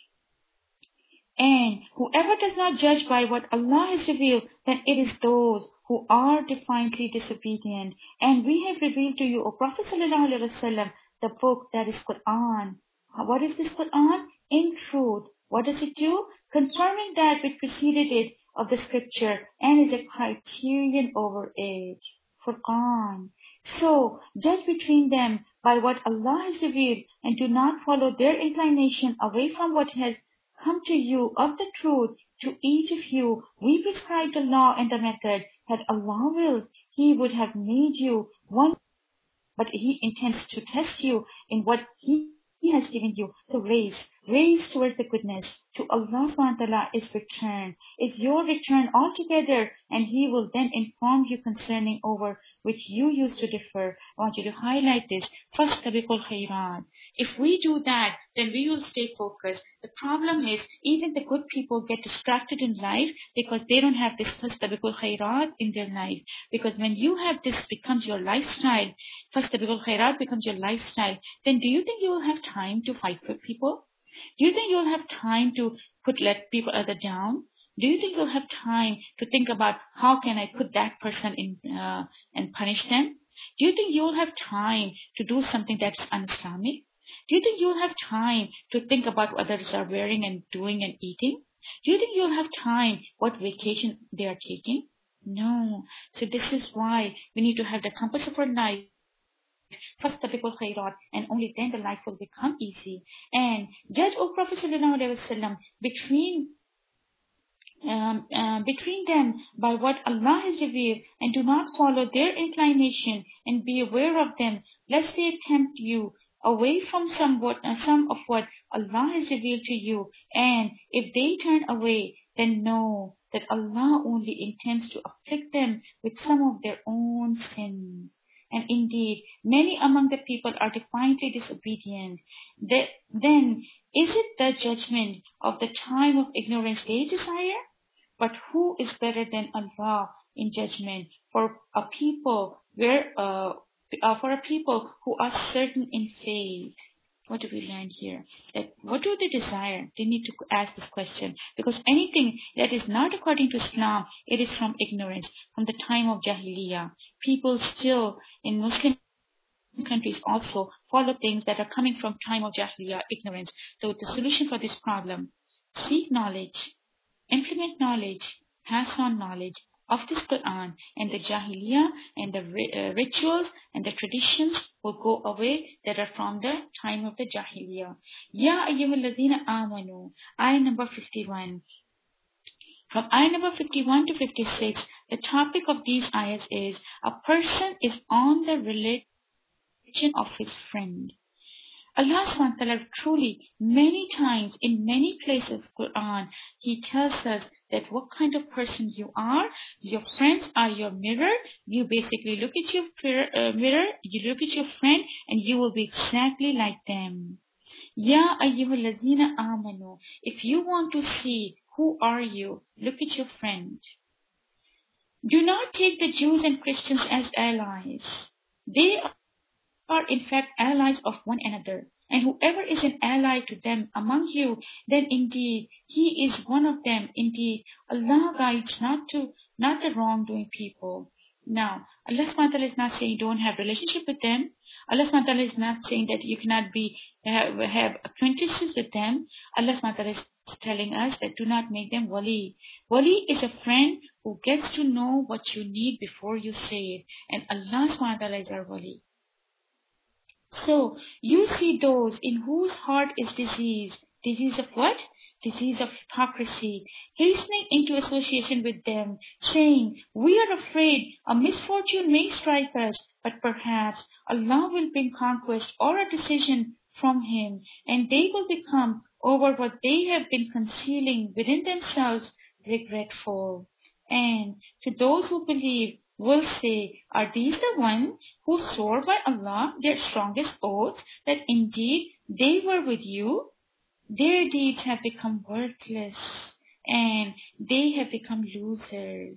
And whoever does not judge by what Allah has revealed, then it is those who are defiantly disobedient. And we have revealed to you, O Prophet Sallallahu Alaihi Wasallam, the book that is Quran. What is this Quran? In truth, what does it do? Confirming that which preceded it of the scripture and is a criterion over it. Furqan. So, judge between them by what Allah has revealed and do not follow their inclination away from what has come to you of the truth. To each of you, we prescribe the law and the method. Had Allah willed, He would have made you one, but He intends to test you in what He He has given you. So raise, raise towards the goodness. To Allah subhanahu wa ta'ala is return. It's your return altogether, and He will then inform you concerning over which you used to differ. I want you to highlight this. Fastabiqul khairat. If we do that, then we will stay focused. The problem is, even the good people get distracted in life because they don't have this fastabiqul khairat in their life. Because when you have this becomes your lifestyle, fastabiqul khairat becomes your lifestyle, then do you think you will have time to fight with people? Do you think you'll have time to put let people other down? Do you think you'll have time to think about how can I put that person in uh, and punish them? Do you think you'll have time to do something that's un-Islamic? Do you think you'll have time to think about what others are wearing and doing and eating? Do you think you'll have time what vacation they are taking? No. So this is why we need to have the compass of our life. Fastabiqul khairat, and only then the life will become easy. And judge, O Prophet Sallallahu Alaihi Wasallam, between um, uh, between them by what Allah has revealed, and do not follow their inclination, and be aware of them, lest they tempt you away from somewhat, uh, some of what Allah has revealed to you. And if they turn away, then know that Allah only intends to afflict them with some of their own sins. And indeed, many among the people are defiantly disobedient. They, then, is it the judgment of the time of ignorance they desire? But who is better than Allah in judgment for a people where, uh, uh, for a people who are certain in faith? What do we learn here? That what do they desire? They need to ask this question, because anything that is not according to Islam, it is from ignorance, from the time of Jahiliyyah. People still in Muslim countries also follow things that are coming from time of Jahiliyyah, ignorance. So the solution for this problem: seek knowledge, implement knowledge, pass on knowledge of this Quran, and the Jahiliyyah and the uh, rituals and the traditions will go away that are from the time of the Jahiliyyah. Ya ayyuhalladhina amanu, ayah number fifty-one. From ayah number fifty-one to fifty-six, the topic of these ayahs is a person is on the religion of his friend. Allah subhanahu wa ta'ala truly, many times, in many places of Quran, He tells us that what kind of person you are. Your friends are your mirror. You basically look at your uh, mirror, you look at your friend, and you will be exactly like them. Ya ayyuhalladhina amanu. If you want to see who are you, look at your friend. Do not take the Jews and Christians as allies. They are are in fact allies of one another, and whoever is an ally to them among you, then indeed he is one of them. Indeed, Allah guides not to not the wrongdoing people. Now, Allah subhanahu wa ta'ala is not saying don't have relationship with them. Allah subhanahu wa ta'ala is not saying that you cannot be have, have acquaintances with them. Allah subhanahu wa ta'ala is telling us that do not make them wali. Wali is a friend who gets to know what you need before you say it, and Allah subhanahu wa ta'ala is our wali. So, you see those in whose heart is disease. Disease of what? Disease of hypocrisy. Hastening into association with them, saying, we are afraid a misfortune may strike us, but perhaps Allah will bring conquest or a decision from Him, and they will become over what they have been concealing within themselves regretful. And to those who believe, will say, are these the ones who swore by Allah their strongest oath that indeed They were with you. Their deeds have become worthless and they have become losers.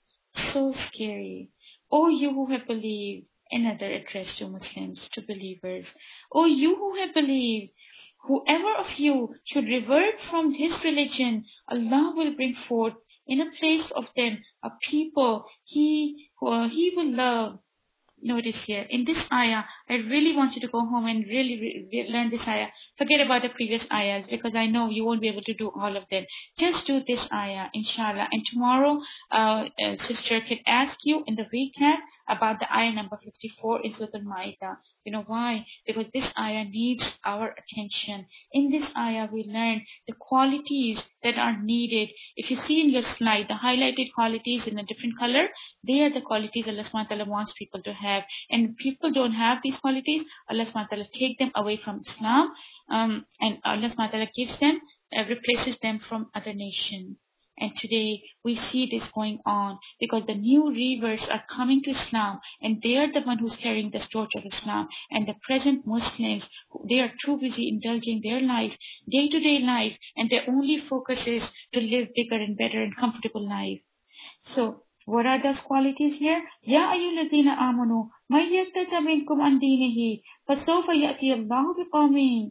So scary. O you who have believed, another address to Muslims, to believers. O you who have believed, whoever of you should revert from his religion, Allah will bring forth in a place of them a people he, who, he will love. Notice here, in this ayah, I really want you to go home and really re- re- learn this ayah. Forget about the previous ayahs because I know you won't be able to do all of them. Just do this ayah, inshallah. And tomorrow, uh, uh, sister can ask you in the recap about the ayah number fifty-four in Surah Al-Ma'idah. You know why? Because this ayah needs our attention. In this ayah, we learn the qualities that are needed. If you see in your slide, the highlighted qualities in a different color, they are the qualities Allah subhanahu wa ta'ala wants people to have. And people don't have these qualities, Allah subhanahu wa ta'ala take them away from Islam, um, and Allah subhanahu wa ta'ala gives them, uh, replaces them from other nations. And today we see this going on because the new reverts are coming to Islam and they are the one who's carrying the torch of Islam. And the present Muslims, they are too busy indulging their life, day-to-day life, and their only focus is to live bigger and better and comfortable life. So, what are those qualities here? Ya ayyuhalladhina amanu, may yartadda minkum an dinihi, fasawfa ya'ti Allahu biqawmin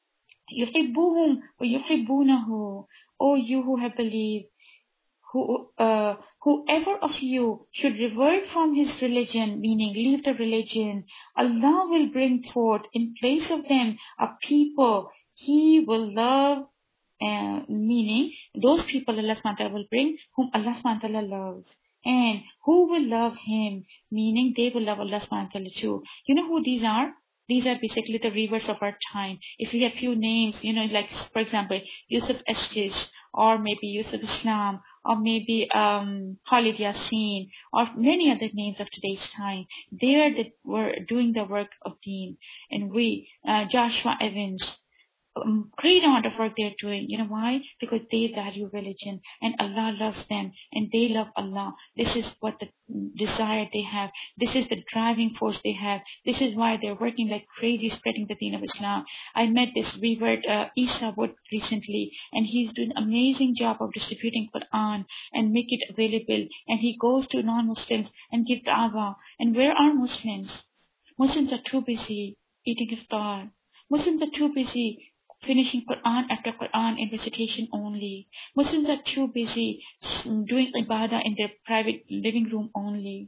yuhibbuhum wa yuhibbunahu. O you who have believed, who, uh, whoever of you should revert from his religion, meaning leave the religion, Allah will bring forth in place of them a people He will love, uh, meaning those people Allah subhanahu wa ta'ala will bring whom Allah subhanahu wa ta'ala loves. And who will love Him, meaning they will love Allah subhanahu wa ta'ala too. You know who these are? These are basically the reverse of our time. If we have few names, you know, like for example, Yusuf Estes, or maybe Yusuf Islam, or maybe um, Khalid Yassin, or many other names of today's time. They are the, were doing the work of Deen. And we, uh, Joshua Evans, Um, great amount of work they're doing. You know why? Because they value religion and Allah loves them and they love Allah. This is what the desire they have. This is the driving force they have. This is why they're working like crazy spreading the deen of Islam. I met this revert uh, Isa Wood recently and he's doing an amazing job of distributing Quran and make it available, and he goes to non-Muslims and gives da'wah. And where are Muslims? Muslims are too busy eating iftar. Muslims are too busy finishing Quran after Quran in recitation only. Muslims are too busy doing ibadah in their private living room only.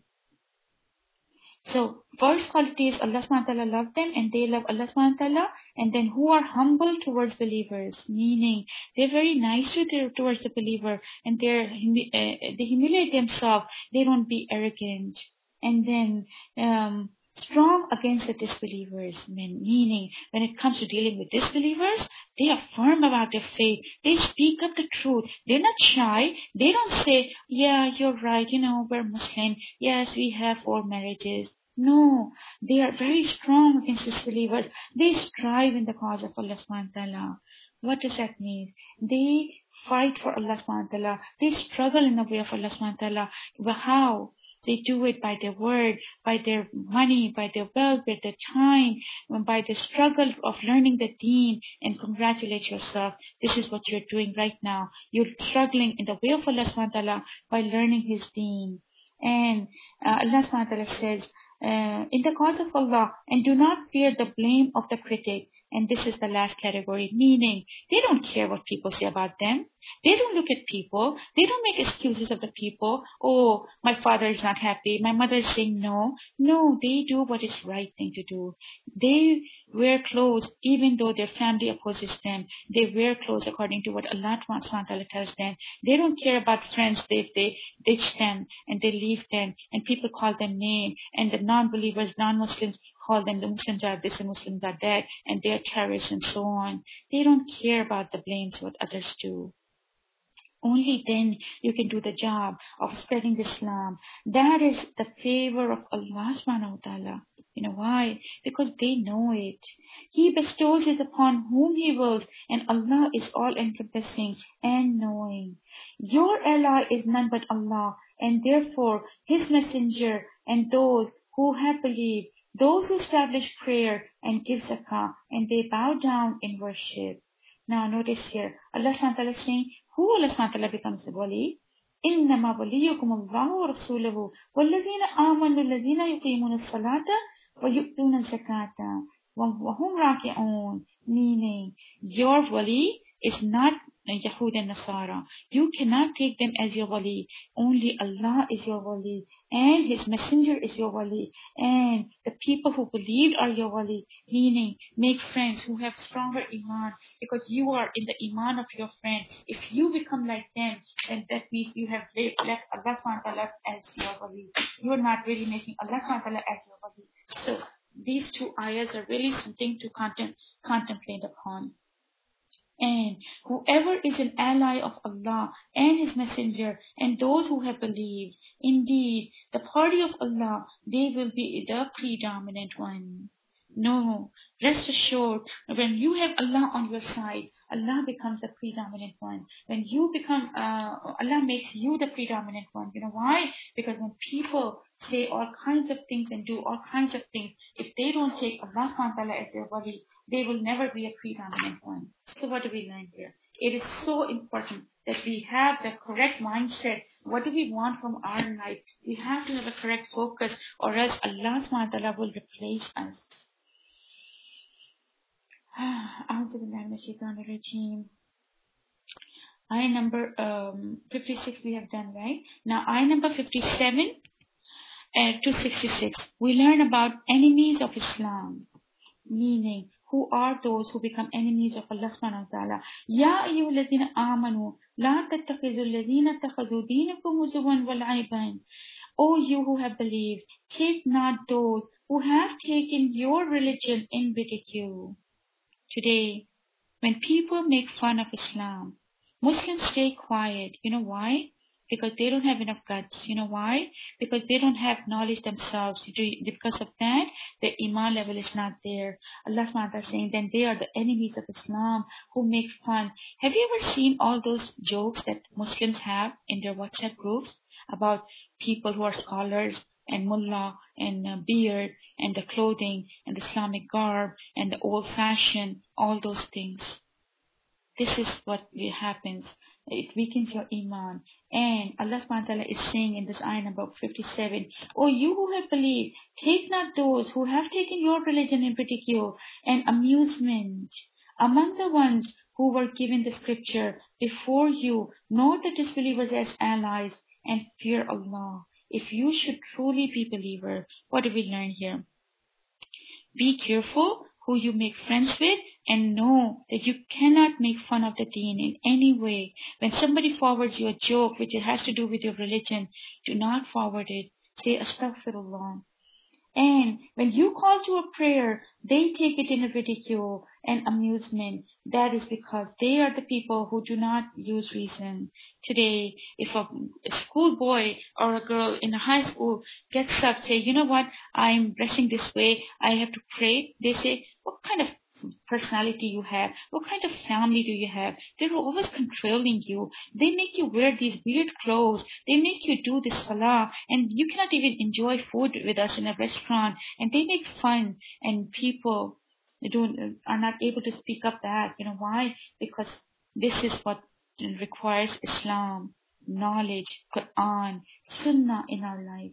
So, first quality is Allah subhanahu wa ta'ala love them and they love Allah subhanahu wa ta'ala, and then who are humble towards believers, meaning they're very nice to their, towards the believer and they're, uh, they humiliate themselves, they don't be arrogant. And then, um, strong against the disbelievers, meaning when it comes to dealing with disbelievers, they are firm about their faith. They speak up the truth. They're not shy. They don't say, yeah, you're right, you know, we're Muslim. Yes, we have four marriages. No, they are very strong against disbelievers. They strive in the cause of Allah subhanahu wa ta'ala. What does that mean? They fight for Allah subhanahu wa ta'ala. They struggle in the way of Allah subhanahu wa ta'ala. But how? They do it by their word, by their money, by their wealth, by their time, by the struggle of learning the deen, and congratulate yourself. This is what you're doing right now. You're struggling in the way of Allah subhanahu wa ta'ala by learning His deen. And uh, Allah subhanahu wa ta'ala says, uh, in the cause of Allah, and do not fear the blame of the critic. And this is the last category, meaning they don't care what people say about them. They don't look at people. They don't make excuses of the people. Oh, my father is not happy. My mother is saying no. No, they do what is right thing to do. They wear clothes even though their family opposes them. They wear clothes according to what Allah subhanahu wa ta'ala tells them. They don't care about friends. They, they ditch them and they leave them and people call them name, and the non-believers, non-Muslims call them the Muslims are this and Muslims are that and they are terrorists and so on. They don't care about the blames what others do. Only then you can do the job of spreading Islam. That is the favor of Allah subhanahu wa ta'ala. You know why? Because they know it. He bestows it upon whom He wills, and Allah is all encompassing and knowing. Your ally is none but Allah, and therefore His messenger and those who have believed those who establish prayer and give zakah, and they bow down in worship. Now notice here, Allah subhanahu wa ta'ala is saying, who Allah subhanahu wa ta'ala becomes the wali? إِنَّمَا وَلِيُّكُمُ اللَّهُ وَرَسُولُهُ وَالَّذِينَ آمَنُوا الَّذِينَ يُقِيمُونَ الصَّلَاةَ وَيُؤْتُونَ الزَّكَاةَ وَهُمْ رَاكِعُونَ. Meaning, your wali is not Yahud and Nasara. You cannot take them as your wali. Only Allah is your wali, and His Messenger is your wali, and the people who believed are your wali. Meaning, make friends who have stronger iman, because you are in the iman of your friend. If you become like them, then that means you have left Allah subhanahu wa ta'ala as your wali. You are not really making Allah subhanahu wa ta'ala as your wali. So these two ayahs are really something to contem- contemplate upon. And whoever is an ally of Allah and His Messenger and those who have believed, indeed, the party of Allah, they will be the predominant one. No, rest assured, when you have Allah on your side, Allah becomes the predominant one. When you become, uh, Allah makes you the predominant one. You know why? Because when people say all kinds of things and do all kinds of things, if they don't take Allah subhanahu wa ta'ala as their wali, they will never be a predominant one. So what do we learn here? It is so important that we have the correct mindset. What do we want from our life? We have to have a correct focus, or else Allah subhanahu wa ta'ala will replace us. Ayah number um, fifty-six we have done, right? Now ayah number fifty-seven uh, to sixty-six. We learn about enemies of Islam. Meaning, who are those who become enemies of Allah subhanahu wa ta'ala? Ya ayyuhalladhina amanu la tattakhidhu alladhina takhadhu dinakum huzuwan wa la'iban. O you who have believed, take not those who have taken your religion in ridicule. Today, when people make fun of Islam, Muslims stay quiet. You know why? Because they don't have enough guts. You know why? Because they don't have knowledge themselves. Because of that, their iman level is not there. Allah subhanahu wa ta'ala is saying, then they are the enemies of Islam who make fun. Have you ever seen all those jokes that Muslims have in their WhatsApp groups about people who are scholars and mullah and uh, beard and the clothing and the Islamic garb and the old fashion, all those things? This is what happens. It weakens your iman. And Allah subhanahu wa ta'ala is saying in this ayah number fifty-seven, O you who have believed, take not those who have taken your religion in ridicule and amusement among the ones who were given the scripture before you, nor the disbelievers as allies, and fear Allah. If you should truly be believer, what do we learn here? Be careful who you make friends with, and know that you cannot make fun of the deen in any way. When somebody forwards you a joke which has to do with your religion, do not forward it. Say astaghfirullah. And when you call to a prayer, they take it in a ridicule and amusement. That is because they are the people who do not use reason. Today, if a, a schoolboy or a girl in a high school gets up, say, you know what, I'm dressing this way, I have to pray. They say, what kind of personality you have? What kind of family do you have? They're always controlling you. They make you wear these weird clothes. They make you do this salah, and you cannot even enjoy food with us in a restaurant. And they make fun, and people don't are not able to speak up back. You know why? Because this is what requires Islam, knowledge, Quran, Sunnah in our life.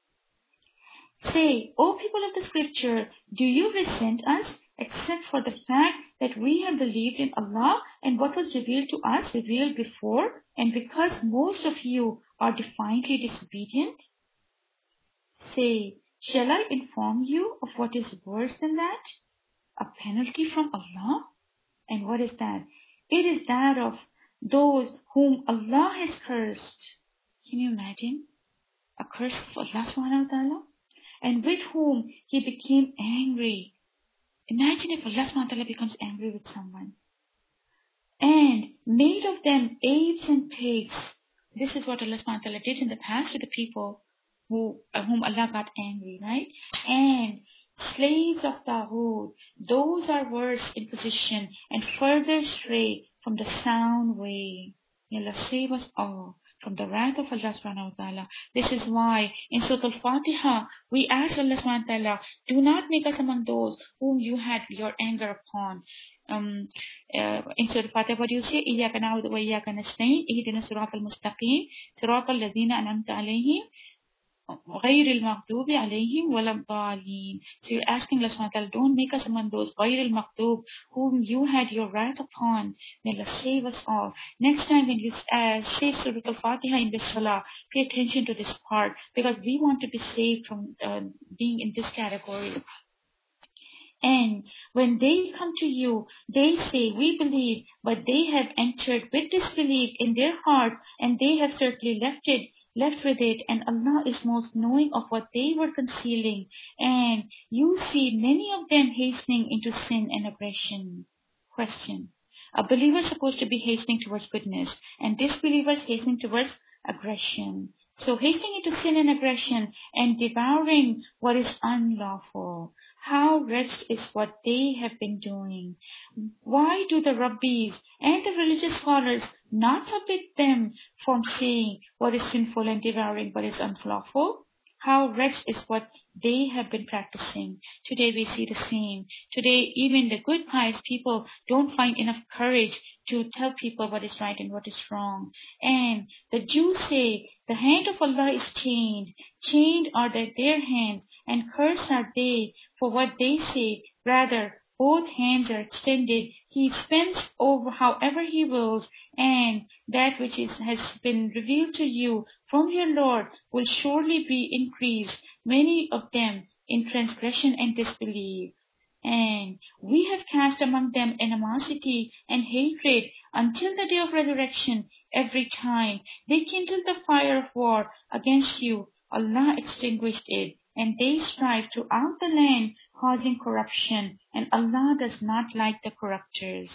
Say, O people of the scripture, do you resent us except for the fact that we have believed in Allah and what was revealed to us revealed before, and because most of you are defiantly disobedient? Say, shall I inform you of what is worse than that? A penalty from Allah? And what is that? It is that of those whom Allah has cursed. Can you imagine? A curse of Allah subhanahu wa ta'ala? And with whom He became angry. Imagine if Allah subhanahu wa ta'ala becomes angry with someone. And made of them apes and pigs. This is what Allah subhanahu wa ta'ala did in the past to the people who, uh, whom Allah got angry, right? And slaves of Taghut, those are worse in position and further stray from the sound way. May Allah save us all from the wrath of Allah subhanahu wa ta'ala. This is why in Surah Al-Fatiha, we ask Allah subhanahu wa ta'ala, do not make us among those whom you had your anger upon. Um, uh, in Surah Al-Fatiha, what do you say? إِيَّاكَ نَعْبُدُ وَإِيَّاكَ نَسْتَعِينُ اهْدِنَا الصِّرَاطَ الْمُسْتَقِيمَ صِرَاطَ الَّذِينَ أَنْعَمْتَ عَلَيْهِمْ غَيْرِ الْمَغْضُوبِ عَلَيْهِمْ وَلَا الضَّالِّينَ. So you're asking Allah subhanahu wa ta'ala, don't make us among those غَيْرِ الْمَغْضُوبِ whom you had your wrath upon. May Allah save us all. Next time when you uh, say Surah Al-Fatiha in the Salah, pay attention to this part, because we want to be saved from uh, being in this category. And when they come to you, they say, we believe, but they have entered with disbelief in their heart, and they have certainly left it, left with it, and Allah is most knowing of what they were concealing. And you see many of them hastening into sin and aggression. Question. A believer is supposed to be hastening towards goodness, and disbelievers hastening towards aggression. So hastening into sin and aggression and devouring what is unlawful. How wretched is what they have been doing. Why do the rabbis and the religious scholars not forbid them from saying what is sinful and devouring what is unlawful? How wretched is what they have been practicing. Today we see the same. Today even the good pious people don't find enough courage to tell people what is right and what is wrong. And the Jews say, the hand of Allah is chained. Chained are their, their hands, and cursed are they for what they say. Rather, both hands are extended. He spends over however he wills, and that which is, has been revealed to you from your Lord will surely be increased, many of them in transgression and disbelief. And we have cast among them animosity and hatred until the day of resurrection. Every time they kindled the fire of war against you, Allah extinguished it, and they strive throughout the land, causing corruption, and Allah does not like the corruptors.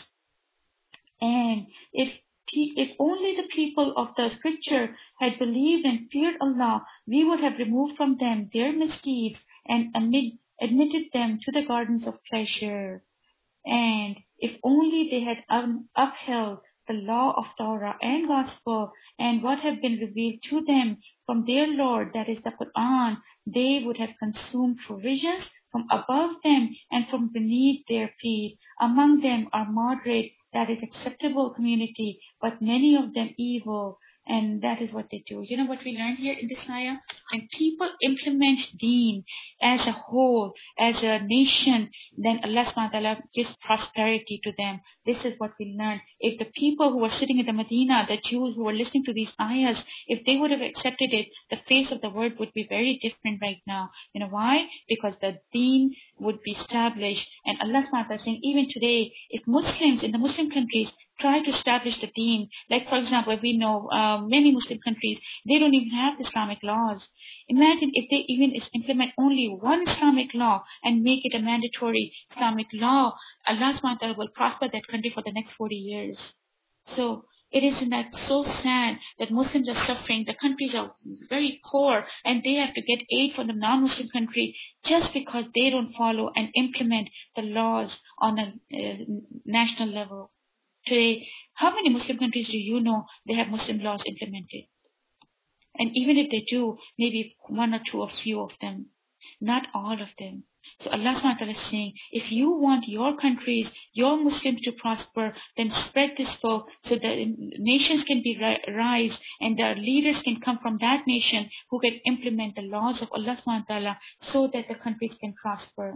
And if If only the people of the scripture had believed and feared Allah, we would have removed from them their misdeeds and admit, admitted them to the gardens of pleasure. And if only they had un- upheld the law of Torah and Gospel and what have been revealed to them from their Lord, that is the Quran, they would have consumed provisions from above them and from beneath their feet. Among them are moderate, that is acceptable community, but many of them evil, and that is what they do. You know what we learned here in this ayah? When people implement deen as a whole, as a nation, then Allah subhanahu wa ta'ala gives prosperity to them. This is what we learned. If the people who were sitting in the Medina, the Jews who were listening to these ayahs, if they would have accepted it, the face of the world would be very different right now. You know why? Because the deen would be established. And Allah subhanahu wa ta'ala is saying, even today, if Muslims in the Muslim countries try to establish the deen, like for example, we know uh, many Muslim countries, they don't even have Islamic laws. Imagine if they even implement only one Islamic law and make it a mandatory Islamic law, Allah subhanahu wa ta'ala will prosper that country for the next forty years. So it is that so sad that Muslims are suffering. The countries are very poor and they have to get aid from the non-Muslim country just because they don't follow and implement the laws on a uh, national level. Today, how many Muslim countries do you know they have Muslim laws implemented? And even if they do, maybe one or two or few of them, not all of them. So Allah subhanahu wa ta'ala is saying, if you want your countries, your Muslims to prosper, then spread this book so that nations can be ri- rise and the leaders can come from that nation who can implement the laws of Allah subhanahu wa ta'ala so that the countries can prosper.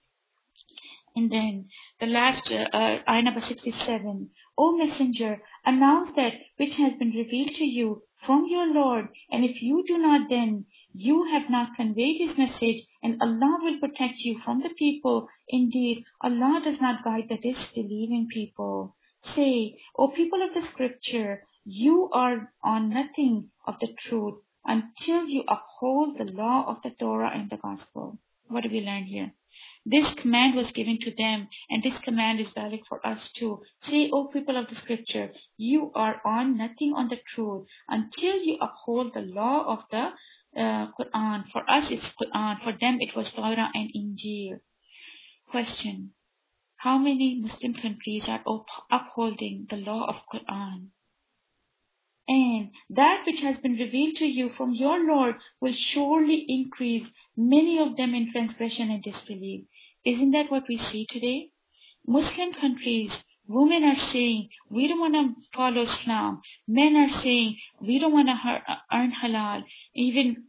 And then the last uh, uh, ayah number sixty-seven. O Messenger, announce that which has been revealed to you from your Lord, and if you do not, then you have not conveyed His message, and Allah will protect you from the people. Indeed, Allah does not guide the disbelieving people. Say, O people of the scripture, you are on nothing of the truth until you uphold the law of the Torah and the Gospel. What do we learn here? This command was given to them, and this command is valid for us too. Say, O people of the scripture, you are on nothing on the truth until you uphold the law of the uh, Quran. For us it's Quran, for them it was Torah and Injil. Question. How many Muslim countries are up- upholding the law of Quran? And that which has been revealed to you from your Lord will surely increase many of them in transgression and disbelief. Isn't that what we see today? Muslim countries, women are saying, we don't want to follow Islam. Men are saying, we don't want to earn halal. Even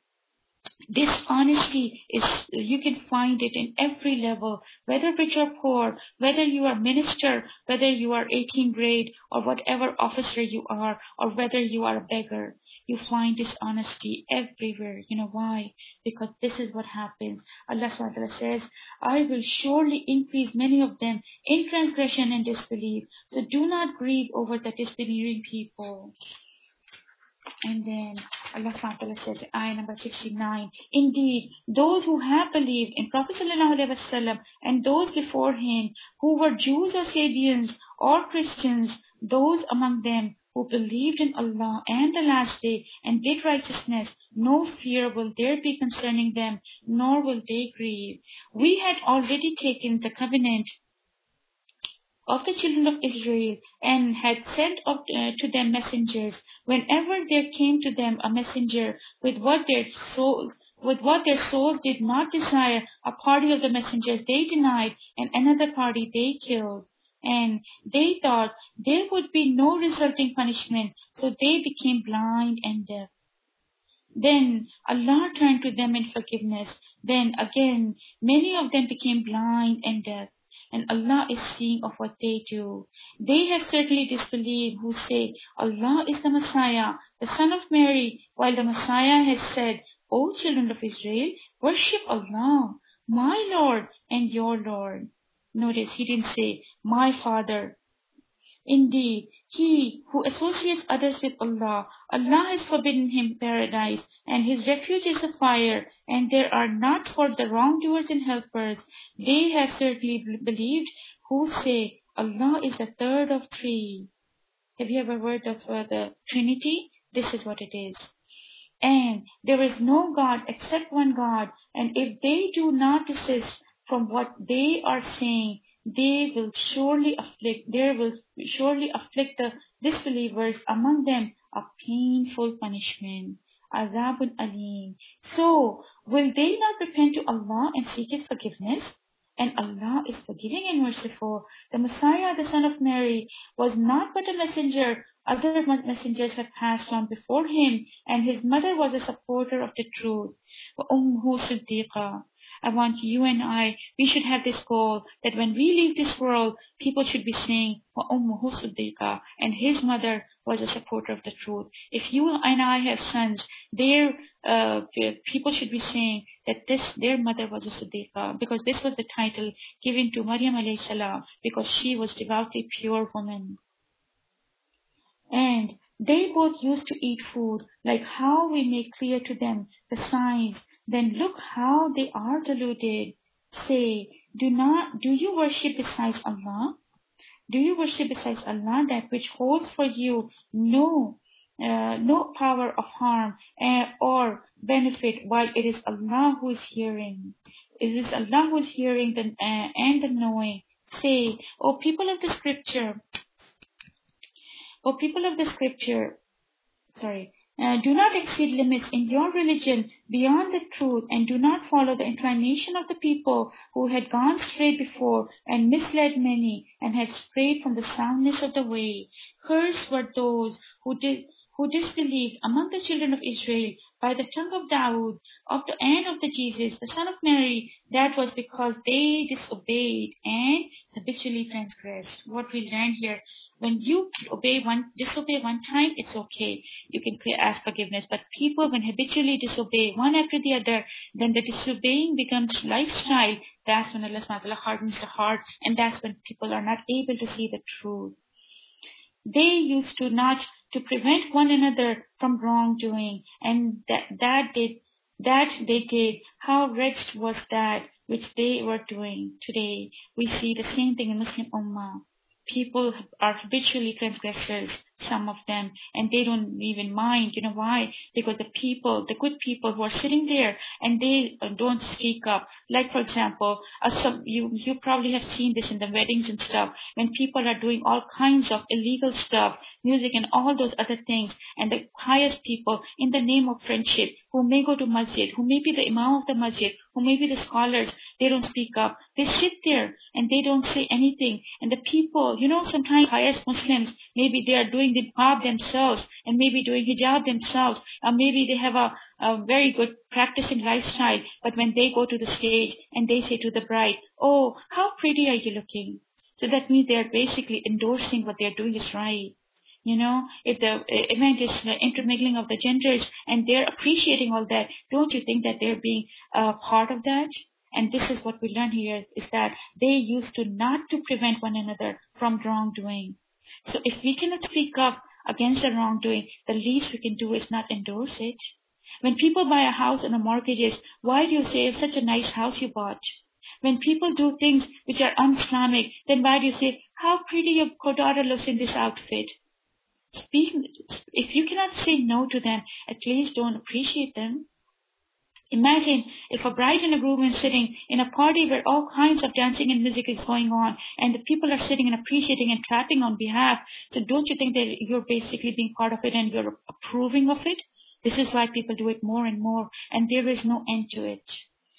dishonesty is, you can find it in every level, whether rich or poor, whether you are minister, whether you are eighteenth grade, or whatever officer you are, or whether you are a beggar. You find dishonesty everywhere. You know why? Because this is what happens. Allah subhanahu wa ta'ala says, I will surely increase many of them in transgression and disbelief. So do not grieve over the disbelieving people. And then Allah subhanahu wa ta'ala says, ayah number sixty-nine, indeed, those who have believed in Prophet sallallahu alaihi wasallam and those before him who were Jews or Sabians or Christians, those among them who believed in Allah and the last day and did righteousness, no fear will there be concerning them, nor will they grieve. We had already taken the covenant of the children of Israel and had sent up, uh, to them messengers. Whenever there came to them a messenger with what their souls with what their souls did not desire, a party of the messengers they denied, and another party they killed. And they thought there would be no resulting punishment, so they became blind and deaf. Then Allah turned to them in forgiveness. Then again, many of them became blind and deaf. And Allah is seeing of what they do. They have certainly disbelieved who say, Allah is the Messiah, the son of Mary, while the Messiah has said, O children of Israel, worship Allah, my Lord and your Lord. Notice, he didn't say, my Father. Indeed, he who associates others with Allah, Allah has forbidden him paradise, and his refuge is the fire, and there are not for the wrongdoers and helpers. They have certainly believed who say, Allah is the third of three. Have you ever heard of uh, the Trinity? This is what it is. And there is no God except one God, and if they do not desist from what they are saying, they will surely afflict, there will surely afflict the disbelievers among them a painful punishment. Azabun Alim. So, will they not repent to Allah and seek His forgiveness? And Allah is forgiving and merciful. The Messiah, the son of Mary, was not but a messenger. Other messengers have passed on before him, and his mother was a supporter of the truth. وَأُمُّهُ صِدِّيقًا. I want you and I, we should have this goal that when we leave this world, people should be saying, وَأُمُّهُ صِدِّيقًا, and his mother was a supporter of the truth. If you and I have sons, their uh, people should be saying that this their mother was a Siddiqa, because this was the title given to Maryam alayhi salam, because she was devoutly pure woman. And they both used to eat food, like how we make clear to them the signs. Then look how they are deluded. Say, do not, do you worship besides Allah? Do you worship besides Allah that which holds for you no, uh, no power of harm uh, or benefit, while it is Allah who is hearing? It is Allah who is hearing the, uh, and the knowing. Say, O people of the scripture, O people of the scripture, sorry, uh, do not exceed limits in your religion beyond the truth, and do not follow the inclination of the people who had gone astray before and misled many and had strayed from the soundness of the way. Cursed were those who did who disbelieved among the children of Israel by the tongue of Dawood, of the and of the Jesus, the son of Mary. That was because they disobeyed and habitually transgressed. What we learned here, when you obey one, disobey one time, it's okay. You can ask forgiveness. But people, when habitually disobey one after the other, then the disobeying becomes lifestyle. That's when Allah subhanahu wa ta'ala hardens the heart, and that's when people are not able to see the truth. They used to not to prevent one another from wrongdoing, and that that did that they did. How wretched was that which they were doing. Today we see the same thing in Muslim Ummah. People are habitually transgressors. some of them, and they don't even mind. You know why? Because the people, the good people who are sitting there, and they uh, don't speak up. Like, for example, uh, some, you, you probably have seen this in the weddings and stuff, when people are doing all kinds of illegal stuff, music and all those other things, and the pious people, in the name of friendship, who may go to masjid, who may be the imam of the masjid, who may be the scholars, they don't speak up. They sit there and they don't say anything. And the people, you know, sometimes pious Muslims, maybe they are doing the hijab themselves, and maybe doing hijab themselves, or maybe they have a, a very good practicing lifestyle, but when they go to the stage and they say to the bride, oh, how pretty are you looking? So that means they are basically endorsing what they are doing is right. You know, if the event is the intermingling of the genders and they're appreciating all that, don't you think that they're being a part of that? And this is what we learn here, is that they used to not to prevent one another from wrongdoing. So if we cannot speak up against the wrongdoing, the least we can do is not endorse it. When people buy a house and a mortgages, why do you say such a nice house you bought? When people do things which are un-Islamic, then why do you say, how pretty your daughter looks in this outfit? Speak, if you cannot say no to them, at least don't appreciate them. Imagine if a bride and a groom are sitting in a party where all kinds of dancing and music is going on, and the people are sitting and appreciating and clapping on behalf. So don't you think that you're basically being part of it and you're approving of it? This is why people do it more and more, and there is no end to it.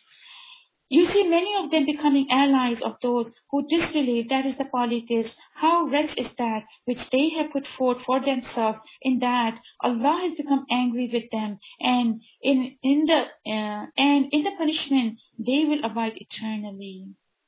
You see many of them becoming allies of those who disbelieve, that is the polytheists. How wretched is that which they have put forth for themselves, in that Allah has become angry with them, and in in the uh, and in the punishment they will abide eternally.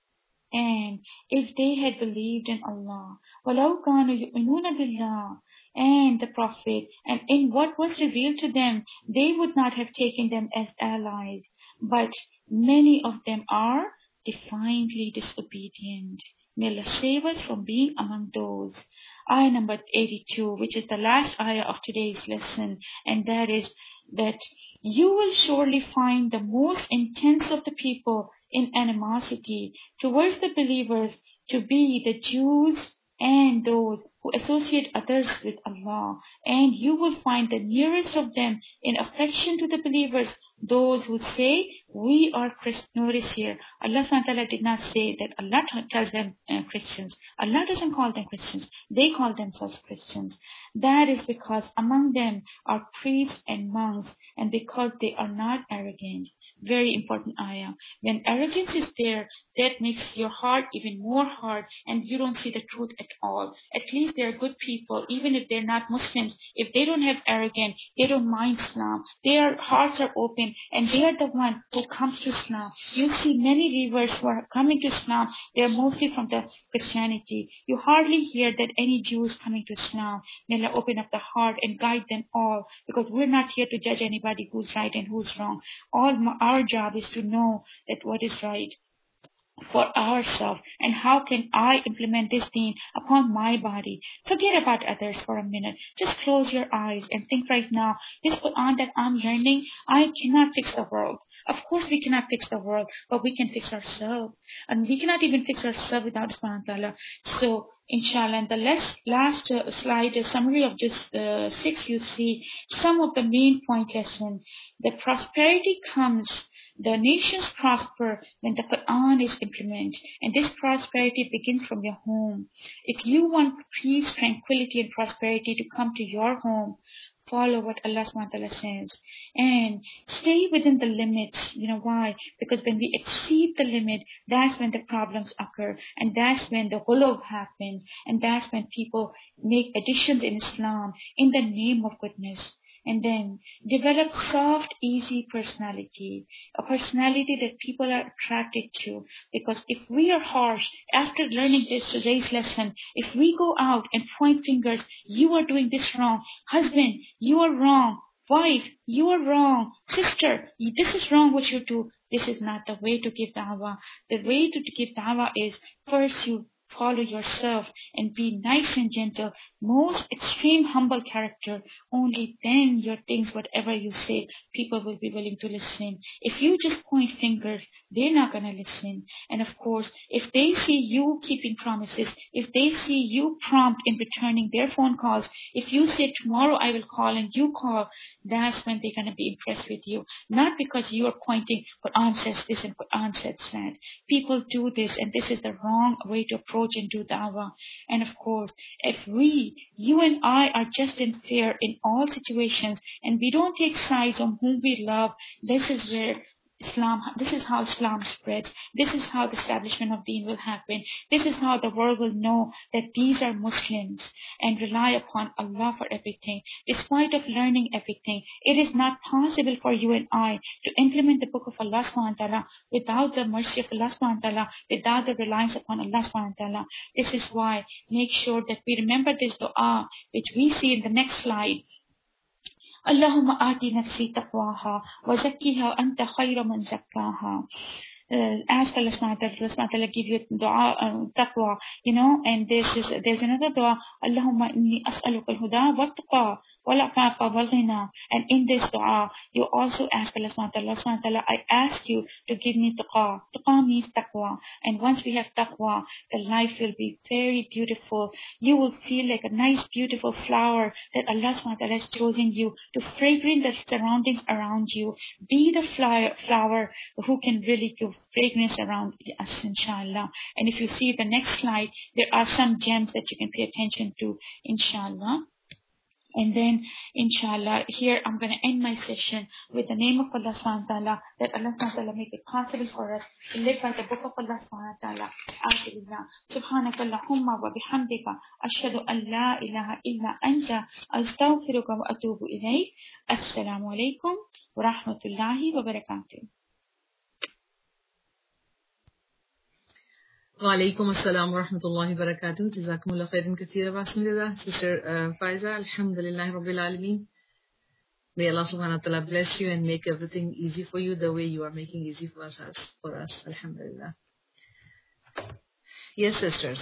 And if they had believed in Allah, وَلَوْ كَانُوا يُؤْمِنُونَ بِاللَّهِ, and the Prophet, and in what was revealed to them, they would not have taken them as allies. But many of them are defiantly disobedient. May Allah save us from being among those. Ayah number eighty-two, which is the last ayah of today's lesson, and that is that you will surely find the most intense of the people in animosity towards the believers to be the Jews and those who associate others with Allah. And you will find the nearest of them in affection to the believers, those who say, we are Christians. Notice here, Allah subhanahu wa ta'ala did not say that Allah tells them uh, Christians. Allah doesn't call them Christians. They call themselves Christians. That is because among them are priests and monks, and because they are not arrogant. Very important ayah. When arrogance is there, that makes your heart even more hard, and you don't see the truth at all. At least they are good people, even if they're not Muslims. If they don't have arrogance, they don't mind Islam. Their hearts are open, and they are the one who comes to Islam. You see many believers who are coming to Islam, they are mostly from the Christianity. You hardly hear that any Jews coming to Islam. May Allah open up the heart and guide them all, because we're not here to judge anybody who's right and who's wrong. All our job is to know that what is right for ourselves, and how can I implement this deen upon my body. Forget about others for a minute. Just close your eyes and think right now, this Quran that I'm learning, I cannot fix the world. Of course we cannot fix the world, but we can fix ourselves. And we cannot even fix ourselves without subhanahu wa ta'ala. So inshallah, in the last, last uh, slide, a summary of just uh, six, you see some of the main point lesson. The prosperity comes, the nations prosper when the Quran is implemented. And this prosperity begins from your home. If you want peace, tranquility, and prosperity to come to your home, follow what Allah subhanahu wa ta'ala says. And stay within the limits. You know why? Because when we exceed the limit, that's when the problems occur. And that's when the ghuluw happens. And that's when people make additions in Islam in the name of goodness. And then develop soft, easy personality. A personality that people are attracted to. Because if we are harsh, after learning this today's lesson, if we go out and point fingers, you are doing this wrong. Husband, you are wrong. Wife, you are wrong. Sister, this is wrong what you do. This is not the way to give da'wah. The way to give da'wah is first you follow yourself and be nice and gentle, most extreme humble character, only then your things, whatever you say, people will be willing to listen. If you just point fingers, they're not going to listen. And of course, if they see you keeping promises, if they see you prompt in returning their phone calls, if you say tomorrow I will call and you call, that's when they're going to be impressed with you. Not because you are pointing, Quran says this and Quran says that. People do this, and this is the wrong way to approach and do da'wah. And of course, if we, you and I are just in fear in all situations, and we don't take sides on whom we love, this is where Islam, this is how Islam spreads. This is how the establishment of Deen will happen. This is how the world will know that these are Muslims and rely upon Allah for everything. Despite of learning everything, it is not possible for you and I to implement the book of Allah subhanahu wa ta'ala without the mercy of Allah subhanahu wa ta'ala, without the reliance upon Allah subhanahu wa ta'ala. This is why make sure that we remember this dua, which we see in the next slide. Allahumma aati nafsi taqwaha wa zakkiha anta khayra man zakkaha. Uh, ask Allah subhanahu wa ta'ala give you dua, uh, taqwa, you know, and this is, there's another dua, Allahumma inni as'aluka al-huda wa taqwa wa al-afafa wal ghina. And in this dua, you also ask Allah subhanahu wa ta'ala, I ask you to give me taqwa. Taqwa means taqwa. And once we have taqwa, the life will be very beautiful. You will feel like a nice, beautiful flower that Allah subhanahu wa ta'ala has chosen you to fragrance the surroundings around you. Be the flower, flower who can really give fragrance around us, inshallah. And if you see the next slide, there are some gems that you can pay attention to, inshallah. And then, inshallah, here I'm going to end my session with the name of Allah subhanahu wa ta'ala, that Allah subhanahu wa ta'ala make it possible for us to live by the book of Allah subhanahu wa ta'ala. Alhamdulillah. Subhanakallahumma wa bihamdika ashhadu an la ilaha illa anta astaghfiruka wa atubu ilayk. Assalamu alaikum wa rahmatullahi wa barakatuh. Wa alaikum assalam wa rahmatullahi wa barakatuh. Jazakumullah khairan kathira. Bismillah. Sister uh, Faiza, alhamdulillah rabbil alameen. May Allah subhanahu wa ta'ala bless you and make everything easy for you the way you are making easy for us, for us. Alhamdulillah. Yes, sisters.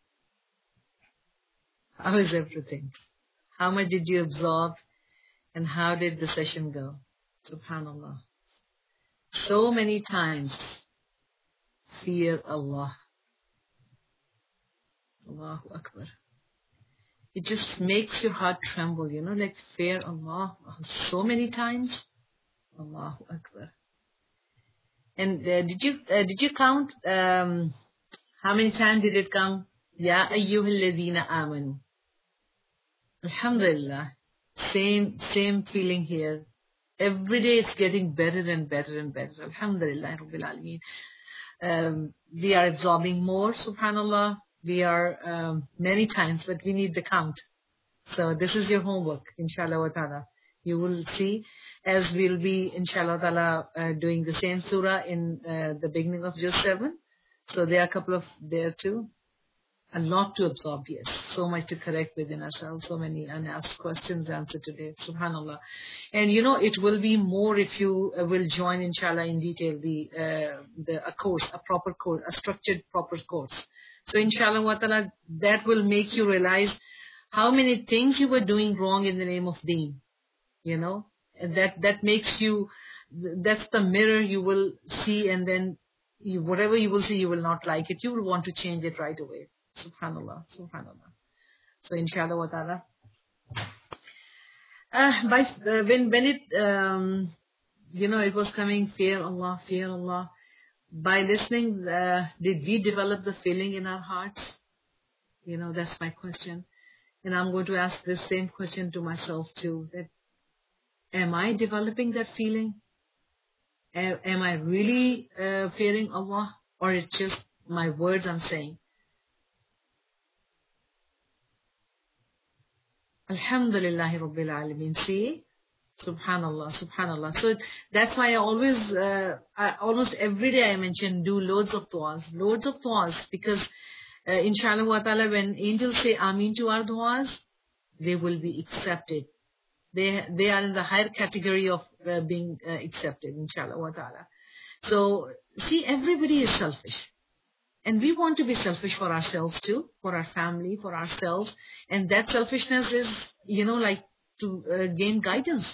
How is everything? How much did you absorb and how did the session go? Subhanallah. So many times, fear Allah. Allahu Akbar. It just makes your heart tremble, you know, like fear Allah so many times. Allahu Akbar. And uh, did you uh, did you count um, how many times did it come? Ya ayyuhal ladhina amanu. Alhamdulillah. Same same feeling here. Every day it's getting better and better and better. Alhamdulillah rabbil alameen. Um, we are absorbing more, subhanallah. We are um, many times, but we need the count. So this is your homework, inshallah wa ta'ala. You will see as we'll be, inshallah wa ta'ala, uh, doing the same surah in uh, the beginning of Juz seven. So there are a couple of there too. A lot to absorb, yes. So much to correct within ourselves. So many unasked questions answered today. Subhanallah. And you know, it will be more if you uh, will join, inshallah, in detail the, uh, the a course, a proper course, a structured proper course. So inshallah wa ta'ala, that will make you realize how many things you were doing wrong in the name of Deen. You know, and that, that makes you, that's the mirror you will see, and then you, whatever you will see, you will not like it. You will want to change it right away. Subhanallah, subhanallah. So inshallah wa ta'ala. Uh, by, uh, when, when it, um, you know, it was coming, fear Allah, fear Allah. By listening, uh, did we develop the feeling in our hearts? You know, that's my question. And I'm going to ask this same question to myself too. That, am I developing that feeling? Am, am I really uh, fearing Allah? Or it's just my words I'm saying? Alhamdulillahi Rabbil Alameen. See? Subhanallah, Subhanallah. So that's why I always, uh, I, almost every day I mention, do loads of du'as, loads of du'as, because uh, inshallah wa ta'ala, when angels say Ameen to our du'as, they will be accepted. They they are in the higher category of uh, being uh, accepted, inshallah wa ta'ala. So, see, everybody is selfish. And we want to be selfish for ourselves too, for our family, for ourselves. And that selfishness is, you know, like to uh, gain guidance,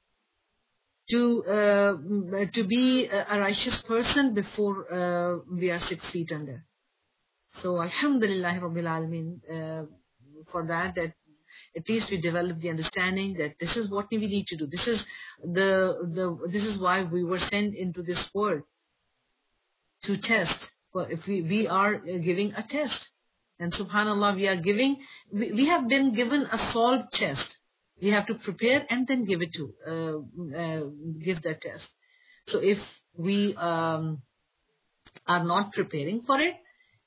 to uh, to be a righteous person before uh, we are six feet under. So Alhamdulillah Rabbil Alameen uh, for that, that at least we develop the understanding that this is what we need to do. This is the the this is why we were sent into this world, to test. Well, if we, we are giving a test, and subhanallah, we are giving, we, we have been given a solved test. We have to prepare and then give it to, uh, uh, give that test. So if we um, are not preparing for it,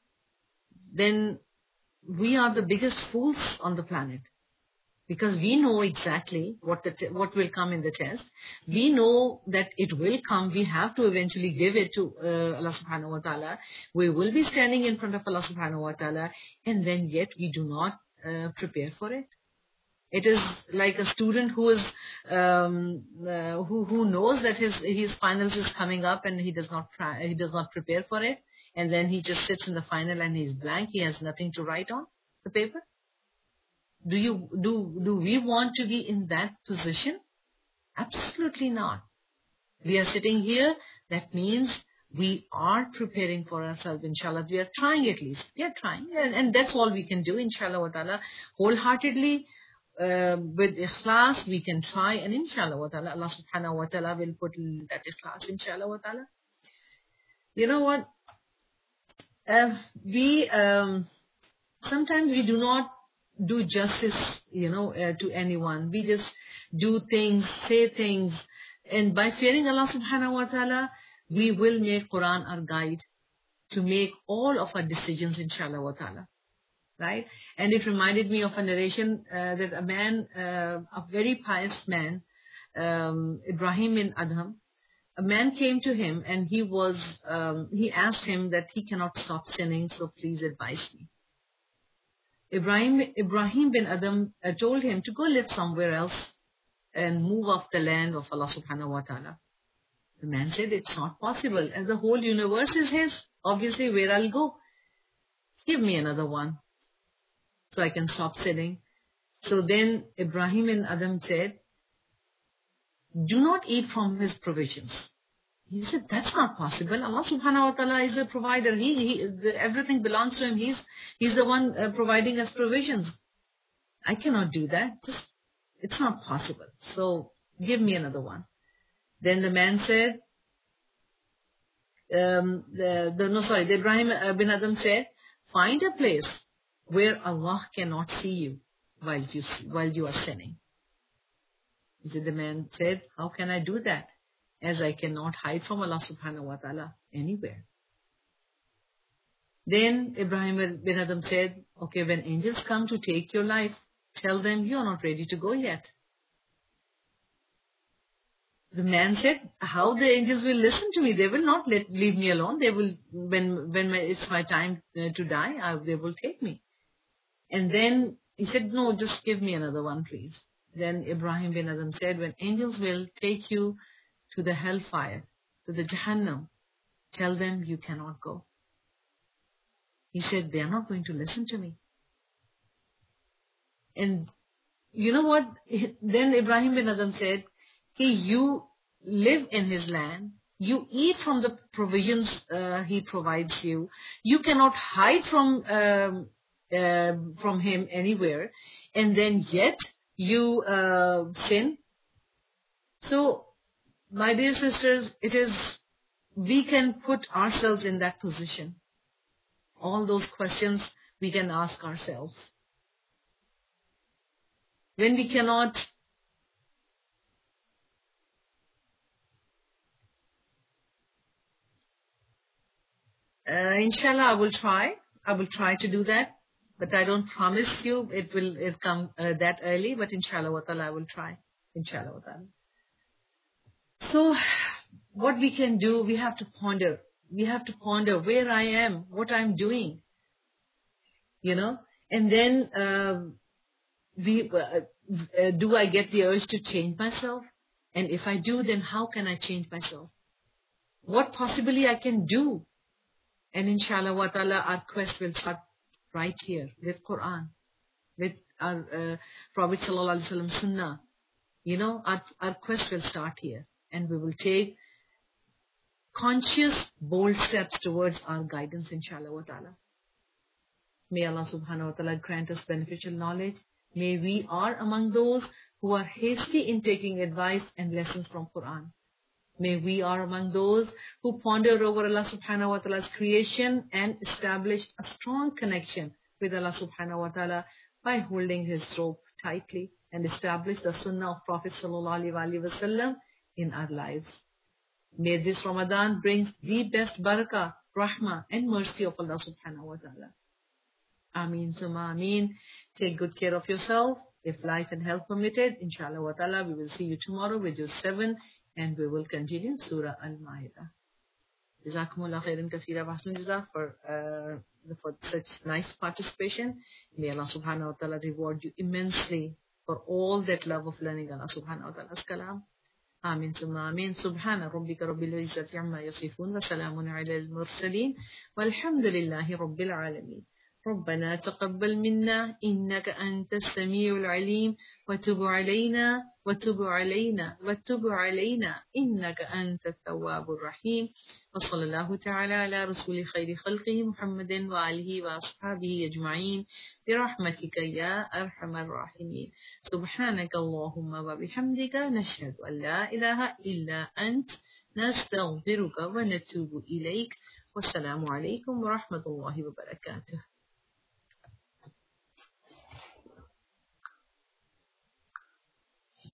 then we are the biggest fools on the planet. Because we know exactly what the t- what will come in the test. We know that it will come. We have to eventually give it to uh, Allah subhanahu wa ta'ala. We will be standing in front of Allah subhanahu wa ta'ala, and then yet we do not uh, prepare for it. It is like a student who is um, uh, who who knows that his his finals is coming up, and he does not try, he does not prepare for it, and then he just sits in the final and he's blank. He has nothing to write on the paper. Do you do do we want to be in that position? Absolutely not. We are sitting here. That means we are preparing for ourselves, inshallah. We are trying at least. We are trying. And, and that's all we can do, inshallah wa ta'ala. Wholeheartedly, uh, with ikhlas, we can try. And inshallah wa ta'ala, Allah subhanahu wa ta'ala will put in that ikhlas, inshallah wa ta'ala. You know what? Uh, we, um, sometimes we do not do justice, you know, uh, to anyone. We just do things, say things, and by fearing Allah subhanahu wa ta'ala, we will make Quran our guide to make all of our decisions, inshallah wa ta'ala. Right? And it reminded me of a narration uh, that a man, uh, a very pious man, um, Ibrahim bin Adham, a man came to him and he was, um, he asked him that he cannot stop sinning, so please advise me. Ibrahim, Ibrahim bin Adam uh, told him to go live somewhere else and move off the land of Allah subhanahu wa ta'ala. The man said, it's not possible. And the whole universe is his. Obviously, where I'll go? Give me another one so I can stop sinning. So then Ibrahim bin Adam said, do not eat from his provisions. He said, that's not possible. Allah subhanahu wa ta'ala is the provider. He, he the, everything belongs to him. He's, he's the one uh, providing us provisions. I cannot do that. Just, it's not possible. So give me another one. Then the man said, um, the, the, no, sorry, the Ibrahim bin Adam said, find a place where Allah cannot see you while you, while you are sinning. So the man said, how can I do that? As I cannot hide from Allah subhanahu wa ta'ala anywhere. Then Ibrahim bin Adam said, okay, when angels come to take your life, tell them you are not ready to go yet. The man said, how the angels will listen to me? They will not let, leave me alone. They will, when, when my, it's my time uh, to die, I, they will take me. And then he said, no, just give me another one, please. Then Ibrahim bin Adam said, when angels will take you to the hellfire, to the Jahannam, tell them you cannot go. He said, they are not going to listen to me. And you know what? Then Ibrahim bin Adam said, hey, you live in his land, you eat from the provisions uh, he provides you, you cannot hide from, um, uh, from him anywhere, and then yet you uh, sin. So, my dear sisters, it is, we can put ourselves in that position. All those questions we can ask ourselves. When we cannot uh, inshallah, I will try. I will try to do that. But I don't promise you it will it come uh, that early. But inshallah wa ta'ala, I will try. Inshallah wa ta'ala. So, what we can do, we have to ponder. We have to ponder where I am, what I'm doing, you know. And then, uh, we, uh, uh, do I get the urge to change myself? And if I do, then how can I change myself? What possibly I can do? And inshallah wa ta'ala, our quest will start right here with Quran, with our uh, Prophet sallallahu alaihi wasallam sunnah. You know, our, our quest will start here, and we will take conscious, bold steps towards our guidance, inshallah wa ta'ala. May Allah subhanahu wa ta'ala grant us beneficial knowledge. May we are among those who are hasty in taking advice and lessons from Quran. May we are among those who ponder over Allah subhanahu wa ta'ala's creation and establish a strong connection with Allah subhanahu wa ta'ala by holding his rope tightly and establish the sunnah of Prophet sallallahu alaihi wasallam in our lives. May this Ramadan bring the best barakah, rahmah and mercy of Allah subhanahu wa ta'ala. Ameen summa ameen. Take good care of yourself. If life and health permitted, inshallah wa ta'ala, we will see you tomorrow with your seven, and we will continue Surah Al-Ma'idah. Jazakumullah khairan kaseera wa ahsan jazaa for, uh, for such nice participation. May Allah subhanahu wa ta'ala reward you immensely for all that love of learning Allah subhanahu wa ta'ala's kalam. Amin summa amin. Subhana rabbika rabbil izzati amma yasifun wa salamun ala al-mursaleen walhamdulillahi rabbil alameen. ربنا تقبل منا إنك أنت السميع العليم وتب علينا وتب علينا وتب علينا إنك أنت التواب الرحيم وصلى الله تعالى على رسول خير خلقه محمد وآله وأصحابه أجمعين برحمتك يا أرحم الراحمين. سبحانك اللهم وبحمدك نشهد أن لا إله إلا أنت نستغفرك ونتوب إليك والسلام عليكم ورحمة الله وبركاته.